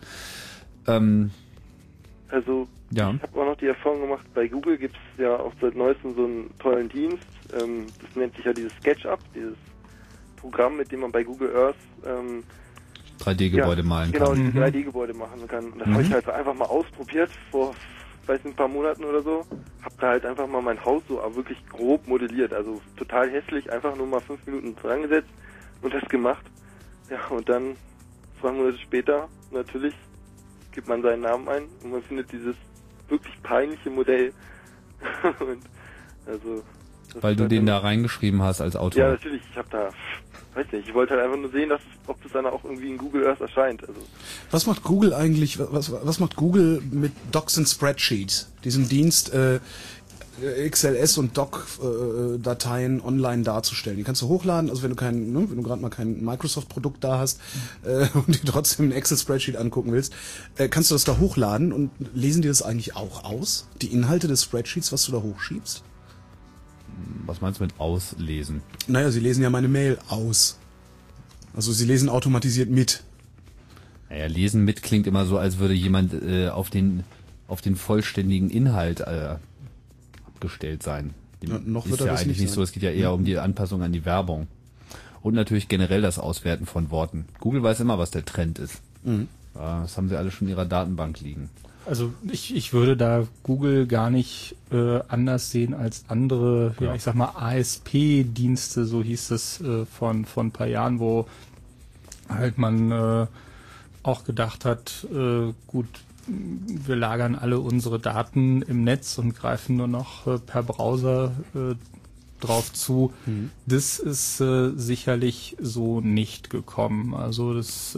Also, ich habe auch noch die Erfahrung gemacht, bei Google gibt es ja auch seit neuestem so einen tollen Dienst, das nennt sich ja dieses SketchUp, dieses Programm, mit dem man bei Google Earth 3D-Gebäude malen kann. Genau, die 3D-Gebäude machen kann. Und das habe ich halt einfach mal ausprobiert vor, ein paar Monaten oder so. Hab da halt einfach mal mein Haus so wirklich grob modelliert. Also total hässlich, einfach nur mal 5 Minuten dran gesetzt und das gemacht. Ja, und dann 2 Monate später natürlich gibt man seinen Namen ein und man findet dieses wirklich peinliche Modell. Und also... Weil du den da reingeschrieben hast als Autor. Ja, natürlich. Ich habe da, weiß nicht, ich wollte halt einfach nur sehen, ob das dann auch irgendwie in Google Earth erscheint. Also. Was macht Google eigentlich, was macht Google mit Docs and Spreadsheets? Diesem Dienst, XLS und Doc-Dateien online darzustellen. Die kannst du hochladen, also wenn du gerade mal kein Microsoft-Produkt da hast und dir trotzdem ein Excel-Spreadsheet angucken willst, kannst du das da hochladen und lesen die das eigentlich auch aus? Die Inhalte des Spreadsheets, was du da hochschiebst? Was meinst du mit auslesen? Naja, sie lesen ja meine Mail aus. Also sie lesen automatisiert mit. Naja, lesen mit klingt immer so, als würde jemand auf den vollständigen Inhalt abgestellt sein. Noch wird ist ja das eigentlich nicht so, es geht ja eher um die Anpassung an die Werbung. Und natürlich generell das Auswerten von Worten. Google weiß immer, was der Trend ist. Das haben sie alle schon in ihrer Datenbank liegen. Also ich würde da Google gar nicht anders sehen als andere, ja, ich sag mal ASP-Dienste, so hieß es von ein paar Jahren, wo halt man auch gedacht hat, gut, wir lagern alle unsere Daten im Netz und greifen nur noch per Browser drauf zu. Das ist sicherlich so nicht gekommen. Also das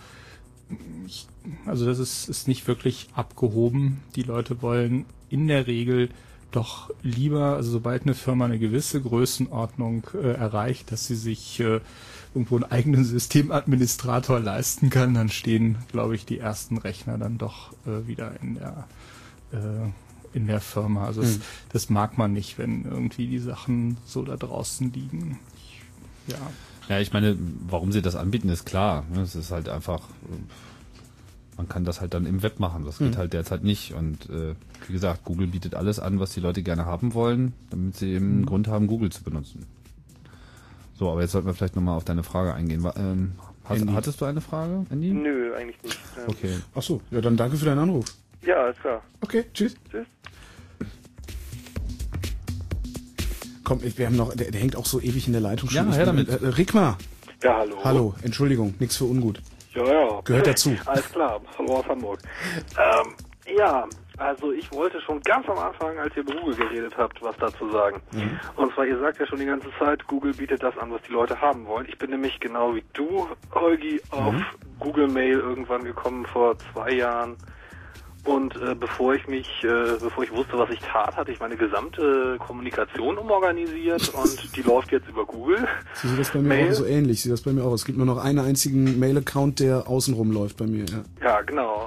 ist nicht wirklich abgehoben. Die Leute wollen in der Regel doch lieber, also sobald eine Firma eine gewisse Größenordnung erreicht, dass sie sich irgendwo einen eigenen Systemadministrator leisten kann, dann stehen, glaube ich, die ersten Rechner dann doch wieder in der Firma. Also das mag man nicht, wenn irgendwie die Sachen so da draußen liegen. Ja, ich meine, warum sie das anbieten, ist klar. Es ist halt einfach, man kann das halt dann im Web machen. Das geht halt derzeit nicht. Und wie gesagt, Google bietet alles an, was die Leute gerne haben wollen, damit sie eben einen Grund haben, Google zu benutzen. So, aber jetzt sollten wir vielleicht nochmal auf deine Frage eingehen. Hattest du eine Frage, Andy? Nö, eigentlich nicht. Okay. Ach so, ja, dann danke für deinen Anruf. Ja, alles klar. Okay, tschüss. Tschüss. Komm, wir haben noch, der hängt auch so ewig in der Leitung schon. Ja, her damit. Rickmar. Ja, hallo. Hallo, Entschuldigung, nichts für ungut. Ja. Gehört dazu. Alles klar, hallo aus Hamburg. Ja, also ich wollte schon ganz am Anfang, als ihr über Google geredet habt, was dazu sagen. Und zwar, ihr sagt ja schon die ganze Zeit, Google bietet das an, was die Leute haben wollen. Ich bin nämlich genau wie du, Holgi, auf Google Mail irgendwann gekommen vor 2 Jahren. Und bevor ich wusste, was ich tat, hatte ich meine gesamte Kommunikation umorganisiert und die läuft jetzt über Google. Sie sieht das bei mir auch so ähnlich. Sieht das bei mir auch. Es gibt nur noch einen einzigen Mail-Account, der außenrum läuft bei mir. Ja, genau.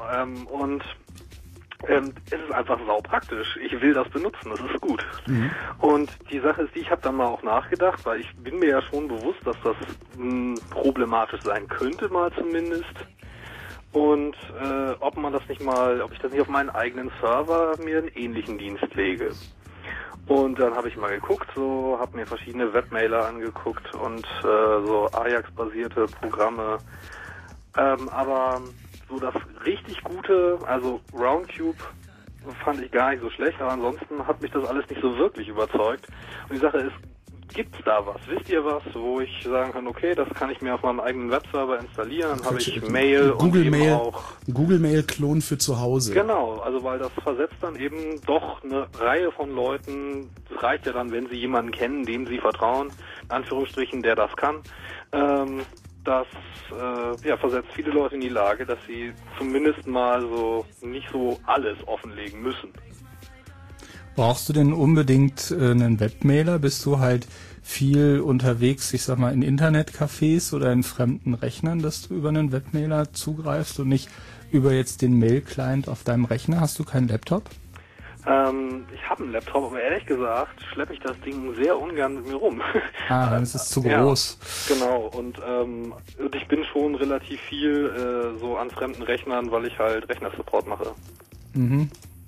Es ist einfach saupraktisch. Ich will das benutzen, das ist gut. Und die Sache ist, ich habe dann mal auch nachgedacht, weil ich bin mir ja schon bewusst, dass das problematisch sein könnte, mal zumindest. Und ob ich das nicht auf meinen eigenen Server mir einen ähnlichen Dienst lege. Und dann habe ich mal geguckt, habe mir verschiedene Webmailer angeguckt und so Ajax-basierte Programme. Aber so das richtig Gute, also Roundcube fand ich gar nicht so schlecht, aber ansonsten hat mich das alles nicht so wirklich überzeugt. Und die Sache ist, gibt's da was? Wisst ihr was, wo ich sagen kann, okay, das kann ich mir auf meinem eigenen Webserver installieren, dann habe ich Mail Google und eben Mail, auch Google Mail-Klon für zu Hause. Genau, also weil das versetzt dann eben doch eine Reihe von Leuten, das reicht ja dann, wenn sie jemanden kennen, dem sie vertrauen, in Anführungsstrichen, der das kann, das versetzt viele Leute in die Lage, dass sie zumindest mal so nicht so alles offenlegen müssen. Brauchst du denn unbedingt einen Webmailer? Bist du halt viel unterwegs, ich sag mal, in Internetcafés oder in fremden Rechnern, dass du über einen Webmailer zugreifst und nicht über jetzt den Mail-Client auf deinem Rechner? Hast du keinen Laptop? Ich habe einen Laptop, aber ehrlich gesagt schleppe ich das Ding sehr ungern mit mir rum. Dann ist es zu groß. Ja, genau, und ich bin schon relativ viel so an fremden Rechnern, weil ich halt Rechnersupport mache. Mhm.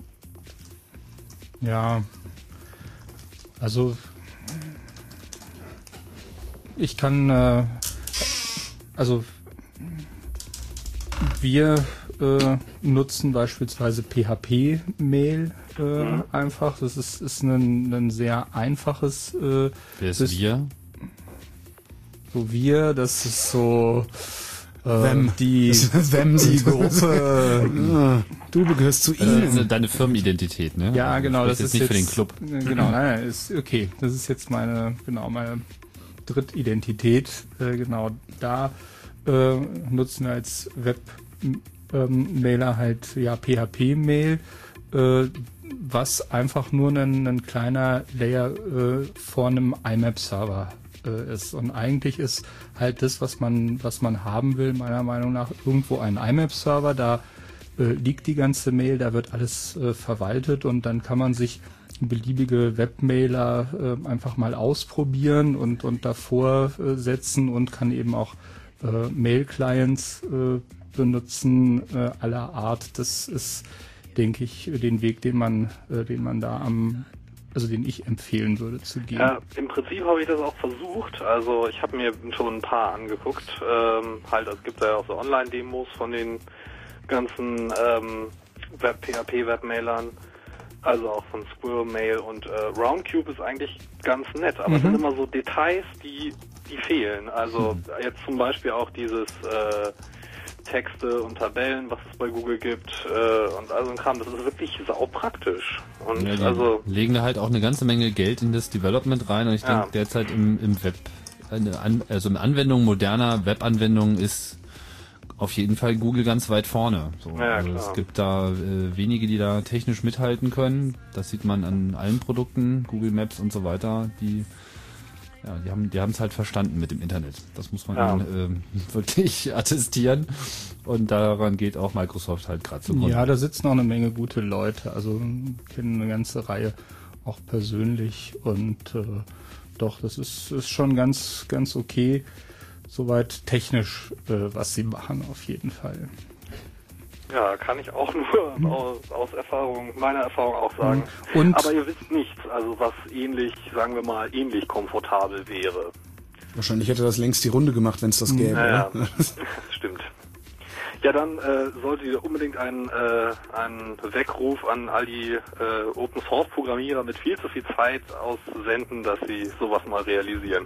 Ja, also ich kann, wir nutzen beispielsweise PHP-Mail einfach. Das ist ein sehr einfaches. Wer ist wir? So wir, das ist so die Gruppe. Du gehörst zu ihnen. Deine Firmenidentität, ne? Ja, genau. Das ist nicht jetzt für den Club. Genau, nein, ist okay. Das ist jetzt meine Drittidentität. Genau, da nutzen wir als Webmailer halt PHP-Mail, was einfach nur ein kleiner Layer vor einem IMAP-Server ist. Und eigentlich ist halt das, was man haben will, meiner Meinung nach, irgendwo ein IMAP-Server, da liegt die ganze Mail, da wird alles verwaltet und dann kann man sich beliebige Webmailer einfach mal ausprobieren und davor setzen und kann eben auch Mail-Clients benutzen aller Art. Das ist, denke ich, den Weg, den man da den ich empfehlen würde zu gehen. Ja, im Prinzip habe ich das auch versucht. Also ich habe mir schon ein paar angeguckt. Es gibt ja auch so Online-Demos von den ganzen PHP-Webmailern. Also auch von Squirrel Mail und Roundcube ist eigentlich ganz nett. Aber es sind immer so Details, die fehlen. Also jetzt zum Beispiel auch dieses Texte und Tabellen, was es bei Google gibt und also ein Kram, das ist wirklich saupraktisch. Und ja, die legen da halt auch eine ganze Menge Geld in das Development rein und ich denke derzeit im Web, eine Anwendung moderner Webanwendungen ist auf jeden Fall Google ganz weit vorne. So, ja, also es gibt da wenige, die da technisch mithalten können. Das sieht man an allen Produkten, Google Maps und so weiter, die haben es halt verstanden mit dem Internet. Das muss man wirklich attestieren. Und daran geht auch Microsoft halt gerade zugrunde. Ja, da sitzen auch eine Menge gute Leute. Also kennen eine ganze Reihe auch persönlich. Und doch, das ist schon ganz, ganz okay. Soweit technisch, was sie machen, auf jeden Fall. Ja, kann ich auch nur aus Erfahrung, meiner Erfahrung auch sagen. Und aber ihr wisst nichts, also was ähnlich, sagen wir mal, ähnlich komfortabel wäre. Wahrscheinlich hätte das längst die Runde gemacht, wenn es das gäbe. Ja, stimmt. Ja, dann solltet ihr unbedingt einen Weckruf an all die Open-Source-Programmierer mit viel zu viel Zeit aussenden, dass sie sowas mal realisieren.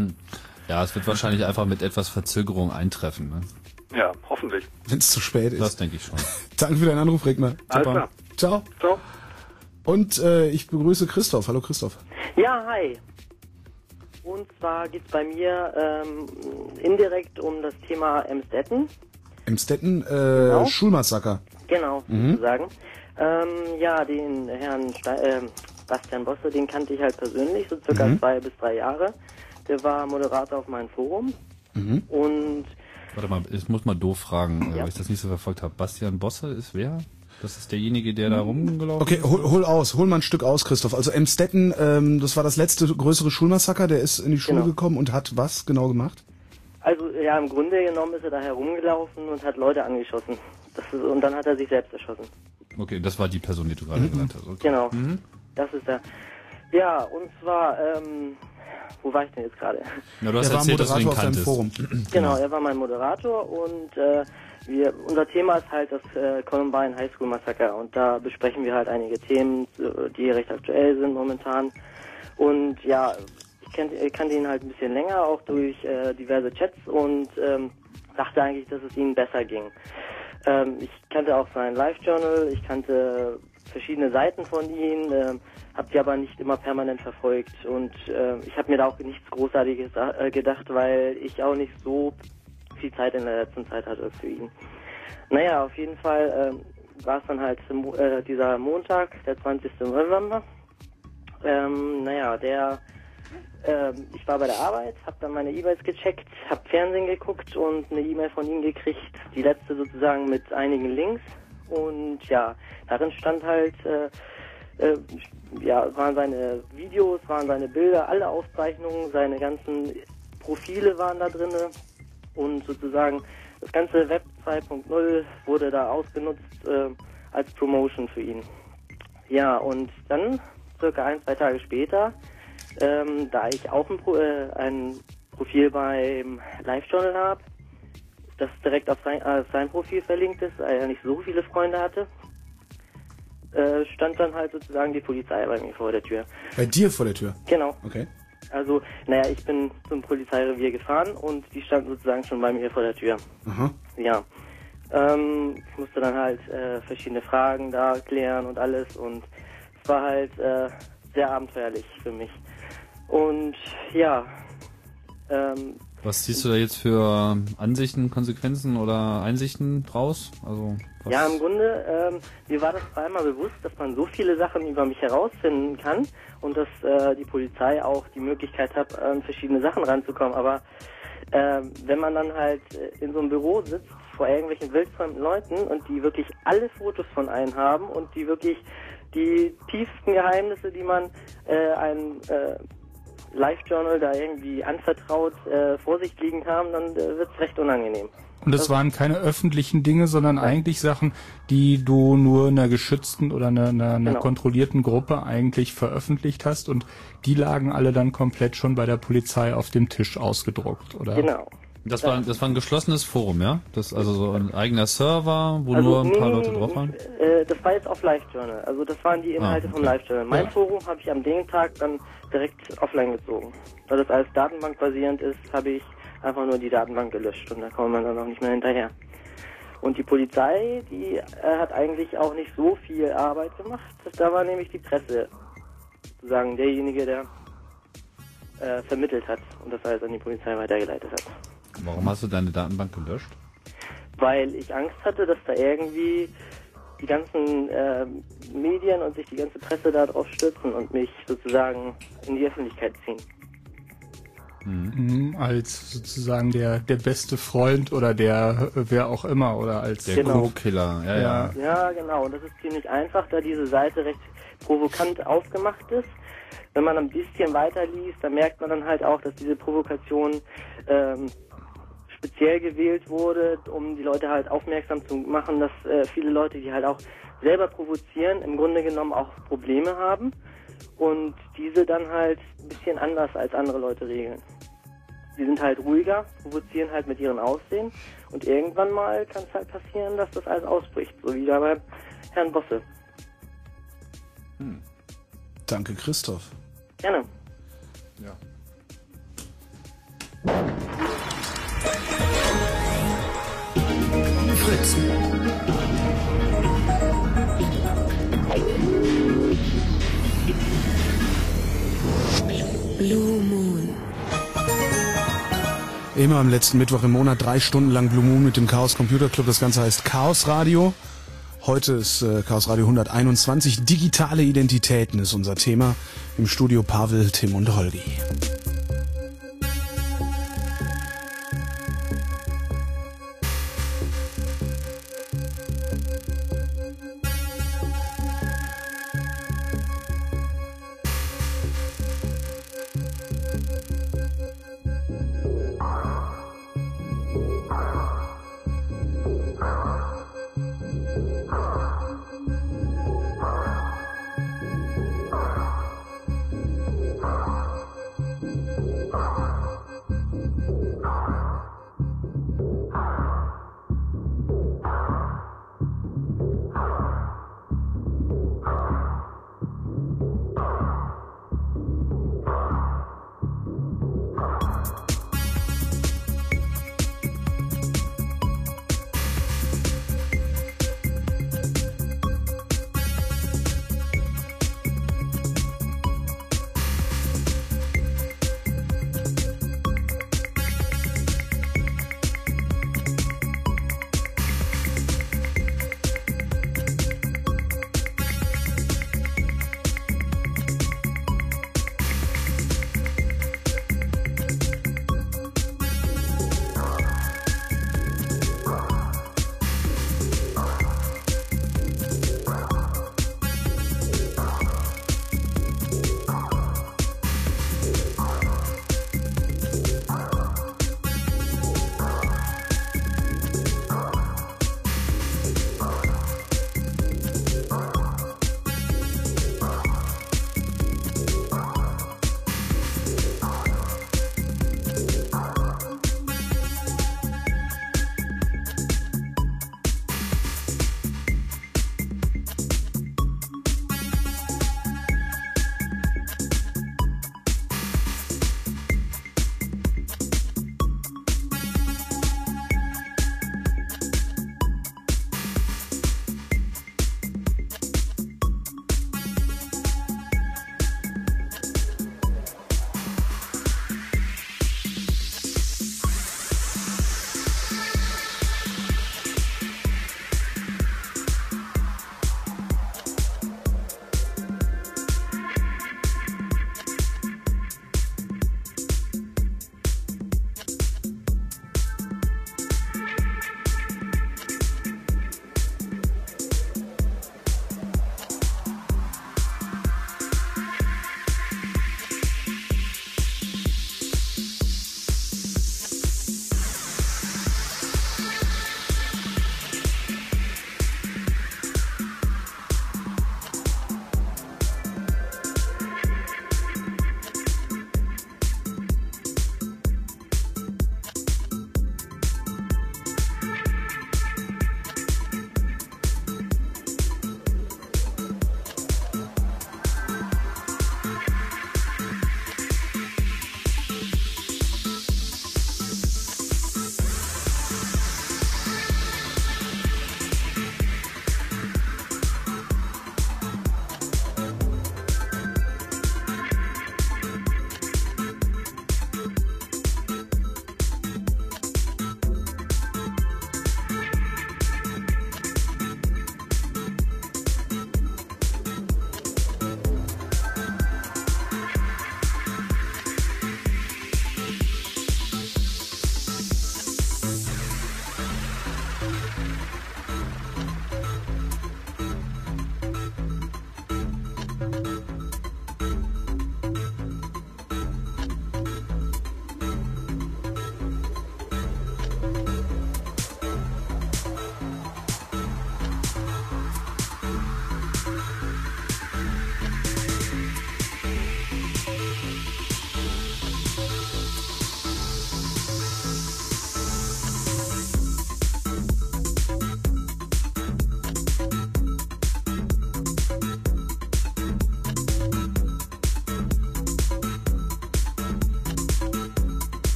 Ja, es wird wahrscheinlich einfach mit etwas Verzögerung eintreffen. Ne? Ja, hoffentlich. Wenn es zu spät ist. Das denke ich schon. Danke für deinen Anruf, Regner. Alles klar. Ciao. Ciao. Und ich begrüße Christoph. Hallo Christoph. Ja, hi. Und zwar geht es bei mir indirekt um das Thema Emstetten. Emstetten, Genau. Schulmassaker. Genau, sozusagen. Ja, den Herrn Bastian Bosse, den kannte ich halt persönlich, so circa 2 bis 3 Jahre. Der war Moderator auf meinem Forum. Und warte mal, ich muss mal doof fragen, weil ich das nicht so verfolgt habe. Bastian Bosse ist wer? Das ist derjenige, der da rumgelaufen ist? Okay, hol mal ein Stück aus, Christoph. Also Emstetten, das war das letzte größere Schulmassaker, der ist in die Schule gekommen und hat was genau gemacht? also ja, im Grunde genommen ist er da herumgelaufen und hat Leute angeschossen. Und dann hat er sich selbst erschossen. Okay, das war die Person, die du gerade genannt hast. Okay. Genau, das ist er. Ja, und zwar, wo war ich denn jetzt gerade? Ja, du hast erzählt, dass du ihn kanntest. Forum. Genau, er war mein Moderator und unser Thema ist halt das Columbine High School Massaker und da besprechen wir halt einige Themen, die recht aktuell sind momentan. Und ja, ich kannte ihn halt ein bisschen länger, auch durch diverse Chats und dachte eigentlich, dass es ihm besser ging. Ich kannte auch sein Live-Journal, ich kannte verschiedene Seiten von ihm, habe die aber nicht immer permanent verfolgt und ich habe mir da auch nichts Großartiges gedacht, weil ich auch nicht so viel Zeit in der letzten Zeit hatte für ihn. Naja, auf jeden Fall war es dann halt dieser Montag, der 20. November. Ich war bei der Arbeit, habe dann meine E-Mails gecheckt, habe Fernsehen geguckt und eine E-Mail von ihm gekriegt, die letzte sozusagen mit einigen Links. Und ja, darin stand halt, waren seine Videos, waren seine Bilder, alle Aufzeichnungen, seine ganzen Profile waren da drinne und sozusagen das ganze Web 2.0 wurde da ausgenutzt als Promotion für ihn. Ja, und dann circa 1-2 Tage später, da ich auch ein Profil beim Live-Journal habe, das direkt auf sein Profil verlinkt ist, weil er nicht so viele Freunde hatte, stand dann halt sozusagen die Polizei bei mir vor der Tür. Bei dir vor der Tür? Genau. Okay. Also, ich bin zum Polizeirevier gefahren und die standen sozusagen schon bei mir vor der Tür. Aha. Ja. Ich musste dann halt verschiedene Fragen da klären und alles und es war halt sehr abenteuerlich für mich. Und ja. Was ziehst du da jetzt für Ansichten, Konsequenzen oder Einsichten draus? Also was? Ja, im Grunde, mir war das zweimal bewusst, dass man so viele Sachen über mich herausfinden kann und dass die Polizei auch die Möglichkeit hat, an verschiedene Sachen ranzukommen. Aber wenn man dann halt in so einem Büro sitzt vor irgendwelchen wildfremden Leuten und die wirklich alle Fotos von einem haben und die wirklich die tiefsten Geheimnisse, die man einem Live-Journal da irgendwie anvertraut vor sich liegen haben, dann wird es recht unangenehm. Und es waren keine öffentlichen Dinge, sondern eigentlich Sachen, die du nur einer geschützten oder einer kontrollierten Gruppe eigentlich veröffentlicht hast und die lagen alle dann komplett schon bei der Polizei auf dem Tisch ausgedruckt, oder? Genau. Das war ein geschlossenes Forum, ja? Das also so ein eigener Server, wo nur ein paar Leute drauf waren? Das war jetzt auf Live-Journal. Also das waren die Inhalte vom Live-Journal. Mein Forum habe ich am dem Tag dann direkt offline gezogen. Weil das alles datenbankbasierend ist, habe ich einfach nur die Datenbank gelöscht und da kommt man dann auch nicht mehr hinterher. Und die Polizei, die hat eigentlich auch nicht so viel Arbeit gemacht. Da war nämlich die Presse sozusagen derjenige, der vermittelt hat und das alles an die Polizei weitergeleitet hat. Warum hast du deine Datenbank gelöscht? Weil ich Angst hatte, dass da irgendwie die ganzen Medien und sich die ganze Presse da drauf stürzen und mich sozusagen in die Öffentlichkeit ziehen. Als sozusagen der beste Freund oder der wer auch immer oder als der Co-Killer. Ja, genau. Und das ist ziemlich einfach, da diese Seite recht provokant aufgemacht ist. Wenn man ein bisschen weiter liest, dann merkt man dann halt auch, dass diese Provokation speziell gewählt wurde, um die Leute halt aufmerksam zu machen, dass viele Leute, die halt auch selber provozieren, im Grunde genommen auch Probleme haben und diese dann halt ein bisschen anders als andere Leute regeln. Die sind halt ruhiger, provozieren halt mit ihrem Aussehen und irgendwann mal kann es halt passieren, dass das alles ausbricht, so wie da bei Herrn Bosse. Danke, Christoph. Gerne. Ja. Fritz. Blue Moon. Immer am letzten Mittwoch im Monat 3 Stunden lang Blue Moon mit dem Chaos Computer Club. Das Ganze heißt Chaos Radio. Heute ist Chaos Radio 121. Digitale Identitäten ist unser Thema. Im Studio Pavel, Tim und Holgi.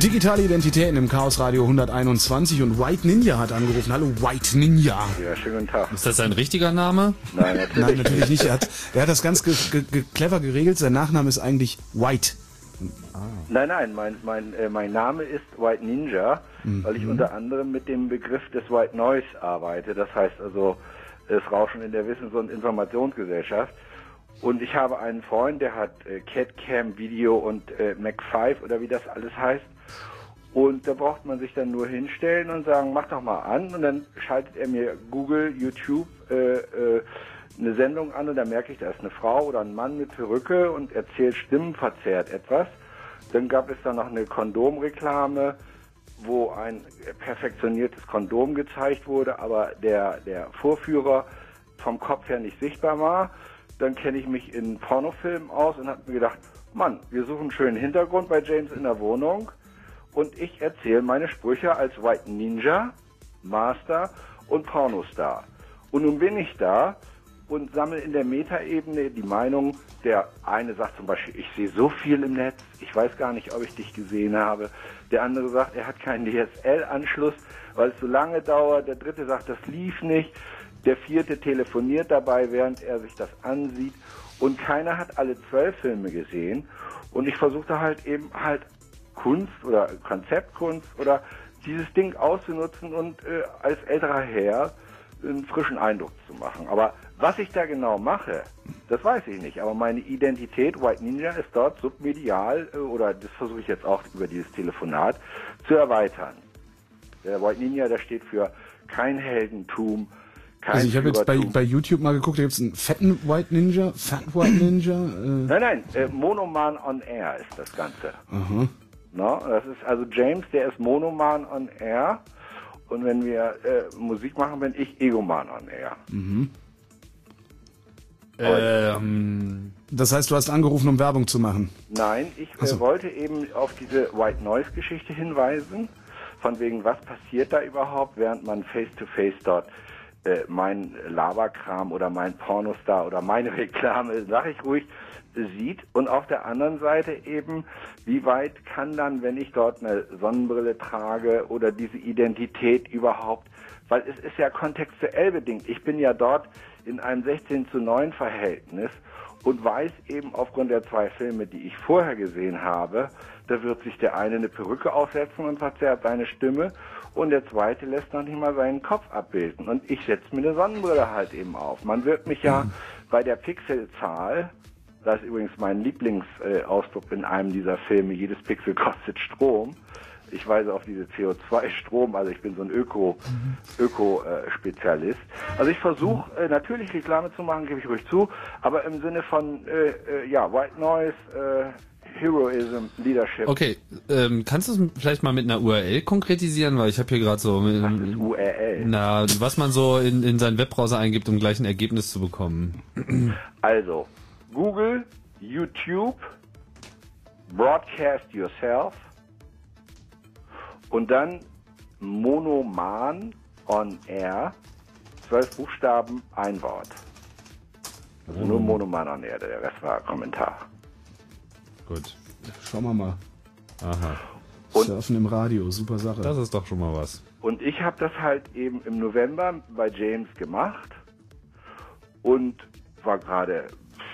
Digitale Identitäten im Chaos Radio 121 und White Ninja hat angerufen. Hallo White Ninja. Ja, schönen guten Tag. Ist das sein richtiger Name? Nein, natürlich nicht. Er hat das ganz clever geregelt. Sein Nachname ist eigentlich White. Nein, mein Name ist White Ninja, weil ich unter anderem mit dem Begriff des White Noise arbeite. Das heißt also das Rauschen in der Wissens- und Informationsgesellschaft. Und ich habe einen Freund, der hat CAD-Cam Video und Mac 5 oder wie das alles heißt. Und da braucht man sich dann nur hinstellen und sagen, mach doch mal an. Und dann schaltet er mir Google, YouTube eine Sendung an und da merke ich, da ist eine Frau oder ein Mann mit Perücke und erzählt stimmenverzerrt etwas. Dann gab es dann noch eine Kondomreklame, wo ein perfektioniertes Kondom gezeigt wurde, aber der Vorführer vom Kopf her nicht sichtbar war. Dann kenne ich mich in Pornofilmen aus und habe mir gedacht, Mann, wir suchen einen schönen Hintergrund bei James in der Wohnung und ich erzähle meine Sprüche als White Ninja, Master und Pornostar. Und nun bin ich da und sammle in der Metaebene die Meinung, der eine sagt zum Beispiel, ich sehe so viel im Netz, ich weiß gar nicht, ob ich dich gesehen habe. Der andere sagt, er hat keinen DSL-Anschluss, weil es so lange dauert. Der dritte sagt, das lief nicht. Der vierte telefoniert dabei, während er sich das ansieht. Und keiner hat alle 12 Filme gesehen. Und ich versuchte halt eben Kunst oder Konzeptkunst oder dieses Ding auszunutzen und als älterer Herr einen frischen Eindruck zu machen. Aber was ich da genau mache, das weiß ich nicht. Aber meine Identität, White Ninja, ist dort submedial, oder das versuche ich jetzt auch über dieses Telefonat zu erweitern. Der White Ninja, der steht für kein Heldentum, kein Also ich habe jetzt bei YouTube mal geguckt, da gibt es einen fetten White Ninja, Fat White Ninja. Nein, Monoman on Air ist das Ganze. Aha. No, das ist also James, der ist Monoman on Air. Und wenn wir Musik machen, bin ich Egoman on Air. Mhm. Das heißt, du hast angerufen, um Werbung zu machen? Nein, ich wollte eben auf diese White Noise Geschichte hinweisen. Von wegen, was passiert da überhaupt, während man face-to-face dort mein Laberkram oder mein Pornostar oder meine Reklame, sag ich ruhig, sieht. Und auf der anderen Seite eben, wie weit kann dann, wenn ich dort eine Sonnenbrille trage oder diese Identität überhaupt, weil es ist ja kontextuell bedingt. Ich bin ja dort in einem 16:9 Verhältnis und weiß eben aufgrund der 2 Filme, die ich vorher gesehen habe, da wird sich der eine Perücke aufsetzen und verzerrt seine Stimme und der zweite lässt noch nicht mal seinen Kopf abbilden. Und ich setze mir eine Sonnenbrille halt eben auf. Man wird mich ja bei der Pixelzahl, das ist übrigens mein Lieblingsausdruck in einem dieser Filme, jedes Pixel kostet Strom. Ich weise auf diese CO2-Strom, also ich bin so ein Öko-Spezialist. Also ich versuche natürlich Reklame zu machen, gebe ich ruhig zu, aber im Sinne von White Noise, Heroism, Leadership. Okay, kannst du es vielleicht mal mit einer URL konkretisieren, weil ich habe hier gerade so... Was ist URL? Na, was man so in seinen Webbrowser eingibt, um gleich ein Ergebnis zu bekommen. Also, Google, YouTube, Broadcast Yourself und dann Monoman on Air, 12 Buchstaben, ein Wort. Also nur Monoman on Air, der Rest war Kommentar. Gut. Schauen wir mal. Aha. Und Surfen im Radio, super Sache. Das ist doch schon mal was. Und ich habe das halt eben im November bei James gemacht und war gerade,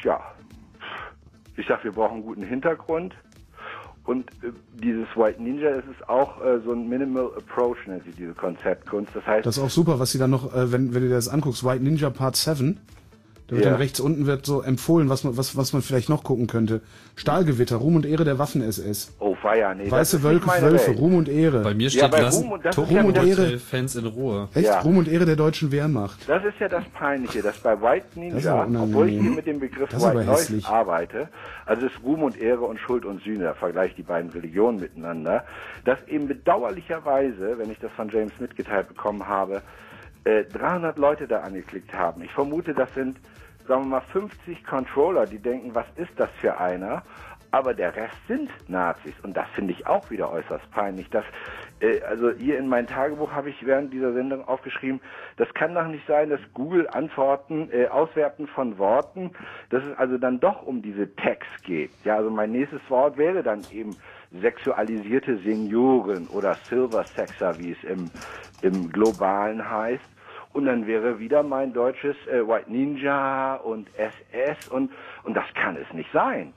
ich sag, wir brauchen einen guten Hintergrund. Und dieses White Ninja, das ist auch so ein Minimal Approach, nennt sich diese Konzeptkunst. Das heißt, das ist auch super, was sie dann noch, wenn du dir das anguckst, White Ninja Part 7, da wird dann rechts unten wird so empfohlen, was man vielleicht noch gucken könnte. Stahlgewitter, Ruhm und Ehre der Waffen-SS. Oh, feier, nee. Weiße Wölfe, Ruhm und Ehre. Bei mir steht Ruhm und Ehre. Fans in Ruhe. Echt? Ja. Ruhm und Ehre der deutschen Wehrmacht. Das ist ja das Peinliche, dass bei White Ninja, obwohl ich hier mit dem Begriff White Noise arbeite, also es ist Ruhm und Ehre und Schuld und Sühne, da vergleiche ich die beiden Religionen miteinander, dass eben bedauerlicherweise, wenn ich das von James mitgeteilt bekommen habe, 300 Leute da angeklickt haben. Ich vermute, das sind, sagen wir mal, 50 Controller, die denken, was ist das für einer? aber der Rest sind Nazis. Und das finde ich auch wieder äußerst peinlich. Dass, also hier in mein Tagebuch habe ich während dieser Sendung aufgeschrieben, das kann doch nicht sein, dass Google Auswerten von Worten, dass es also dann doch um diese Tags geht. Ja, also mein nächstes Wort wäre dann eben sexualisierte Senioren oder Silver Sexer, wie es im Globalen heißt. Und dann wäre wieder mein deutsches White Ninja und SS und das kann es nicht sein.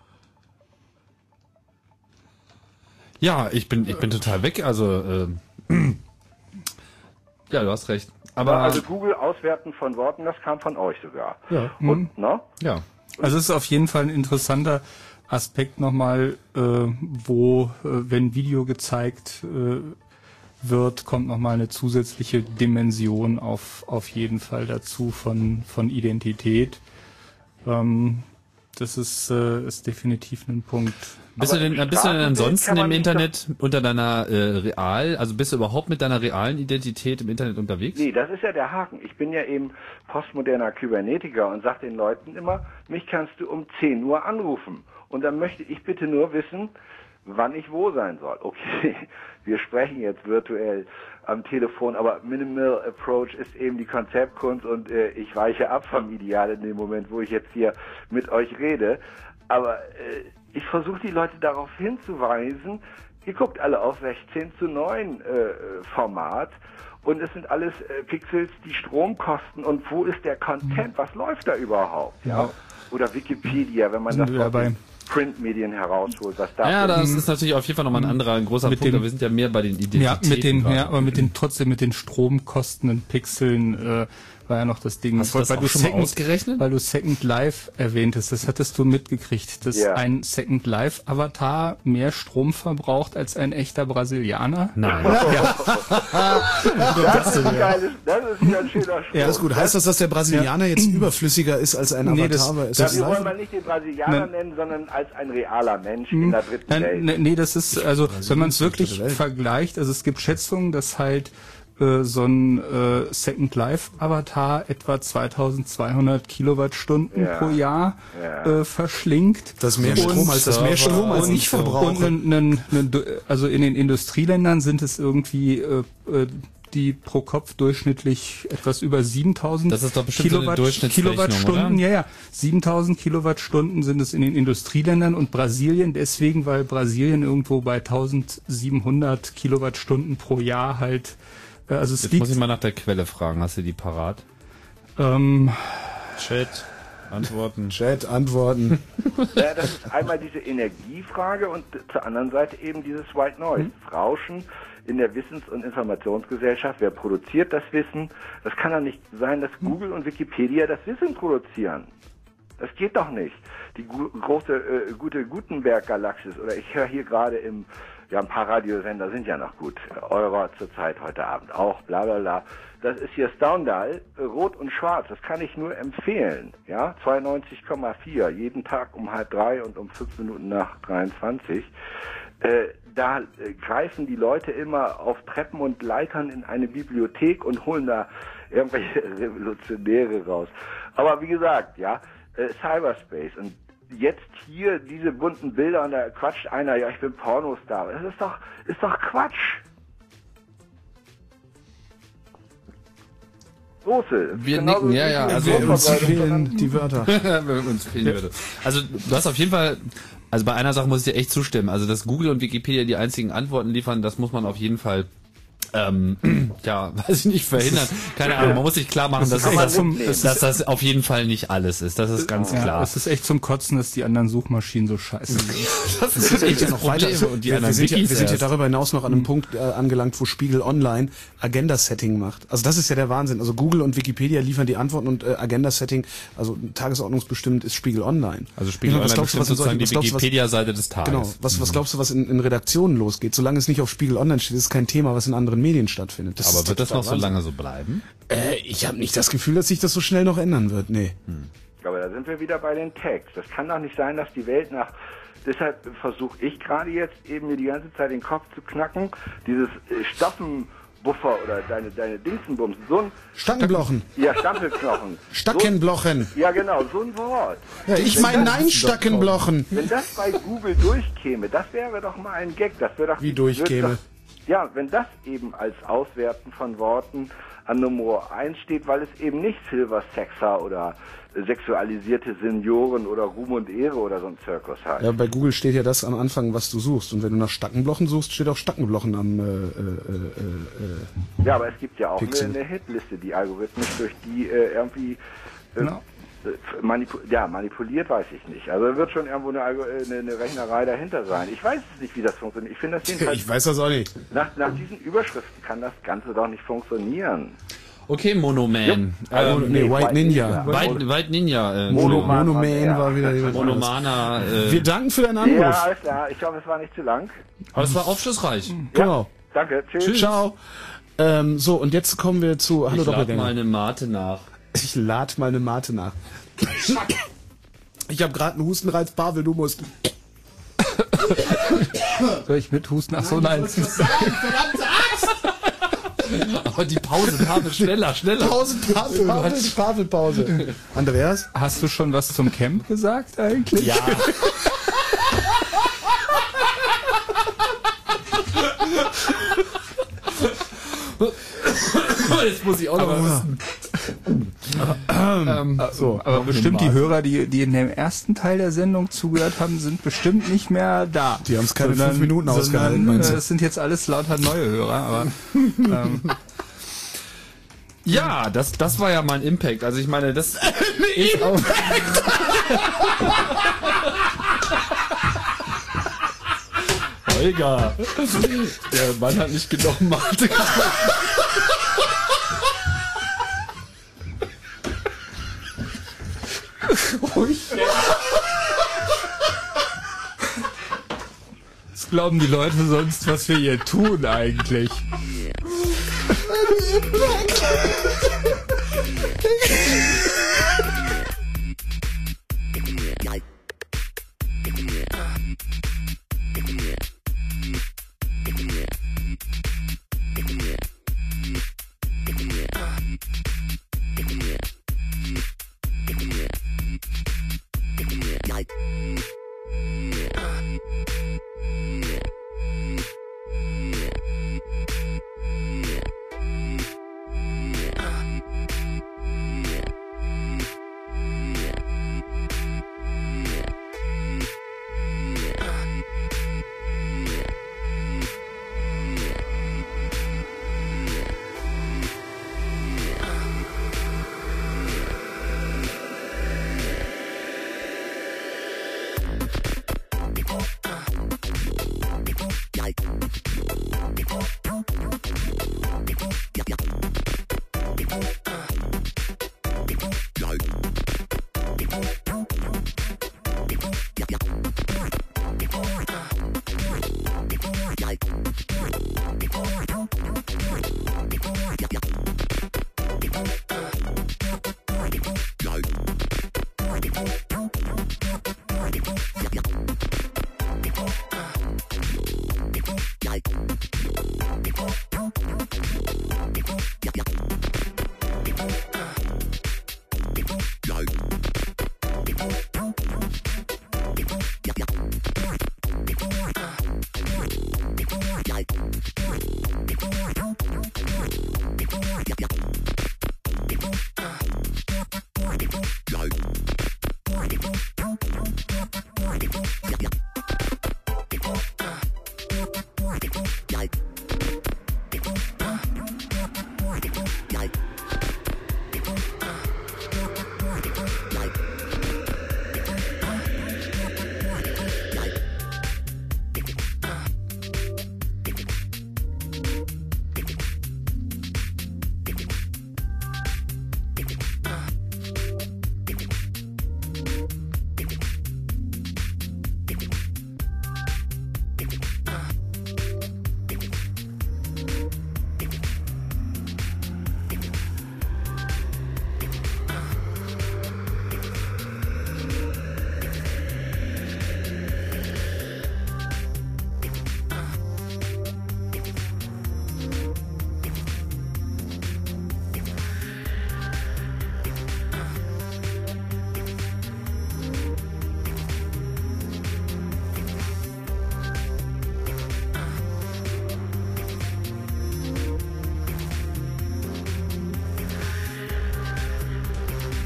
Ja, ich bin total weg, also ja, du hast recht. Aber also Google Auswerten von Worten, das kam von euch sogar. Ja. Und, ne? Ja. Also es ist auf jeden Fall ein interessanter Aspekt nochmal, wo, wenn Video gezeigt wird, kommt nochmal eine zusätzliche Dimension auf jeden Fall dazu von Identität. Das ist definitiv ein Punkt. Bist du denn ansonsten im Internet unter deiner bist du überhaupt mit deiner realen Identität im Internet unterwegs? Nee, das ist ja der Haken. Ich bin ja eben postmoderner Kybernetiker und sage den Leuten immer, mich kannst du um 10 Uhr anrufen. Und dann möchte ich bitte nur wissen, wann ich wo sein soll. Okay, wir sprechen jetzt virtuell am Telefon, aber Minimal Approach ist eben die Konzeptkunst und ich weiche ab vom Ideal in dem Moment, wo ich jetzt hier mit euch rede. Aber ich versuche die Leute darauf hinzuweisen, ihr guckt alle auf 16:9 Format und es sind alles Pixels, die Strom kosten und wo ist der Content, was läuft da überhaupt? Ja. Oder Wikipedia, wenn man das bei Printmedien herausholt, was da ja, das ist natürlich auf jeden Fall nochmal ein großer Punkt, aber wir sind ja mehr bei den Identitäten. Aber trotzdem mit den stromkostenden Pixeln war ja noch das Ding. Hast du das auch schon mal ausgerechnet? Weil du Second Life erwähntest, das hattest du mitgekriegt, dass ein Second Life Avatar mehr Strom verbraucht als ein echter Brasilianer? Nein. Ja. Das ist ja ein schöner Spruch. Ja, das ist gut. Heißt das, dass der Brasilianer jetzt überflüssiger ist als ein Avatar? Wir wollen mal nicht den Brasilianer nennen, sondern als ein realer Mensch in der dritten Welt. Nee, das ist, also wenn man es wirklich vergleicht, also es gibt Schätzungen, dass halt so ein Second Life Avatar etwa 2200 Kilowattstunden pro Jahr verschlingt. Das mehr Strom als ich verbrauche. Und also in den Industrieländern sind es irgendwie die pro Kopf durchschnittlich etwas über 7000 das ist doch bestimmt Kilowattstunden. Oder? Ja, 7000 Kilowattstunden sind es in den Industrieländern und Brasilien deswegen, weil Brasilien irgendwo bei 1700 Kilowattstunden pro Jahr halt also es Jetzt muss ich mal nach der Quelle fragen. Hast du die parat? Chat, antworten. Ja, das ist einmal diese Energiefrage und zur anderen Seite eben dieses White Noise. Das Rauschen in der Wissens- und Informationsgesellschaft. Wer produziert das Wissen? Das kann doch nicht sein, dass Google und Wikipedia das Wissen produzieren. Das geht doch nicht. Die große, gute Gutenberg-Galaxis, oder ich höre hier gerade ein paar Radiosender sind ja noch gut. Eurer zurzeit heute Abend auch, bla bla bla. Das ist hier Stendhal, Rot und Schwarz. Das kann ich nur empfehlen. Ja, 92,4, jeden Tag um 2:30 und um 5 Minuten nach 23. Da greifen die Leute immer auf Treppen und Leitern in eine Bibliothek und holen da irgendwelche Revolutionäre raus. Aber wie gesagt, ja, Cyberspace und jetzt hier diese bunten Bilder und da quatscht einer, ja, ich bin Pornostar. Das ist doch Quatsch. Große. Wir nicken, ja. Also uns fehlen die Wörter. Also du hast auf jeden Fall, also bei einer Sache muss ich dir echt zustimmen. Also dass Google und Wikipedia die einzigen Antworten liefern, das muss man auf jeden Fall weiß ich nicht, verhindern. Keine Ahnung, man muss sich klar machen, dass das auf jeden Fall nicht alles ist. Das ist ganz klar. Es ist echt zum Kotzen, dass die anderen Suchmaschinen so scheiße sind. Das ist echt noch weiter. Und wir sind ja darüber hinaus noch an einem Punkt angelangt, wo Spiegel Online Agenda-Setting macht. Also das ist ja der Wahnsinn. Also Google und Wikipedia liefern die Antworten und Agenda-Setting, also tagesordnungsbestimmt ist Spiegel Online. Also Spiegel Online bestimmt sozusagen die Wikipedia-Seite des Tages. Genau. Was glaubst du, was in Redaktionen losgeht? Solange es nicht auf Spiegel Online steht, ist es kein Thema, was in anderen Medien stattfindet. Aber wird das noch so lange so bleiben? Ich habe nicht das Gefühl, dass sich das so schnell noch ändern wird. Nee. Aber da sind wir wieder bei den Tags. Das kann doch nicht sein, dass die Welt Deshalb versuche ich gerade jetzt eben mir die ganze Zeit den Kopf zu knacken. Dieses Buffer oder deine Dingsenbums, so ein... Stackenblochen. Ja, Stampelknochen. Stackenblochen. So, ja, genau, so ein Wort. Ja, ich meine Nein-Stackenblochen. Wenn das bei Google durchkäme, das wäre doch mal ein Gag. Das wäre doch... Wie durchkäme? Ja, wenn das eben als Auswerten von Worten an Nummer 1 steht, weil es eben nicht Silver Sexer oder sexualisierte Senioren oder Ruhm und Ehre oder so ein Zirkus heißt. Ja, bei Google steht ja das am Anfang, was du suchst. Und wenn du nach Stackenblochen suchst, steht auch Stackenblochen am Ja, aber es gibt ja auch Pixel. eine Hitliste, die algorithmisch durch die irgendwie manipuliert, weiß ich nicht. Also wird schon irgendwo eine Rechnerei dahinter sein. Ich weiß es nicht, wie das funktioniert. Ich finde das jedenfalls... Ich weiß das auch nicht. Nach diesen Überschriften kann das Ganze doch nicht funktionieren. Okay, Monoman. White Ninja. White Ninja. Monoman war wieder... Monomana. Wir danken für deinen Anruf. Ja, alles klar. Ich hoffe, es war nicht zu lang. Aber es war aufschlussreich. Genau. Danke. Tschüss. Ciao. So, und jetzt kommen wir zu... Hallo Ich lade Doppelgänger. mal eine Mate nach. Ich lade mal eine Mate nach. Ich habe gerade einen Hustenreiz. Pavel, du musst... Soll ich mit husten? Ach so, nein. Verdammte Axt! Aber die Pause, Pavel, schneller. Pavel-Pause. Andreas? Hast du schon was zum Camp gesagt eigentlich? Ja. Jetzt muss ich auch noch husten. Aber bestimmt die Hörer, die in dem ersten Teil der Sendung zugehört haben, sind bestimmt nicht mehr da. Die haben es keine 5 Minuten ausgehalten, meinst du? Das sind jetzt alles lauter neue Hörer, aber... Ja, das war ja mein Impact. Also ich meine, das ist auch... Holger, der Mann hat nicht genug Mate getrunken. Was glauben die Leute sonst, was wir hier tun eigentlich?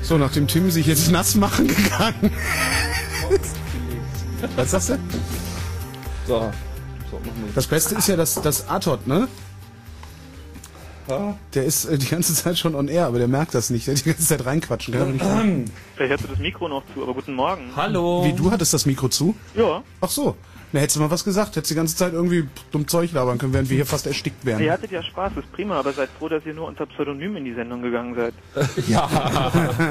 So, nachdem Tim sich jetzt nass machen gegangen. Was sagst du? So. Das Beste ist ja das Atot, ne? Ja. Der ist die ganze Zeit schon on air, aber der merkt das nicht. Der hat die ganze Zeit reinquatschen. Vielleicht hast du das Mikro noch zu, aber guten Morgen. Hallo. Wie, du hattest das Mikro zu? Ja. Ach so. Na, hättest du mal was gesagt. Hättest die ganze Zeit irgendwie dumm Zeug labern können, während wir hier fast erstickt wären. Ihr hattet ja Spaß, ist prima, aber seid froh, dass ihr nur unter Pseudonym in die Sendung gegangen seid. Ja.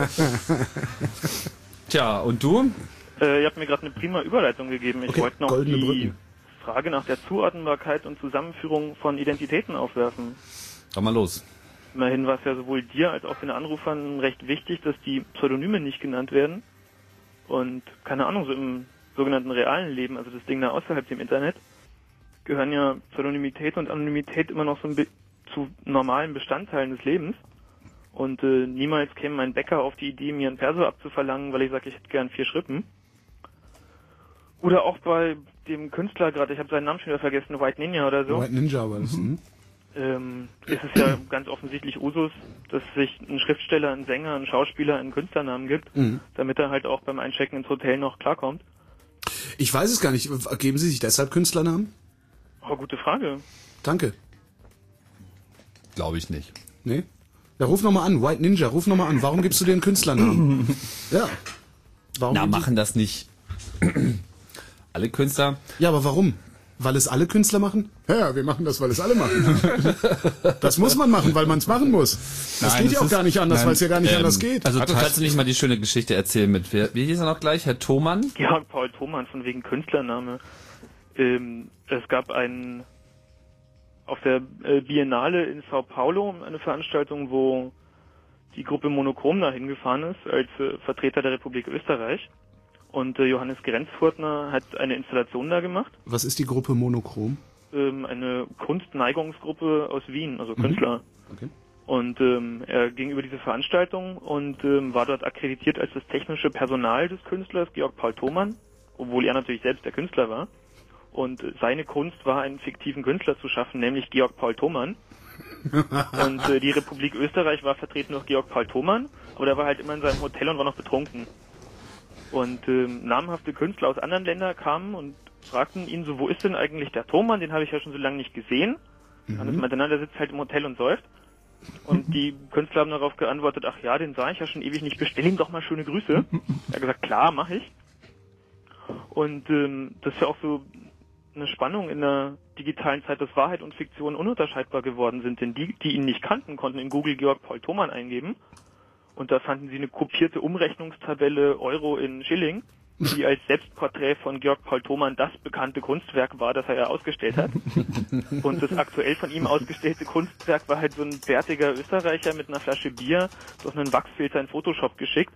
Tja, und du? Ihr habt mir gerade eine prima Überleitung gegeben. Ich wollte noch die Brücken. Frage nach der Zuordnbarkeit und Zusammenführung von Identitäten aufwerfen. Komm mal los. Immerhin war es ja sowohl dir als auch den Anrufern recht wichtig, dass die Pseudonyme nicht genannt werden. Und keine Ahnung, so im sogenannten realen Leben, also das Ding da außerhalb dem Internet, gehören ja Pseudonymität und Anonymität immer noch so zu normalen Bestandteilen des Lebens. Und niemals käme mein Bäcker auf die Idee, mir ein Perso abzuverlangen, weil ich sage, ich hätte gern 4 Schrippen. Oder auch bei dem Künstler gerade, ich habe seinen Namen schon wieder vergessen, White Ninja oder so. White Ninja war das, Ist es ja ganz offensichtlich Usus, dass sich ein Schriftsteller, ein Sänger, ein Schauspieler einen Künstlernamen gibt, damit er halt auch beim Einchecken ins Hotel noch klarkommt. Ich weiß es gar nicht. Geben Sie sich deshalb Künstlernamen? Oh, gute Frage. Danke. Glaube ich nicht. Nee? Ja, ruf nochmal an. White Ninja, ruf nochmal an. Warum gibst du dir einen Künstlernamen? Ja. Warum machen das nicht alle Künstler? Ja, aber warum? Weil es alle Künstler machen? Ja, wir machen das, weil es alle machen. Das muss man machen, weil man es machen muss. Das geht ja auch gar nicht anders, weil es ja gar nicht anders geht. Also kannst du nicht mal die schöne Geschichte erzählen mit, wie hieß er noch gleich, Herr Thomann? Georg Paul Thomann, von wegen Künstlername. Es gab auf der Biennale in Sao Paulo eine Veranstaltung, wo die Gruppe Monochrom da hingefahren ist, als Vertreter der Republik Österreich. Und Johannes Grenzfurtner hat eine Installation da gemacht. Was ist die Gruppe Monochrom? Eine Kunstneigungsgruppe aus Wien, also Künstler. Okay. Und er ging über diese Veranstaltung und war dort akkreditiert als das technische Personal des Künstlers Georg Paul Thomann, obwohl er natürlich selbst der Künstler war. Und seine Kunst war, einen fiktiven Künstler zu schaffen, nämlich Georg Paul Thomann. Und die Republik Österreich war vertreten durch Georg Paul Thomann, aber der war halt immer in seinem Hotel und war noch betrunken. Und namhafte Künstler aus anderen Ländern kamen und fragten ihn so, wo ist denn eigentlich der Thomann? Den habe ich ja schon so lange nicht gesehen. Und es meinte, der sitzt halt im Hotel und säuft. Und die Künstler haben darauf geantwortet, ach ja, den sah ich ja schon ewig nicht, bestell ihm doch mal schöne Grüße. Er hat gesagt, klar, mache ich. Und das ist ja auch so eine Spannung in der digitalen Zeit, dass Wahrheit und Fiktion ununterscheidbar geworden sind. Denn die ihn nicht kannten, konnten in Google Georg Paul Thomann eingeben. Und da fanden sie eine kopierte Umrechnungstabelle Euro in Schilling, die als Selbstporträt von Georg Paul Thomann das bekannte Kunstwerk war, das er ja ausgestellt hat. Und das aktuell von ihm ausgestellte Kunstwerk war halt so ein bärtiger Österreicher mit einer Flasche Bier durch einen Wachsfilter in Photoshop geschickt.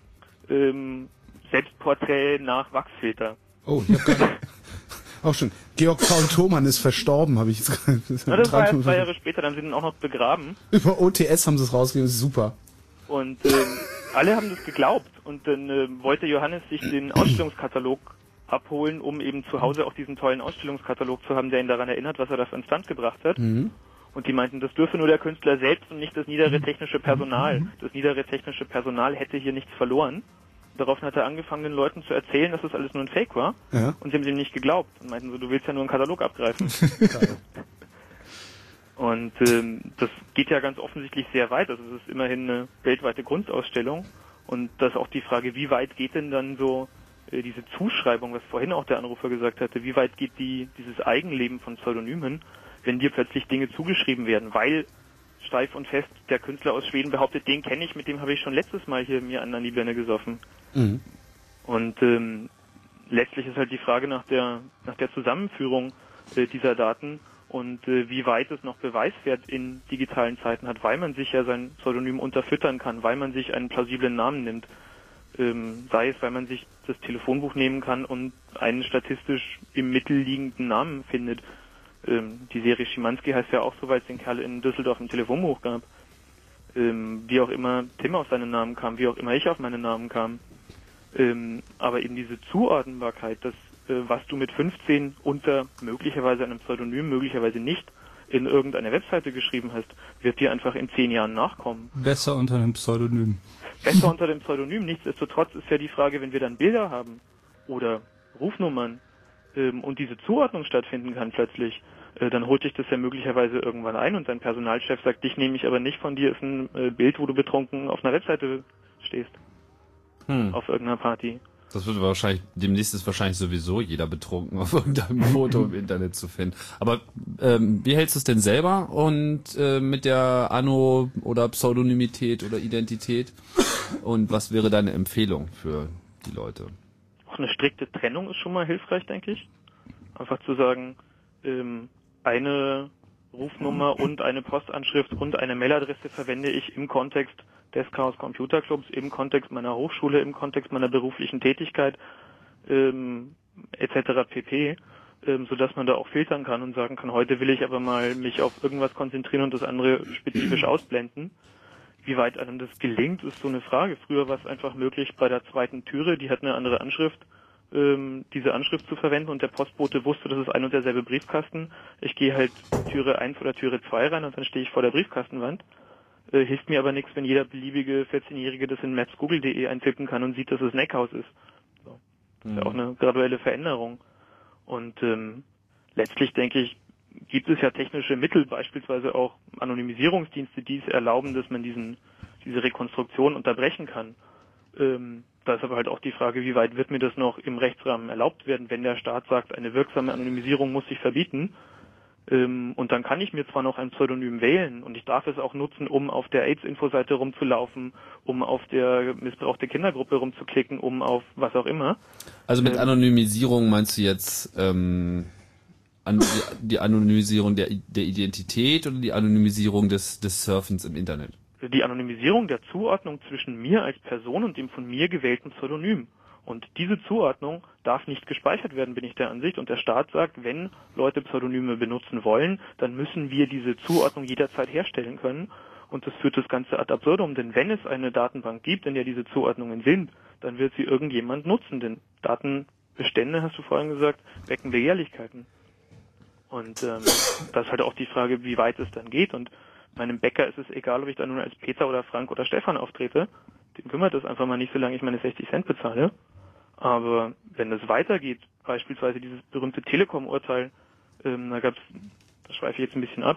Selbstporträt nach Wachsfilter. Oh, ich hab gar nicht. Auch schon. Georg Paul Thomann ist verstorben, habe ich jetzt gerade. Na, das war ja 2 Jahre später, dann sind ihn auch noch begraben. Über OTS haben sie es rausgegeben, das ist super. Und alle haben das geglaubt. Und dann wollte Johannes sich den Ausstellungskatalog abholen, um eben zu Hause auch diesen tollen Ausstellungskatalog zu haben, der ihn daran erinnert, was er da für einen Stand gebracht hat. Und die meinten, das dürfe nur der Künstler selbst und nicht das niedere technische Personal. Das niedere technische Personal hätte hier nichts verloren. Daraufhin hat er angefangen, den Leuten zu erzählen, dass das alles nur ein Fake war. Ja. Und sie haben ihm nicht geglaubt und meinten so, du willst ja nur einen Katalog abgreifen. Und das geht ja ganz offensichtlich sehr weit. Also es ist immerhin eine weltweite Kunstausstellung. Und das ist auch die Frage, wie weit geht denn dann so diese Zuschreibung, was vorhin auch der Anrufer gesagt hatte, wie weit geht dieses Eigenleben von Pseudonymen, wenn dir plötzlich Dinge zugeschrieben werden, weil steif und fest der Künstler aus Schweden behauptet, den kenne ich, mit dem habe ich schon letztes Mal hier mir an die Birne gesoffen. Und letztlich ist halt die Frage nach der Zusammenführung dieser Daten und wie weit es noch Beweiswert in digitalen Zeiten hat, weil man sich ja sein Pseudonym unterfüttern kann, weil man sich einen plausiblen Namen nimmt. Sei es, weil man sich das Telefonbuch nehmen kann und einen statistisch im Mittel liegenden Namen findet. Die Serie Schimanski heißt ja auch so, weil es den Kerl in Düsseldorf im Telefonbuch gab. Wie auch immer Tim auf seinen Namen kam, wie auch immer ich auf meinen Namen kam. Aber eben diese Zuordnbarkeit, das was du mit 15 unter möglicherweise einem Pseudonym, möglicherweise nicht, in irgendeine Webseite geschrieben hast, wird dir einfach in 10 Jahren nachkommen. Besser unter einem Pseudonym. Besser unter dem Pseudonym. Nichtsdestotrotz ist ja die Frage, wenn wir dann Bilder haben oder Rufnummern und diese Zuordnung stattfinden kann plötzlich, dann holt dich das ja möglicherweise irgendwann ein und dein Personalchef sagt, dich nehme ich aber nicht, von dir ist ein Bild, wo du betrunken auf einer Webseite stehst. Auf irgendeiner Party. Das wird wahrscheinlich, demnächst ist wahrscheinlich sowieso jeder betrunken auf irgendeinem Foto im Internet zu finden. Aber wie hältst du es denn selber und mit der Anno- oder Pseudonymität oder Identität? Und was wäre deine Empfehlung für die Leute? Auch eine strikte Trennung ist schon mal hilfreich, denke ich. Einfach zu sagen, eine Rufnummer und eine Postanschrift und eine Mailadresse verwende ich im Kontext des Chaos Computer Clubs, im Kontext meiner Hochschule, im Kontext meiner beruflichen Tätigkeit etc. pp., sodass man da auch filtern kann und sagen kann, heute will ich aber mal mich auf irgendwas konzentrieren und das andere spezifisch ausblenden. Wie weit einem das gelingt, ist so eine Frage. Früher war es einfach möglich, bei der zweiten Türe, die hat eine andere Anschrift, diese Anschrift zu verwenden und der Postbote wusste, das ist ein und derselbe Briefkasten. Ich gehe halt Türe 1 oder Türe 2 rein und dann stehe ich vor der Briefkastenwand. Hilft mir aber nichts, wenn jeder beliebige 14-Jährige das in maps.google.de eintippen kann und sieht, dass es Neckhaus ist. So. Das ist ja auch eine graduelle Veränderung. Und letztlich, denke ich, gibt es ja technische Mittel, beispielsweise auch Anonymisierungsdienste, die es erlauben, dass man diese Rekonstruktion unterbrechen kann. Da ist aber halt auch die Frage, wie weit wird mir das noch im Rechtsrahmen erlaubt werden, wenn der Staat sagt, eine wirksame Anonymisierung muss sich verbieten. Und dann kann ich mir zwar noch ein Pseudonym wählen und ich darf es auch nutzen, um auf der AIDS-Infoseite rumzulaufen, um auf der missbrauchte Kindergruppe rumzuklicken, um auf was auch immer. Also mit Anonymisierung meinst du jetzt die Anonymisierung der Identität oder die Anonymisierung des Surfens im Internet? Die Anonymisierung der Zuordnung zwischen mir als Person und dem von mir gewählten Pseudonym. Und diese Zuordnung darf nicht gespeichert werden, bin ich der Ansicht. Und der Staat sagt, wenn Leute Pseudonyme benutzen wollen, dann müssen wir diese Zuordnung jederzeit herstellen können. Und das führt das Ganze ad absurdum. Denn wenn es eine Datenbank gibt, in der diese Zuordnungen sind, dann wird sie irgendjemand nutzen. Denn Datenbestände, hast du vorhin gesagt, wecken Begehrlichkeiten. Und das ist halt auch die Frage, wie weit es dann geht. Und meinem Bäcker ist es egal, ob ich da nun als Peter oder Frank oder Stefan auftrete. Den kümmert es einfach mal nicht, solange ich meine 60 Cent bezahle. Aber wenn es weitergeht, beispielsweise dieses berühmte Telekom-Urteil, da schweife ich jetzt ein bisschen ab,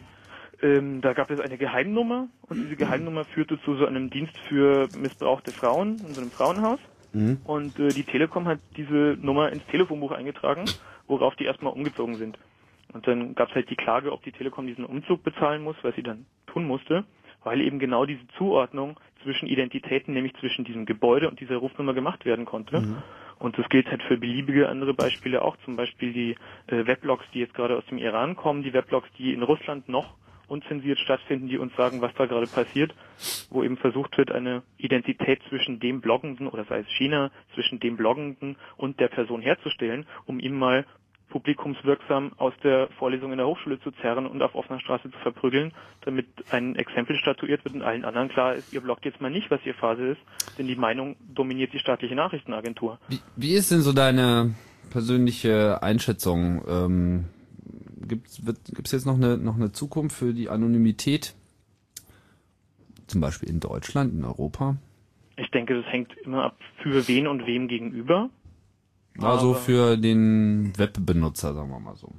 da gab es eine Geheimnummer und diese Geheimnummer führte zu so einem Dienst für missbrauchte Frauen in so einem Frauenhaus. Und die Telekom hat diese Nummer ins Telefonbuch eingetragen, worauf die erstmal umgezogen sind. Und dann gab es halt die Klage, ob die Telekom diesen Umzug bezahlen muss, was sie dann tun musste, weil eben genau diese Zuordnung zwischen Identitäten, nämlich zwischen diesem Gebäude und dieser Rufnummer gemacht werden konnte. Und das gilt halt für beliebige andere Beispiele auch, zum Beispiel die Weblogs, die jetzt gerade aus dem Iran kommen, die Weblogs, die in Russland noch unzensiert stattfinden, die uns sagen, was da gerade passiert, wo eben versucht wird, eine Identität zwischen dem Bloggenden, oder sei es China, zwischen dem Bloggenden und der Person herzustellen, um ihm mal publikumswirksam aus der Vorlesung in der Hochschule zu zerren und auf offener Straße zu verprügeln, damit ein Exempel statuiert wird und allen anderen klar ist, ihr bloggt jetzt mal nicht, was hier Phase ist, denn die Meinung dominiert die staatliche Nachrichtenagentur. Wie ist denn so deine persönliche Einschätzung? Gibt's jetzt noch eine Zukunft für die Anonymität? Zum Beispiel in Deutschland, in Europa? Ich denke, das hängt immer ab, für wen und wem gegenüber. Also für den Webbenutzer, sagen wir mal so.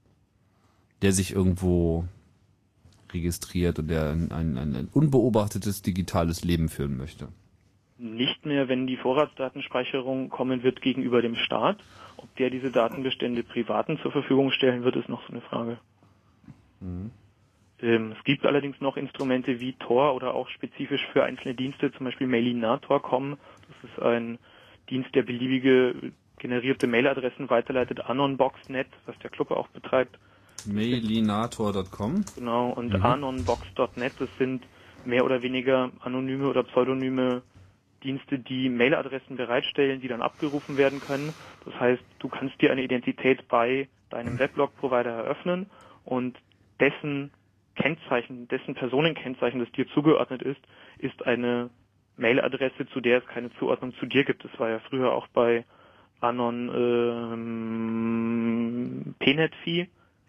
Der sich irgendwo registriert und der ein unbeobachtetes digitales Leben führen möchte. Nicht mehr, wenn die Vorratsdatenspeicherung kommen wird gegenüber dem Staat. Ob der diese Datenbestände Privaten zur Verfügung stellen wird, ist noch so eine Frage. Es gibt allerdings noch Instrumente wie Tor oder auch spezifisch für einzelne Dienste, zum Beispiel Mailinator.com. Das ist ein Dienst, der beliebige generierte Mailadressen weiterleitet, Anonbox.net, was der Club auch betreibt. Mailinator.com. Genau, und Anonbox.net, das sind mehr oder weniger anonyme oder pseudonyme Dienste, die Mailadressen bereitstellen, die dann abgerufen werden können. Das heißt, du kannst dir eine Identität bei deinem Weblog-Provider eröffnen und dessen Kennzeichen, dessen Personenkennzeichen, das dir zugeordnet ist eine Mailadresse, zu der es keine Zuordnung zu dir gibt. Das war ja früher auch bei Anon Penetfi,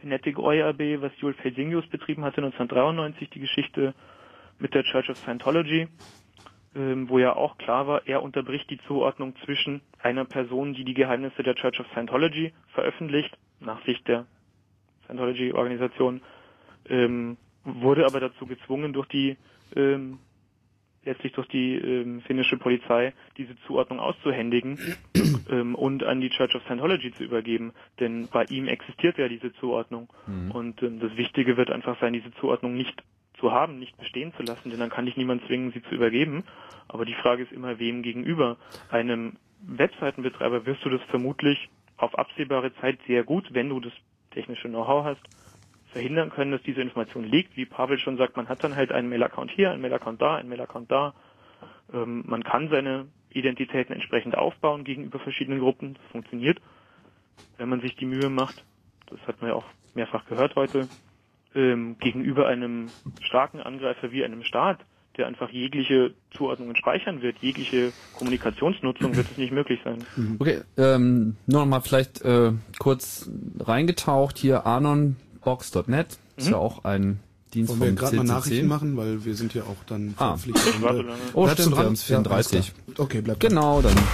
Phonetic ORB, was Joel Felsingius betrieben hatte 1993, die Geschichte mit der Church of Scientology, wo ja auch klar war, er unterbricht die Zuordnung zwischen einer Person, die die Geheimnisse der Church of Scientology veröffentlicht, nach Sicht der Scientology-Organisation, wurde aber dazu gezwungen, letztlich durch die finnische Polizei diese Zuordnung auszuhändigen und an die Church of Scientology zu übergeben. Denn bei ihm existiert ja diese Zuordnung. Und das Wichtige wird einfach sein, diese Zuordnung nicht zu haben, nicht bestehen zu lassen, denn dann kann dich niemand zwingen, sie zu übergeben. Aber die Frage ist immer, wem gegenüber? Einem Webseitenbetreiber wirst du das vermutlich auf absehbare Zeit sehr gut, wenn du das technische Know-how hast, verhindern können, dass diese Information liegt. Wie Pavel schon sagt, man hat dann halt einen Mail-Account hier, einen Mail-Account da, einen Mail-Account da. Man kann seine Identitäten entsprechend aufbauen gegenüber verschiedenen Gruppen. Das funktioniert, wenn man sich die Mühe macht. Das hat man ja auch mehrfach gehört heute. Gegenüber einem starken Angreifer wie einem Staat, der einfach jegliche Zuordnungen speichern wird, jegliche Kommunikationsnutzung, wird es nicht möglich sein. Okay, nur noch mal vielleicht kurz reingetaucht hier, anonbox.net, ist ja auch ein Dienst vom CCC. Wollen wir gerade mal Nachrichten machen, weil wir sind ja auch dann verpflichtet. Oh, stimmt, wir haben es 34. Okay, bleib dran. Genau, dann.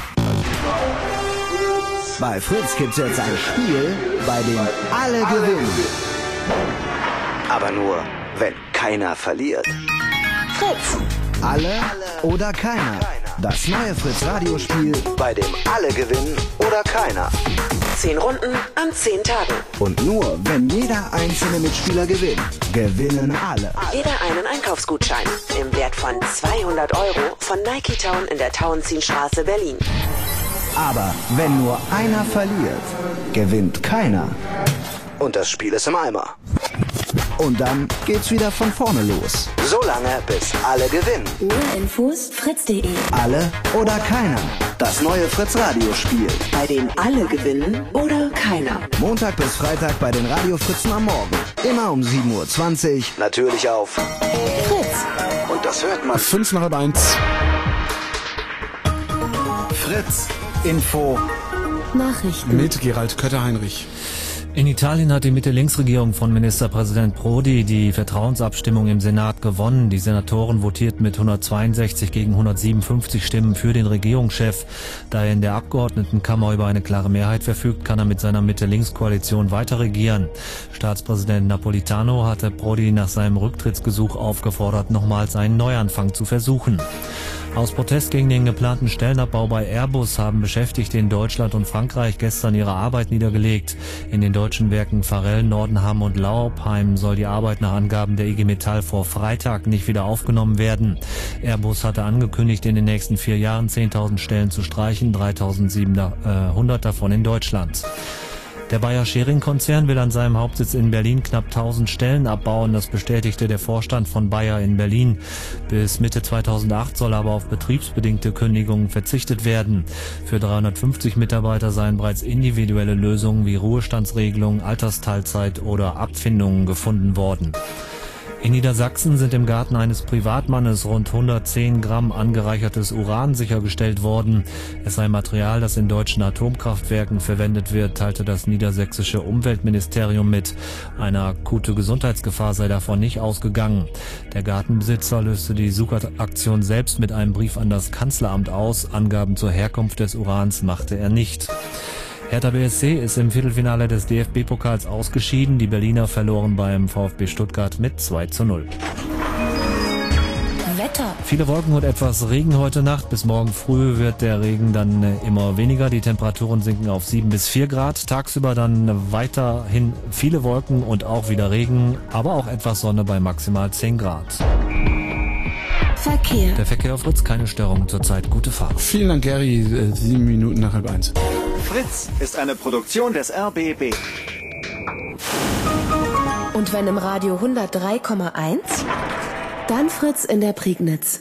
Bei Fritz gibt's jetzt ein Spiel, bei dem alle gewinnen. Aber nur, wenn keiner verliert. Fritz! Alle oder keiner. Das neue Fritz-Radiospiel, bei dem alle gewinnen oder keiner. 10 Runden an 10 Tagen. Und nur, wenn jeder einzelne Mitspieler gewinnt, gewinnen alle. Jeder einen Einkaufsgutschein im Wert von 200 € von Nike Town in der Tauentzienstraße, Berlin. Aber wenn nur einer verliert, gewinnt keiner. Und das Spiel ist im Eimer. Und dann geht's wieder von vorne los. So lange, bis alle gewinnen. Mehr Infos fritz.de. Alle oder keiner. Das neue Fritz-Radiospiel. Bei dem alle gewinnen oder keiner. Montag bis Freitag bei den Radio-Fritzen am Morgen. Immer um 7:20 Uhr. Natürlich auf Fritz. Und das hört man. 1:55. Fritz. Info. Nachrichten. Mit Gerald Kötter-Heinrich. In Italien hat die Mitte-Links-Regierung von Ministerpräsident Prodi die Vertrauensabstimmung im Senat gewonnen. Die Senatoren votierten mit 162 gegen 157 Stimmen für den Regierungschef. Da er in der Abgeordnetenkammer über eine klare Mehrheit verfügt, kann er mit seiner Mitte-Links-Koalition weiter regieren. Staatspräsident Napolitano hatte Prodi nach seinem Rücktrittsgesuch aufgefordert, nochmals einen Neuanfang zu versuchen. Aus Protest gegen den geplanten Stellenabbau bei Airbus haben Beschäftigte in Deutschland und Frankreich gestern ihre Arbeit niedergelegt. In den deutschen Werken Farell, Nordenham und Laubheim soll die Arbeit nach Angaben der IG Metall vor Freitag nicht wieder aufgenommen werden. Airbus hatte angekündigt, in den nächsten 4 Jahren 10.000 Stellen zu streichen, 3.700 davon in Deutschland. Der Bayer-Schering-Konzern will an seinem Hauptsitz in Berlin knapp 1.000 Stellen abbauen. Das bestätigte der Vorstand von Bayer in Berlin. Bis Mitte 2008 soll aber auf betriebsbedingte Kündigungen verzichtet werden. Für 350 Mitarbeiter seien bereits individuelle Lösungen wie Ruhestandsregelungen, Altersteilzeit oder Abfindungen gefunden worden. In Niedersachsen sind im Garten eines Privatmannes rund 110 Gramm angereichertes Uran sichergestellt worden. Es sei Material, das in deutschen Atomkraftwerken verwendet wird, teilte das niedersächsische Umweltministerium mit. Eine akute Gesundheitsgefahr sei davon nicht ausgegangen. Der Gartenbesitzer löste die Suchaktion selbst mit einem Brief an das Kanzleramt aus. Angaben zur Herkunft des Urans machte er nicht. Hertha BSC ist im Viertelfinale des DFB-Pokals ausgeschieden. Die Berliner verloren beim VfB Stuttgart mit 2:0. Wetter. Viele Wolken und etwas Regen heute Nacht. Bis morgen früh wird der Regen dann immer weniger. Die Temperaturen sinken auf 7 bis 4 Grad. Tagsüber dann weiterhin viele Wolken und auch wieder Regen, aber auch etwas Sonne bei maximal 10 Grad. Verkehr. Der Verkehr auf Fritz, keine Störung zurzeit. Gute Fahrt. Vielen Dank, Gary. 7 Minuten nach 12:30. Fritz ist eine Produktion des RBB. Und wenn im Radio 103,1, dann Fritz in der Prignitz.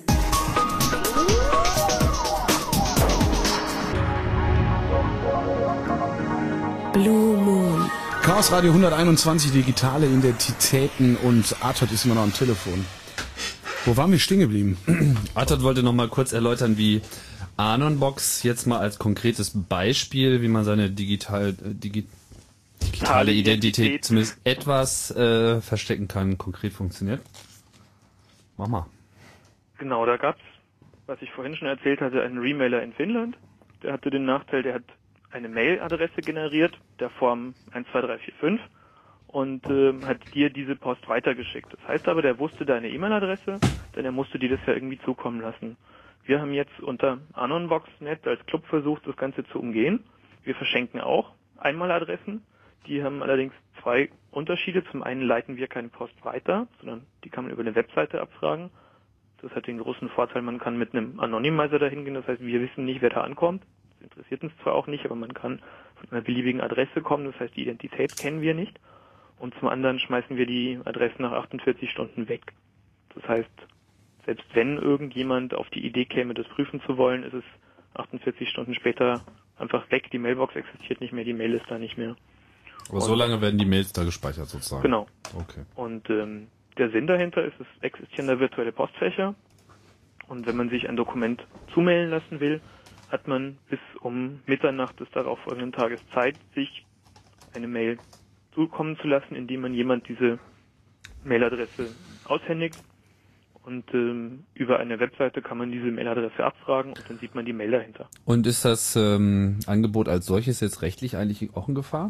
Blue Moon. Chaos Radio 121, digitale Identitäten, und Arthur ist immer noch am Telefon. Wo waren wir stehen geblieben? Arthur wollte noch mal kurz erläutern, wie Anonbox jetzt mal als konkretes Beispiel, wie man seine digitalen digitale Identität zumindest etwas verstecken kann, konkret funktioniert. Mach mal. Genau, da gab's, was ich vorhin schon erzählt hatte, einen Remailer in Finnland. Der hatte den Nachteil, der hat eine Mailadresse generiert, der Form 12345, und hat dir diese Post weitergeschickt. Das heißt aber, der wusste deine E-Mail-Adresse, denn er musste dir das ja irgendwie zukommen lassen. Wir haben jetzt unter AnonBox.net als Club versucht, das Ganze zu umgehen. Wir verschenken auch Einmaladressen. Die haben allerdings zwei Unterschiede. Zum einen leiten wir keine Post weiter, sondern die kann man über eine Webseite abfragen. Das hat den großen Vorteil, man kann mit einem Anonymizer dahin gehen. Das heißt, wir wissen nicht, wer da ankommt. Das interessiert uns zwar auch nicht, aber man kann von einer beliebigen Adresse kommen. Das heißt, die Identität kennen wir nicht. Und zum anderen schmeißen wir die Adressen nach 48 Stunden weg. Das heißt, selbst wenn irgendjemand auf die Idee käme, das prüfen zu wollen, ist es 48 Stunden später einfach weg. Die Mailbox existiert nicht mehr, die Mail ist da nicht mehr. Aber so lange werden die Mails da gespeichert sozusagen? Genau. Okay. Und der Sinn dahinter ist, es existieren da virtuelle Postfächer. Und wenn man sich ein Dokument zumailen lassen will, hat man bis um Mitternacht des darauf folgenden Tages Zeit, sich eine Mail zukommen zu lassen, indem man jemand diese Mailadresse aushändigt. Und über eine Webseite kann man diese Mailadresse abfragen und dann sieht man die Mail dahinter. Und ist das Angebot als solches jetzt rechtlich eigentlich auch in Gefahr?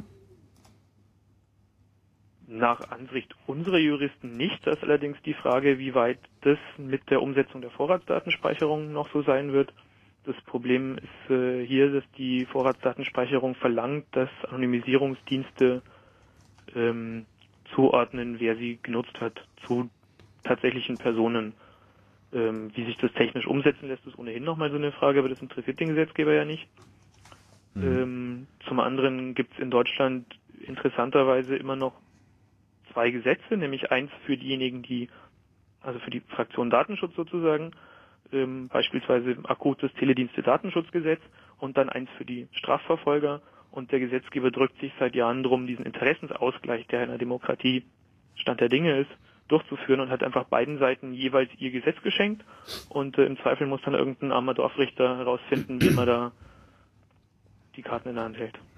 Nach Ansicht unserer Juristen nicht. Das ist allerdings die Frage, wie weit das mit der Umsetzung der Vorratsdatenspeicherung noch so sein wird. Das Problem ist hier, dass die Vorratsdatenspeicherung verlangt, dass Anonymisierungsdienste zuordnen, wer sie genutzt hat, zu tatsächlichen Personen. Wie sich das technisch umsetzen lässt, ist ohnehin nochmal so eine Frage, aber das interessiert den Gesetzgeber ja nicht. Zum anderen gibt es in Deutschland interessanterweise immer noch zwei Gesetze, nämlich eins für diejenigen, also für die Fraktion Datenschutz sozusagen, beispielsweise akutes Teledienste-Datenschutzgesetz, und dann eins für die Strafverfolger. Und der Gesetzgeber drückt sich seit Jahren drum, diesen Interessensausgleich, der in einer Demokratie Stand der Dinge ist, durchzuführen, und hat einfach beiden Seiten jeweils ihr Gesetz geschenkt. Und im Zweifel muss dann irgendein armer Dorfrichter herausfinden, wie man da die Karten in der Hand hält.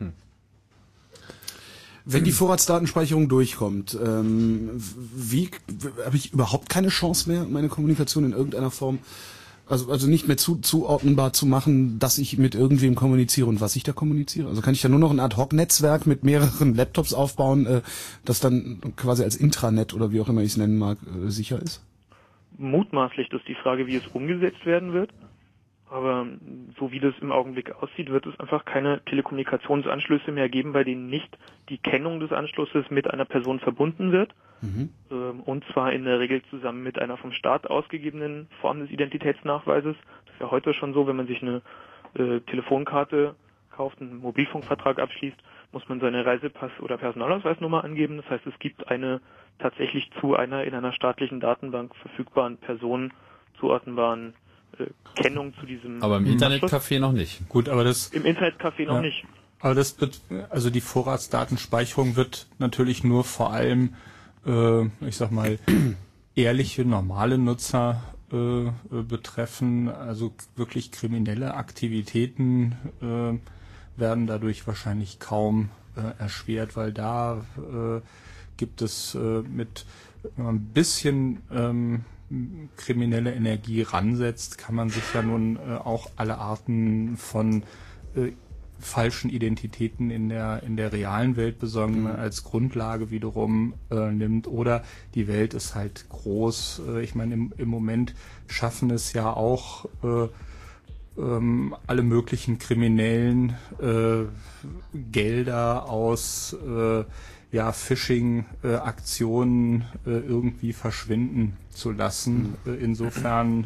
Wenn die Vorratsdatenspeicherung durchkommt, wie habe ich überhaupt keine Chance mehr, meine Kommunikation in irgendeiner Form, also nicht mehr zuordnenbar zu machen, dass ich mit irgendwem kommuniziere und was ich da kommuniziere? Also kann ich da nur noch ein Ad-Hoc-Netzwerk mit mehreren Laptops aufbauen, das dann quasi als Intranet oder wie auch immer ich es nennen mag, sicher ist? Mutmaßlich, das ist die Frage, wie es umgesetzt werden wird. Aber so wie das im Augenblick aussieht, wird es einfach keine Telekommunikationsanschlüsse mehr geben, bei denen nicht die Kennung des Anschlusses mit einer Person verbunden wird. Und zwar in der Regel zusammen mit einer vom Staat ausgegebenen Form des Identitätsnachweises. Das ist ja heute schon so, wenn man sich eine Telefonkarte kauft, einen Mobilfunkvertrag abschließt, muss man seine Reisepass- oder Personalausweisnummer angeben. Das heißt, es gibt eine tatsächlich zu einer in einer staatlichen Datenbank verfügbaren Person zuordnenbaren Kennung zu diesem. Aber im Internetcafé noch nicht. Gut, aber das im Internetcafé noch nicht. Aber das wird, also die Vorratsdatenspeicherung wird natürlich nur vor allem, ich sag mal, ehrliche, normale Nutzer betreffen. Also wirklich kriminelle Aktivitäten werden dadurch wahrscheinlich kaum erschwert, weil da gibt es mit, wenn man ein bisschen kriminelle Energie ransetzt, kann man sich ja nun auch alle Arten von falschen Identitäten in der realen Welt besorgen, die man als Grundlage wiederum nimmt. Oder die Welt ist halt groß. Ich meine, im Moment schaffen es ja auch alle möglichen kriminellen Gelder aus Phishing-Aktionen irgendwie verschwinden zu lassen. Insofern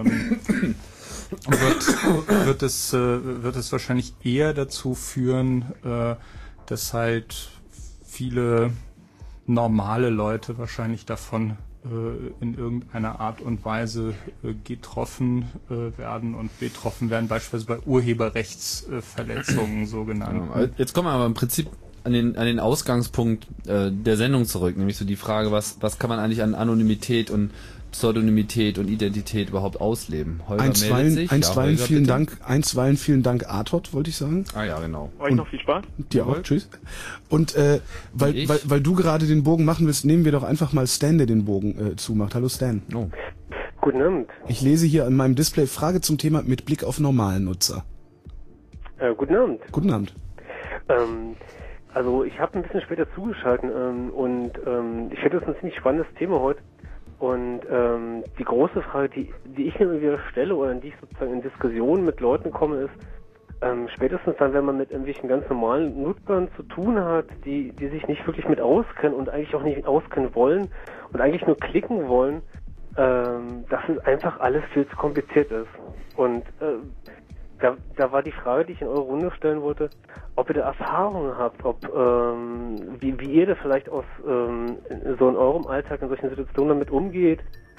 wird es wahrscheinlich eher dazu führen, dass halt viele normale Leute wahrscheinlich davon in irgendeiner Art und Weise getroffen werden und betroffen werden, beispielsweise bei Urheberrechtsverletzungen sogenannten. Ja, jetzt kommen wir aber im Prinzip an den Ausgangspunkt der Sendung zurück, nämlich so die Frage, was kann man eigentlich an Anonymität und Pseudonymität und Identität überhaupt ausleben? Holger einstweilen vielen Dank, Artot, wollte ich sagen. Ah ja, genau. Euch noch viel Spaß. Dir auch, tschüss. Und weil du gerade den Bogen machen willst, nehmen wir doch einfach mal Stan, der den Bogen zumacht. Hallo Stan. Oh. Guten Abend. Ich lese hier an meinem Display Frage zum Thema mit Blick auf normalen Nutzer. Guten Abend. Guten Abend. Also ich habe ein bisschen später zugeschaltet und ich finde das ein ziemlich spannendes Thema heute. Und die große Frage, die ich mir wieder stelle oder in die ich sozusagen in Diskussionen mit Leuten komme, ist, spätestens dann, wenn man mit irgendwelchen ganz normalen Nutzern zu tun hat, die sich nicht wirklich mit auskennen und eigentlich auch nicht auskennen wollen und eigentlich nur klicken wollen, dass es einfach alles viel zu kompliziert ist. Und da war die Frage, die ich in eure Runde stellen wollte, ob ihr da Erfahrungen habt, wie ihr da vielleicht so in eurem Alltag in solchen Situationen damit umgeht.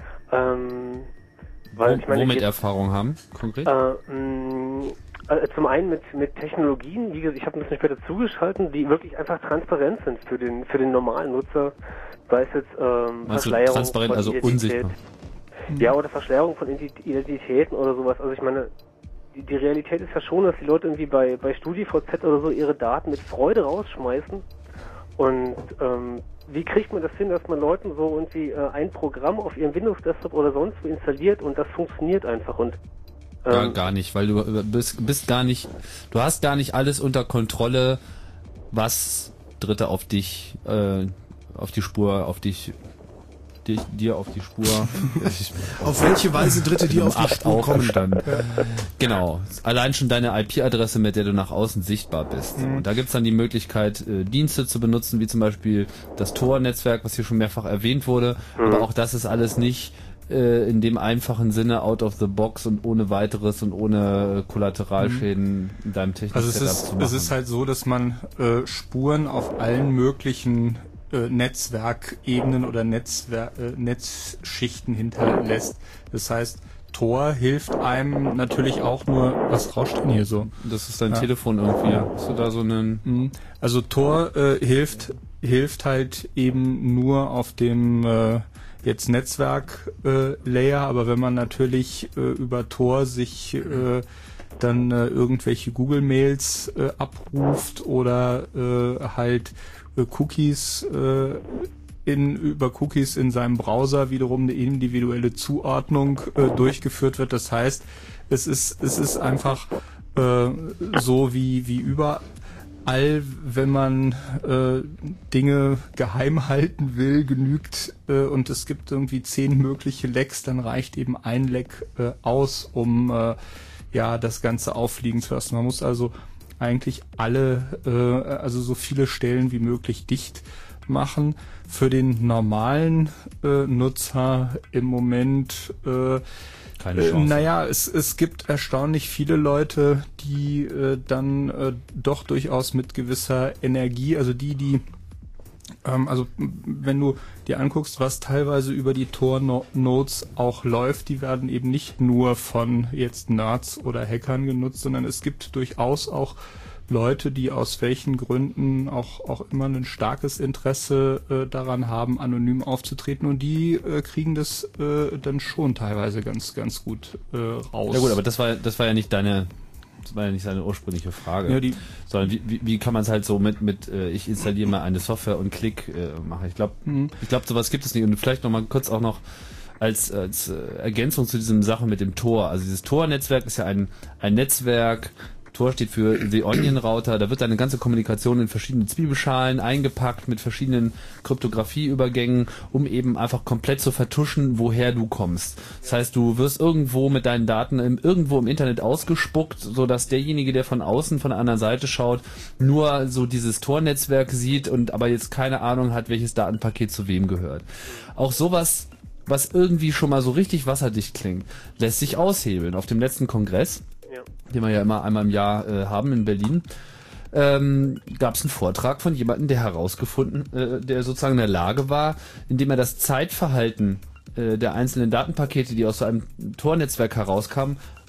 Weil ich meine, womit Erfahrung haben, konkret? Zum einen mit Technologien, wie gesagt, ich habe ein bisschen später zugeschaltet, die wirklich einfach transparent sind für den normalen Nutzer, sei es jetzt Verschleierung transparent, von also Identität. Unsichtbar. Ja, oder Verschleierung von Identitäten oder sowas. Also ich meine, die Realität ist ja schon, dass die Leute irgendwie bei StudiVZ oder so ihre Daten mit Freude rausschmeißen. Und wie kriegt man das hin, dass man Leuten so irgendwie ein Programm auf ihrem Windows-Desktop oder sonst wo installiert und das funktioniert einfach und gar nicht, weil du bist gar nicht, du hast gar nicht alles unter Kontrolle, was Dritte auf dich, auf die Spur, dir auf die Spur. Auf welche Weise Dritte dir auf die Spur kommen? Genau. Allein schon deine IP-Adresse, mit der du nach außen sichtbar bist. Und da gibt's dann die Möglichkeit, Dienste zu benutzen, wie zum Beispiel das Tor-Netzwerk, was hier schon mehrfach erwähnt wurde. Aber auch das ist alles nicht in dem einfachen Sinne out of the box und ohne weiteres und ohne Kollateralschäden in deinem technischen Setup zu machen. Es ist halt so, dass man Spuren auf allen möglichen Netzwerkebenen oder Netzschichten hinterlässt. Das heißt, Tor hilft einem natürlich auch nur, was rauscht denn hier so? Das ist dein Telefon irgendwie. Hast du da so einen? Also Tor hilft halt eben nur auf dem jetzt Netzwerk-Layer, aber wenn man natürlich über Tor sich dann irgendwelche Google-Mails abruft oder halt Cookies über Cookies in seinem Browser wiederum eine individuelle Zuordnung durchgeführt wird. Das heißt, es ist einfach so wie überall, wenn man Dinge geheim halten will, genügt und es gibt irgendwie 10 mögliche Lecks, dann reicht eben ein Leck aus, um das Ganze auffliegen zu lassen. Man muss also eigentlich also so viele Stellen wie möglich dicht machen. Für den normalen Nutzer im Moment keine Chance. Naja, es gibt erstaunlich viele Leute, die dann doch durchaus mit gewisser Energie, also also wenn du dir anguckst, was teilweise über die Tor-Nodes auch läuft, die werden eben nicht nur von jetzt Nerds oder Hackern genutzt, sondern es gibt durchaus auch Leute, die aus welchen Gründen auch immer ein starkes Interesse daran haben, anonym aufzutreten, und die kriegen das dann schon teilweise ganz gut raus. Ja gut, aber das war ja nicht seine ursprüngliche Frage, ja, sondern wie kann man es halt so mit ich installiere mal eine Software und klick machen. Ich glaube, sowas gibt es nicht. Und vielleicht nochmal kurz auch noch als Ergänzung zu diesem Sache mit dem Tor. Also dieses Tor-Netzwerk ist ja ein Netzwerk. Tor steht für The Onion Router. Da wird deine ganze Kommunikation in verschiedene Zwiebelschalen eingepackt mit verschiedenen Kryptografieübergängen, um eben einfach komplett zu vertuschen, woher du kommst. Das heißt, du wirst irgendwo mit deinen Daten irgendwo im Internet ausgespuckt, so dass derjenige, der von außen von der anderen Seite schaut, nur so dieses Tor-Netzwerk sieht und aber jetzt keine Ahnung hat, welches Datenpaket zu wem gehört. Auch sowas, was irgendwie schon mal so richtig wasserdicht klingt, lässt sich aushebeln. Auf dem letzten Kongress, den wir ja immer einmal im Jahr haben in Berlin, gab es einen Vortrag von jemandem, der sozusagen in der Lage war, indem er das Zeitverhalten der einzelnen Datenpakete, die aus so einem Tor-Netzwerk herauskamen,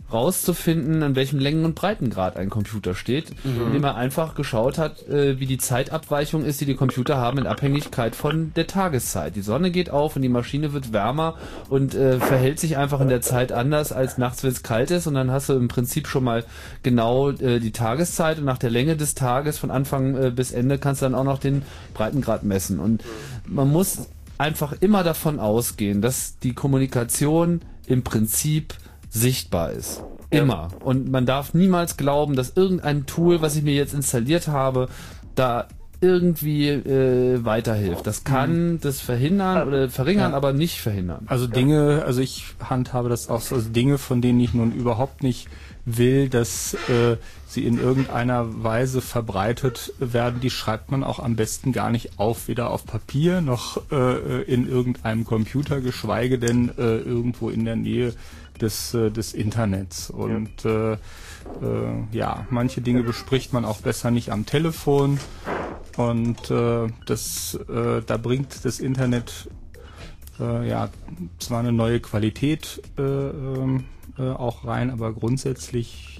rauszufinden, an welchem Längen- und Breitengrad ein Computer steht, indem er einfach geschaut hat, wie die Zeitabweichung ist, die die Computer haben in Abhängigkeit von der Tageszeit. Die Sonne geht auf und die Maschine wird wärmer und verhält sich einfach in der Zeit anders als nachts, wenn es kalt ist, und dann hast du im Prinzip schon mal genau die Tageszeit, und nach der Länge des Tages von Anfang bis Ende kannst du dann auch noch den Breitengrad messen. Und man muss einfach immer davon ausgehen, dass die Kommunikation im Prinzip sichtbar ist. Immer. Und man darf niemals glauben, dass irgendein Tool, was ich mir jetzt installiert habe, da irgendwie weiterhilft. Das kann das verhindern oder verringern, aber nicht verhindern. Also Dinge, also ich handhabe das auch so, also Dinge, von denen ich nun überhaupt nicht will, dass sie in irgendeiner Weise verbreitet werden, die schreibt man auch am besten gar nicht auf, weder auf Papier noch in irgendeinem Computer, geschweige denn irgendwo in der Nähe des Internets. Und manche Dinge bespricht man auch besser nicht am Telefon. Und da bringt das Internet zwar eine neue Qualität auch rein, aber grundsätzlich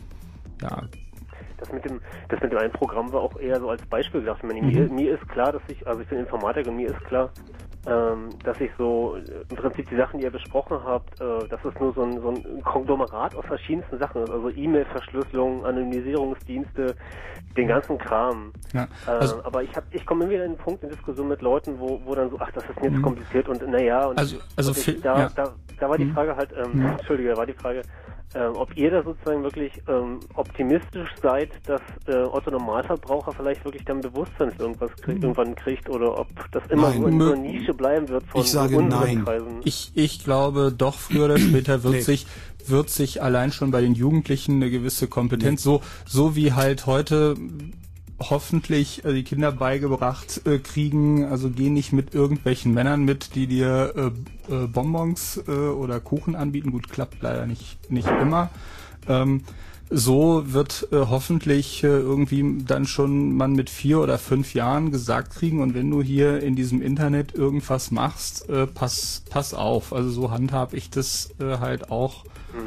Das mit dem einen Programm war auch eher so als Beispiel gedacht. Mir ist klar, ich bin Informatiker, und mir ist klar, dass ich so im Prinzip die Sachen, die ihr besprochen habt, dass es nur so ein Konglomerat aus verschiedensten Sachen ist, also E-Mail-Verschlüsselung, Anonymisierungsdienste, den ganzen Kram. Ja, aber ich komme immer wieder in den Punkt in Diskussion mit Leuten, wo dann so, ach, das ist mir jetzt kompliziert und naja, und da war die Frage halt, ob ihr da sozusagen wirklich optimistisch seid, dass Otto Normalverbraucher vielleicht wirklich dann Bewusstsein für irgendwann kriegt, oder ob das immer so in so einer Nische bleiben wird von unseren Kreisen. Ich glaube doch, früher oder später wird sich allein schon bei den Jugendlichen eine gewisse Kompetenz, so wie halt heute hoffentlich die Kinder beigebracht kriegen, also geh nicht mit irgendwelchen Männern mit, die dir Bonbons oder Kuchen anbieten. Gut, klappt leider nicht immer. So wird hoffentlich irgendwie dann schon man mit 4 oder 5 Jahren gesagt kriegen, und wenn du hier in diesem Internet irgendwas machst, pass auf. Also so handhab ich das halt auch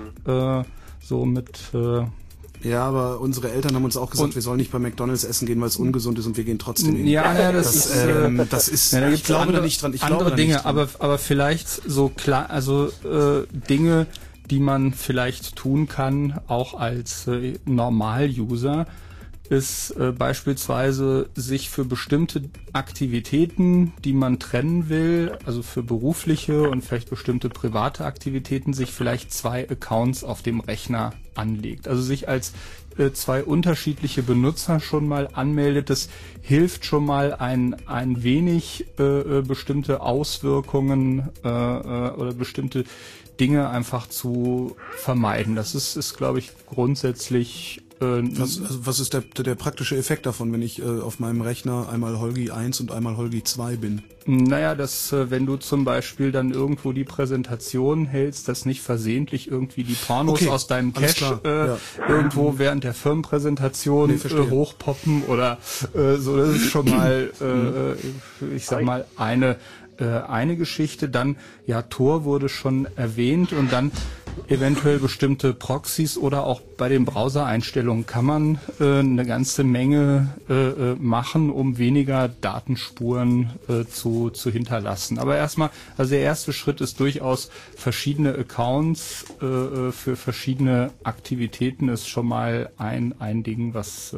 so mit... Ja, aber unsere Eltern haben uns auch gesagt, wir sollen nicht bei McDonald's essen gehen, weil es ungesund ist, und wir gehen trotzdem hin. Das ist ich glaube da nicht dran. Andere Dinge, aber vielleicht so klar, also Dinge, die man vielleicht tun kann, auch als Normal-User, ist beispielsweise sich für bestimmte Aktivitäten, die man trennen will, also für berufliche und vielleicht bestimmte private Aktivitäten, sich vielleicht 2 Accounts auf dem Rechner anlegt. Also sich als 2 unterschiedliche Benutzer schon mal anmeldet. Das hilft schon mal ein wenig bestimmte Auswirkungen oder bestimmte Dinge einfach zu vermeiden. Das ist glaube ich, grundsätzlich... Was ist der praktische Effekt davon, wenn ich auf meinem Rechner einmal Holgi 1 und einmal Holgi 2 bin? Naja, wenn du zum Beispiel dann irgendwo die Präsentation hältst, dass nicht versehentlich irgendwie die Pornos aus deinem Cache irgendwo während der Firmenpräsentation hochpoppen oder so, das ist schon mal, ich sag mal, eine Geschichte. Dann, Tor wurde schon erwähnt, und dann eventuell bestimmte Proxys oder auch bei den Browser-Einstellungen kann man eine ganze Menge machen, um weniger Datenspuren zu hinterlassen. Aber erstmal, also der erste Schritt ist durchaus, verschiedene Accounts für verschiedene Aktivitäten ist schon mal ein Ding, was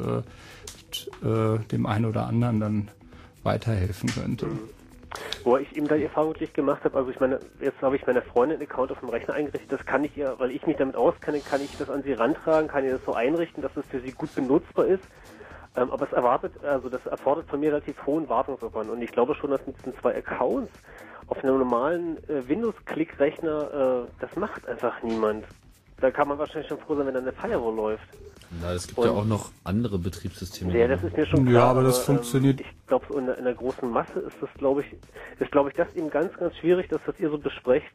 dem einen oder anderen dann weiterhelfen könnte. Wo ich eben da die Erfahrung wirklich gemacht habe, also ich meine, jetzt habe ich meiner Freundin einen Account auf dem Rechner eingerichtet, das kann ich ihr, weil ich mich damit auskenne, kann ich das an sie rantragen, kann ihr das so einrichten, dass es für sie gut benutzbar ist, aber das erfordert von mir relativ hohen Wartungsaufwand, und ich glaube schon, dass mit diesen 2 Accounts auf einem normalen Windows-Click-Rechner, das macht einfach niemand. Da kann man wahrscheinlich schon froh sein, wenn dann eine Firewall läuft. Na, es gibt ja auch noch andere Betriebssysteme. Ja, das ist mir schon klar. Ja, aber das funktioniert. Ich glaube, so in der großen Masse ist das, glaube ich, das eben ganz, ganz schwierig, dass das ihr so besprecht,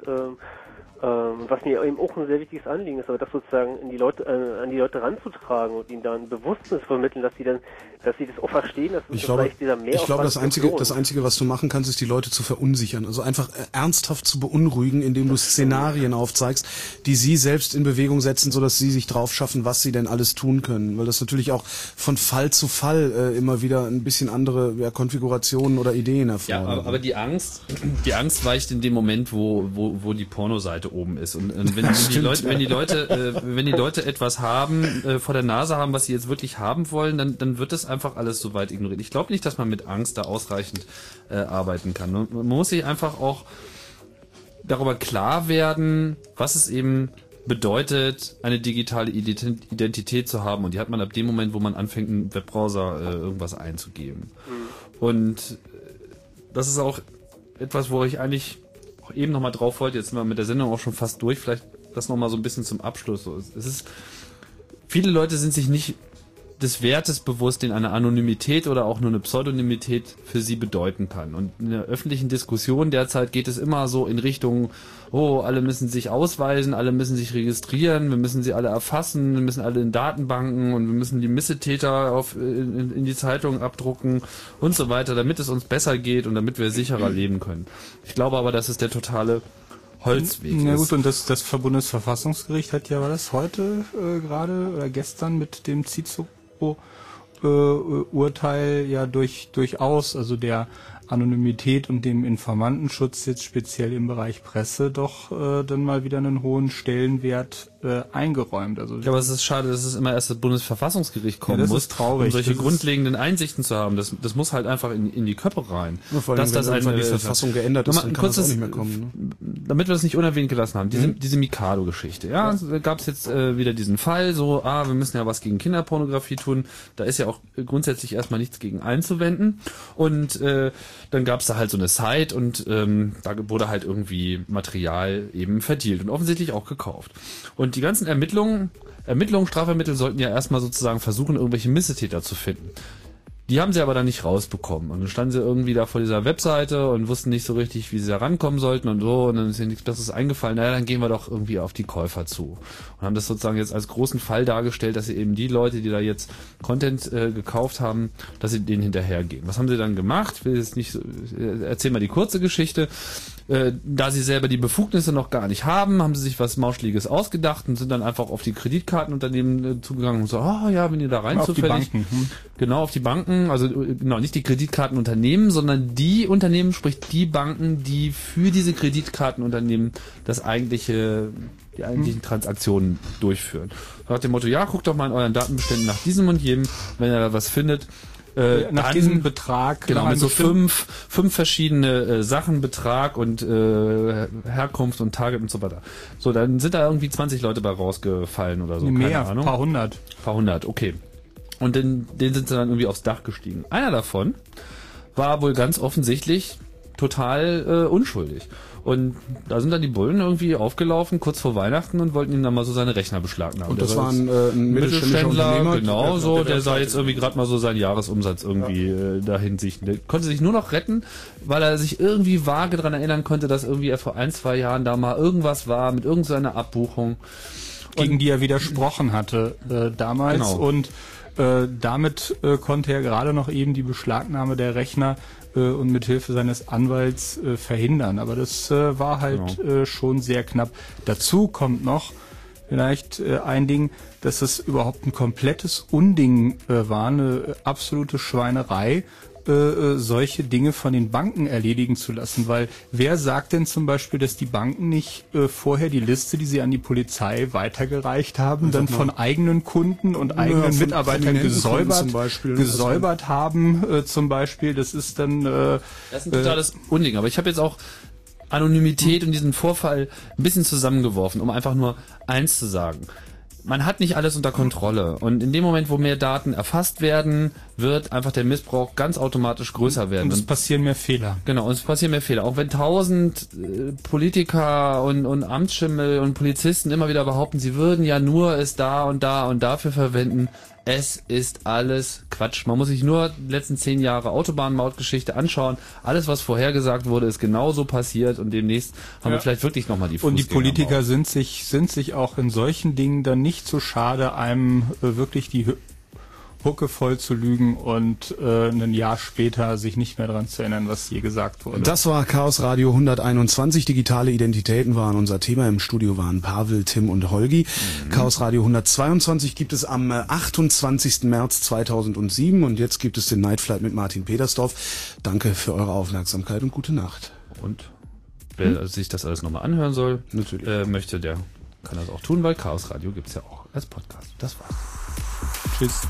was mir eben auch ein sehr wichtiges Anliegen ist, aber das sozusagen an die Leute ranzutragen und ihnen da ein Bewusstsein zu vermitteln, dass sie dann dass sie das auch verstehen, dass ich glaube, vielleicht dieser Mehraufwand... Ich glaube, das Einzige, was du machen kannst, ist, die Leute zu verunsichern. Also einfach ernsthaft zu beunruhigen, indem du Szenarien aufzeigst, die sie selbst in Bewegung setzen, sodass sie sich drauf schaffen, was sie denn alles tun können. Weil das natürlich auch von Fall zu Fall immer wieder ein bisschen andere Konfigurationen oder Ideen erfordert. Ja, aber die Angst weicht in dem Moment, wo die Pornoseite oben ist. Und wenn die Leute etwas haben, vor der Nase haben, was sie jetzt wirklich haben wollen, dann wird das einfach alles so weit ignoriert. Ich glaube nicht, dass man mit Angst da ausreichend arbeiten kann. Man muss sich einfach auch darüber klar werden, was es eben bedeutet, eine digitale Identität zu haben. Und die hat man ab dem Moment, wo man anfängt, im Webbrowser irgendwas einzugeben. Und das ist auch etwas, wo ich eigentlich auch eben nochmal drauf wollte. Jetzt sind wir mit der Sendung auch schon fast durch. Vielleicht das nochmal so ein bisschen zum Abschluss. Viele Leute sind sich nicht des Wertes bewusst, den eine Anonymität oder auch nur eine Pseudonymität für sie bedeuten kann. Und in der öffentlichen Diskussion derzeit geht es immer so in Richtung, alle müssen sich ausweisen, alle müssen sich registrieren, wir müssen sie alle erfassen, wir müssen alle in Datenbanken und wir müssen die Missetäter in die Zeitung abdrucken und so weiter, damit es uns besser geht und damit wir sicherer leben können. Ich glaube aber, dass es der totale Holzweg ist. Na gut, und das Bundesverfassungsgericht hat ja, war das heute gerade oder gestern mit dem Cicero-Urteil ja durchaus, also der Anonymität und dem Informantenschutz jetzt speziell im Bereich Presse doch dann mal wieder einen hohen Stellenwert eingeräumt. Also ja, aber es ist schade, dass es immer erst das Bundesverfassungsgericht kommen das muss, ist traurig. Um solche grundlegenden Einsichten zu haben. Das muss halt einfach in die Köpfe rein. Ja, vor allem, dass wenn die Verfassung geändert ist, dann kann das auch nicht mehr kommen. Ne? Damit wir das nicht unerwähnt gelassen haben, diese Mikado-Geschichte. Ja, da gab es jetzt wieder diesen Fall, wir müssen ja was gegen Kinderpornografie tun. Da ist ja auch grundsätzlich erstmal nichts gegen einzuwenden. Und dann gab es da halt so eine Site und da wurde halt irgendwie Material eben verdealt und offensichtlich auch gekauft. Und die ganzen Strafvermittel sollten ja erstmal sozusagen versuchen, irgendwelche Missetäter zu finden. Die haben sie aber dann nicht rausbekommen. Und dann standen sie irgendwie da vor dieser Webseite und wussten nicht so richtig, wie sie da rankommen sollten und so. Und dann ist ihnen nichts Besseres eingefallen. Naja, dann gehen wir doch irgendwie auf die Käufer zu. Und haben das sozusagen jetzt als großen Fall dargestellt, dass sie eben die Leute, die da jetzt Content gekauft haben, dass sie denen hinterhergehen. Was haben sie dann gemacht? Ich will jetzt nicht erzähl mal die kurze Geschichte. Da sie selber die Befugnisse noch gar nicht haben sie sich was Mauschliges ausgedacht und sind dann einfach auf die Kreditkartenunternehmen zugegangen und so, wenn ihr da rein zufällig. Genau, auf die Banken, also genau, nicht die Kreditkartenunternehmen, sondern die Unternehmen, sprich die Banken, die für diese Kreditkartenunternehmen die eigentlichen Transaktionen durchführen. Nach dem Motto, guckt doch mal in euren Datenbeständen nach diesem und jedem, wenn ihr da was findet, nach diesem Betrag. Genau, mit so fünf verschiedene Sachen, Betrag und Herkunft und Target und so weiter. So, dann sind da irgendwie 20 Leute bei rausgefallen oder so. Mehr, keine Ahnung. Paar hundert, okay. Und denen sind sie dann irgendwie aufs Dach gestiegen. Einer davon war wohl ganz offensichtlich total unschuldig. Und da sind dann die Bullen irgendwie aufgelaufen, kurz vor Weihnachten, und wollten ihm dann mal so seine Rechner beschlagnahmen. Und das war ein Mittelständler, genau so, der sah jetzt irgendwie gerade mal so seinen Jahresumsatz irgendwie dahin sich. Der konnte sich nur noch retten, weil er sich irgendwie vage daran erinnern konnte, dass irgendwie er vor 1-2 Jahren da mal irgendwas war mit irgendeiner Abbuchung. Gegen die er widersprochen hatte damals. Genau. Und damit konnte er gerade noch eben die Beschlagnahme der Rechner und mit Hilfe seines Anwalts verhindern. Aber das war halt schon sehr knapp. Dazu kommt noch vielleicht ein Ding, dass es überhaupt ein komplettes Unding war, eine absolute Schweinerei, solche Dinge von den Banken erledigen zu lassen, weil wer sagt denn zum Beispiel, dass die Banken nicht vorher die Liste, die sie an die Polizei weitergereicht haben, dann von eigenen Kunden und eigenen Mitarbeitern gesäubert haben, zum Beispiel, das ist dann das ist ein totales Unding, aber ich habe jetzt auch Anonymität und diesen Vorfall ein bisschen zusammengeworfen, um einfach nur eins zu sagen. Man hat nicht alles unter Kontrolle, und in dem Moment, wo mehr Daten erfasst werden, wird einfach der Missbrauch ganz automatisch größer werden. Und es passieren mehr Fehler. Genau, und es passieren mehr Fehler. Auch wenn 1000 Politiker und Amtsschimmel und Polizisten immer wieder behaupten, sie würden ja nur es da und dafür verwenden. Es ist alles Quatsch. Man muss sich nur die letzten 10 Jahre Autobahnmautgeschichte anschauen. Alles, was vorhergesagt wurde, ist genauso passiert, und demnächst haben wir vielleicht wirklich nochmal die Fußgänger. Und die Politiker sind sich auch in solchen Dingen dann nicht so schade, einem wirklich die huckevoll zu lügen und ein Jahr später sich nicht mehr daran zu erinnern, was je gesagt wurde. Das war Chaos Radio 121. Digitale Identitäten waren unser Thema. Im Studio waren Pavel, Tim und Holgi. Chaos Radio 122 gibt es am 28. März 2007 und jetzt gibt es den Night Flight mit Martin Petersdorf. Danke für eure Aufmerksamkeit und gute Nacht. Und wer sich das alles nochmal anhören soll, möchte, der kann das auch tun, weil Chaos Radio gibt's ja auch als Podcast. Das war's. Tschüss.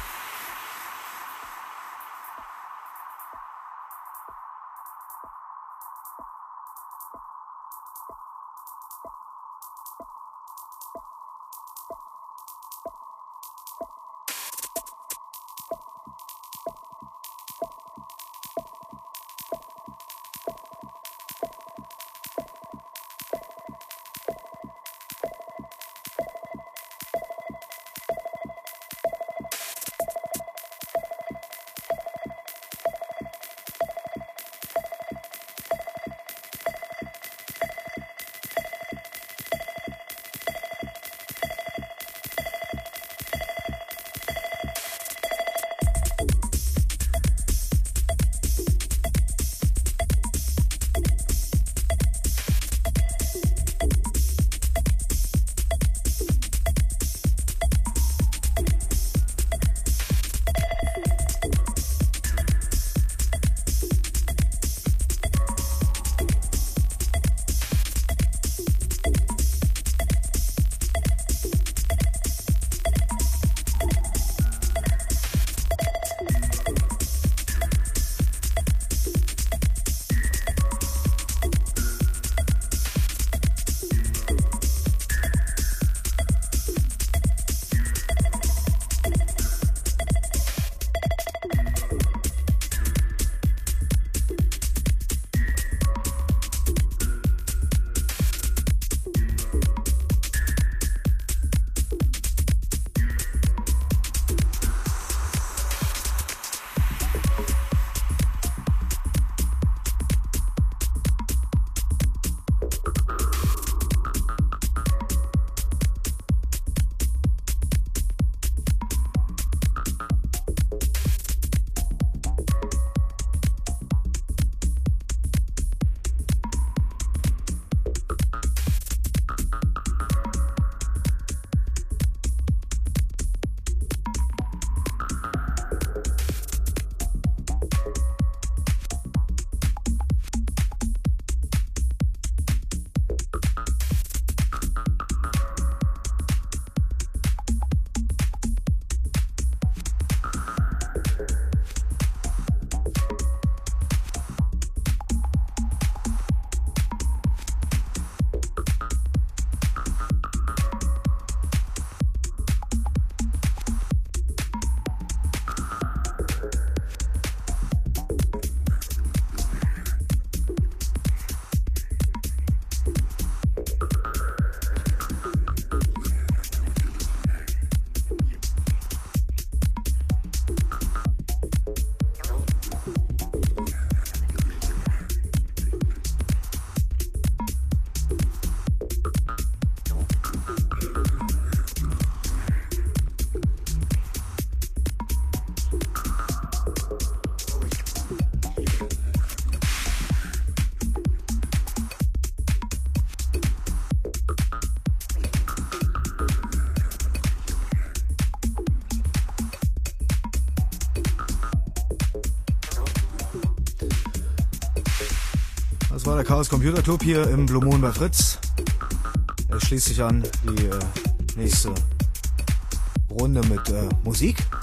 Das war der Chaos Computer Club hier im Blue Moon bei Fritz. Er schließt sich an die nächste Runde mit Musik.